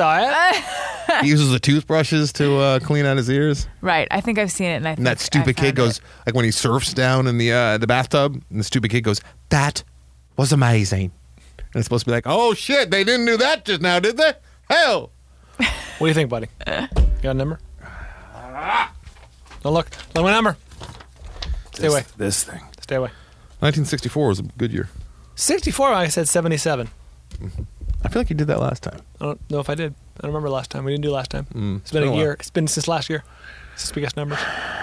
I. He uses the toothbrushes to uh, clean out his ears. Right. I think I've seen it, and I think And that stupid I kid found goes, it. like when he surfs down in the uh, the bathtub, and the stupid kid goes, "That was amazing." And it's supposed to be like, "Oh shit, they didn't do that just now, did they? Hell!" What do you think, buddy? You got a number? Don't look. Look my number. Stay away. This thing. Stay away. nineteen sixty-four was a good year. sixty-four. I said seventy-seven. I feel like you did that last time. I don't know if I did. I don't remember last time. We didn't do last time. Mm, it's been been a a year. while. It's been since last year. Since we guessed numbers.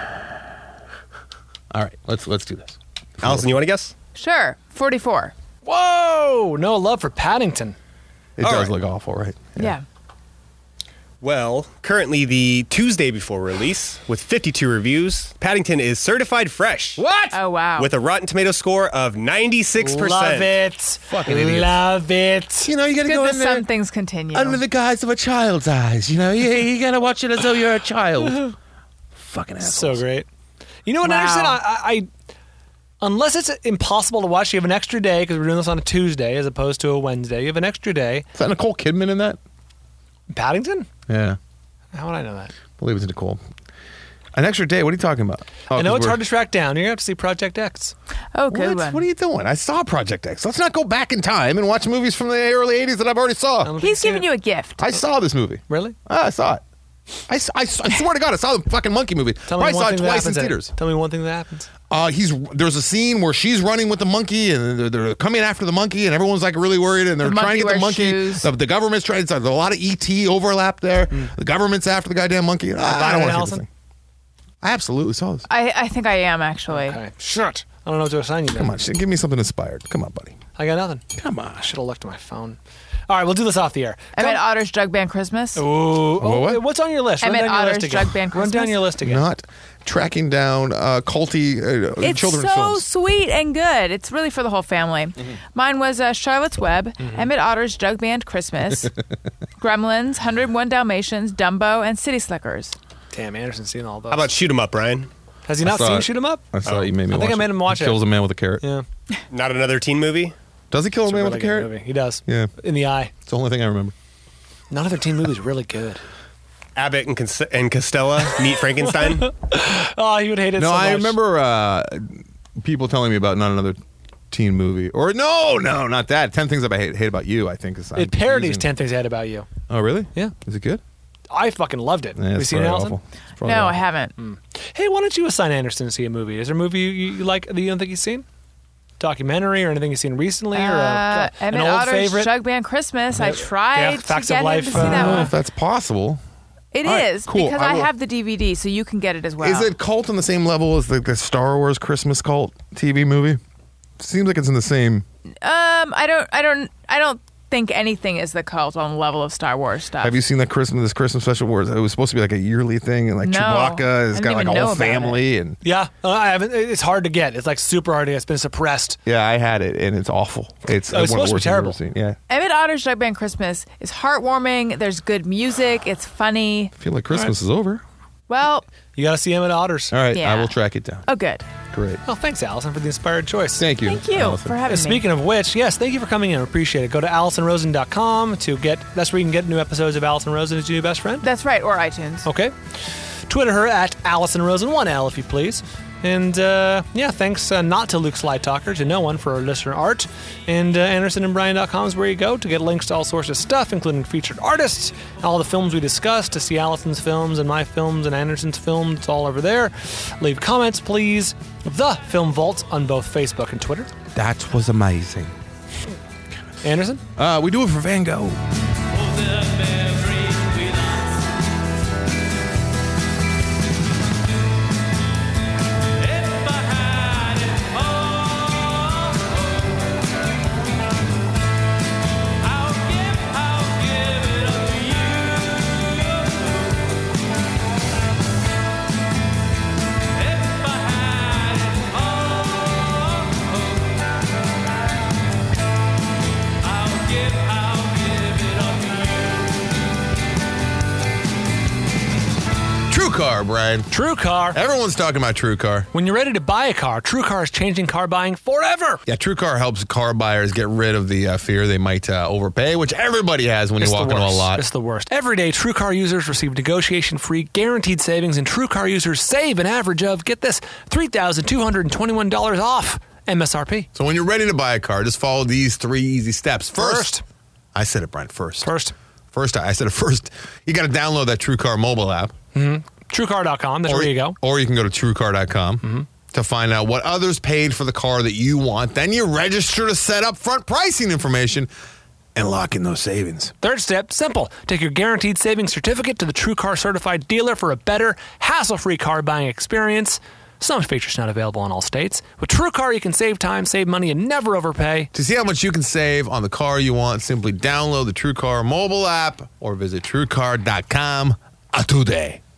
All right, let's let's do this. Allison, you want to guess? Sure. forty-four. Whoa! No love for Paddington. It All does right. look awful, right? Yeah. Well, currently the Tuesday before release, with fifty-two reviews, Paddington is certified fresh. What? Oh, wow. With a Rotten Tomato score of ninety-six percent. Love it. Fucking idiots. Love it. You know, you got to Good go that in there some things continue. under the guise of a child's eyes. You know, you, you got to watch it as though you're a child. Fucking assholes. So great. You know what, Wow. Anderson? I, I, I unless it's impossible to watch, you have an extra day because we're doing this on a Tuesday as opposed to a Wednesday. You have an extra day. Is that Nicole Kidman in that? Paddington? Yeah, How would I know that? I believe it's Nicole. An extra day? What are you talking about? Oh, I know 'cause it's we're- hard to track down. You're gonna have to see Project X. Oh, good What? one. What are you doing? I saw Project X. Let's not go back in time and watch movies from the early eighties that I've already I saw. don't think He's you've seen giving it. you a gift. I saw this movie. Really? Ah, I saw it. I, s- I s- I swear to God, I saw the fucking monkey movie. Tell me Probably one saw thing it that twice in happens in it. theaters. Tell me one thing that happens. Uh, he's there's a scene where she's running with the monkey and they're, they're coming after the monkey and everyone's like really worried and they're The trying to get the monkey monkey. wears shoes. The, the government's trying. There's a lot of E T overlap there. The government's after the goddamn monkey. Ah, I don't want to see this Allison? thing. I absolutely saw this. I, I think I am, actually. Okay. Shut. I don't know what to assign you. Come on, shit, give me something inspired. Come on, buddy. I got nothing. Come on. I should have looked at my phone. All right, we'll do this off the air. I Come- met Otter's Jug Band Christmas. Ooh. Oh, what? What's on your list? I Run met down your Otter's list again. Jug Band Run down Christmas. your list again. Not tracking down uh, culty uh, It's children's so films. sweet and good. It's really for the whole family. Mm-hmm. Mine was uh, Charlotte's Web, Emmett Otter's Jug Band Christmas, Gremlins, one oh one Dalmatians, Dumbo, and City Slickers. Damn, Anderson's seen all those. How about Shoot 'em Up, Brian? Has he not saw seen it. Shoot 'em Up? I saw you made me I watch think I made him watch he it. Kills a man with a carrot. Yeah. Not another teen movie? Does he kill It's a man really with a good carrot? movie. He does. Yeah. In the eye. It's the only thing I remember. None of their teen movies really good. Abbott and, Cons- and Costello meet Frankenstein? Oh, you would hate it No, so much. I remember uh, people telling me about not another teen movie. Or no, no, not that. Ten Things That I Hate, hate About You, I think. Is It parodies using- ten Things I Hate About You. Oh, really? Yeah. Is it good? I fucking loved it. Yeah, Have you it's seen it, probably Allison? awful. It's probably No, I awful. haven't. Hey, why don't you assign Anderson to see a movie? Is there a movie you, you like that you don't think he's seen? Documentary or anything you've seen recently? or Uh, a, an Emmett old Otter's favorite? Jug Band Christmas. I Yeah, tried to Facts of get Life, him to see uh, I that don't know one. if that's possible. It All right, is cool. because I I, will- have the D V D, so you can get it as well. Is it cult on the same level as the, the Star Wars Christmas cult T V movie? Seems like it's in the same. Um, I don't, I don't, I don't think anything is the cult on the level of Star Wars stuff. Have you seen that Christmas this Christmas special where it was supposed to be like a yearly thing and like No. Chewbacca I has didn't got like even a know whole about family and Yeah, uh, I haven't. It's hard to get. It's like super hard to get. It's been suppressed. yeah, I had it and it's awful. It's Oh, it's one of the supposed to be worst things I've terrible. ever seen. Yeah, Emmett Otter's Jug Band Christmas is heartwarming. There's good music. It's funny. I feel like Christmas is over. Well, You got to see him at Otters. All right, Yeah. I will track it down. oh, good. Great. Oh, thanks, Allison, for the inspired choice. Thank you. Thank you Allison. for having Uh, Speaking of which, yes, thank you for coming in. I appreciate it. Go to allison rosen dot com to get. That's where you can get new episodes of Allison Rosen as your new best friend. me. That's right, or iTunes. Okay. Twitter her at Allison Rosen, one L if you please. And uh, yeah, thanks uh, not to Luke Slide Talker, to no one for our listener art. And uh, anderson and brian dot com is where you go to get links to all sorts of stuff, including featured artists, all the films we discussed, to see Allison's films and my films and Anderson's films. It's all over there. Leave comments, please. The Film Vault on both Facebook and Twitter. That was amazing. Anderson? Uh, we do it for Van Gogh. True Car, Brian. True Car. Everyone's talking about True Car. When you're ready to buy a car, True Car is changing car buying forever. Yeah, True Car helps car buyers get rid of the uh, fear they might uh, overpay, which everybody has when It's you the walk into a worst. lot. It's the worst. Every day, True Car users receive negotiation-free, guaranteed savings, and True Car users save an average of, get this, three thousand two hundred twenty-one dollars off M S R P. So when you're ready to buy a car, just follow these three easy steps. First, First. I said it, Brian. First, First, first, I said it first. You got to download that True Car mobile app, true car dot com. That's or where you go. or you can go to true car dot com Mm-hmm. to find out what others paid for the car that you want. Then you register to set up front pricing information. and lock in those savings. Third step, simple. Take your guaranteed savings certificate to the TrueCar certified dealer for a better, hassle-free car buying experience. Some features not available in all states. With TrueCar, you can save time, save money, and never overpay. To see how much you can save on the car you want, simply download the TrueCar mobile app or visit TrueCar dot com today.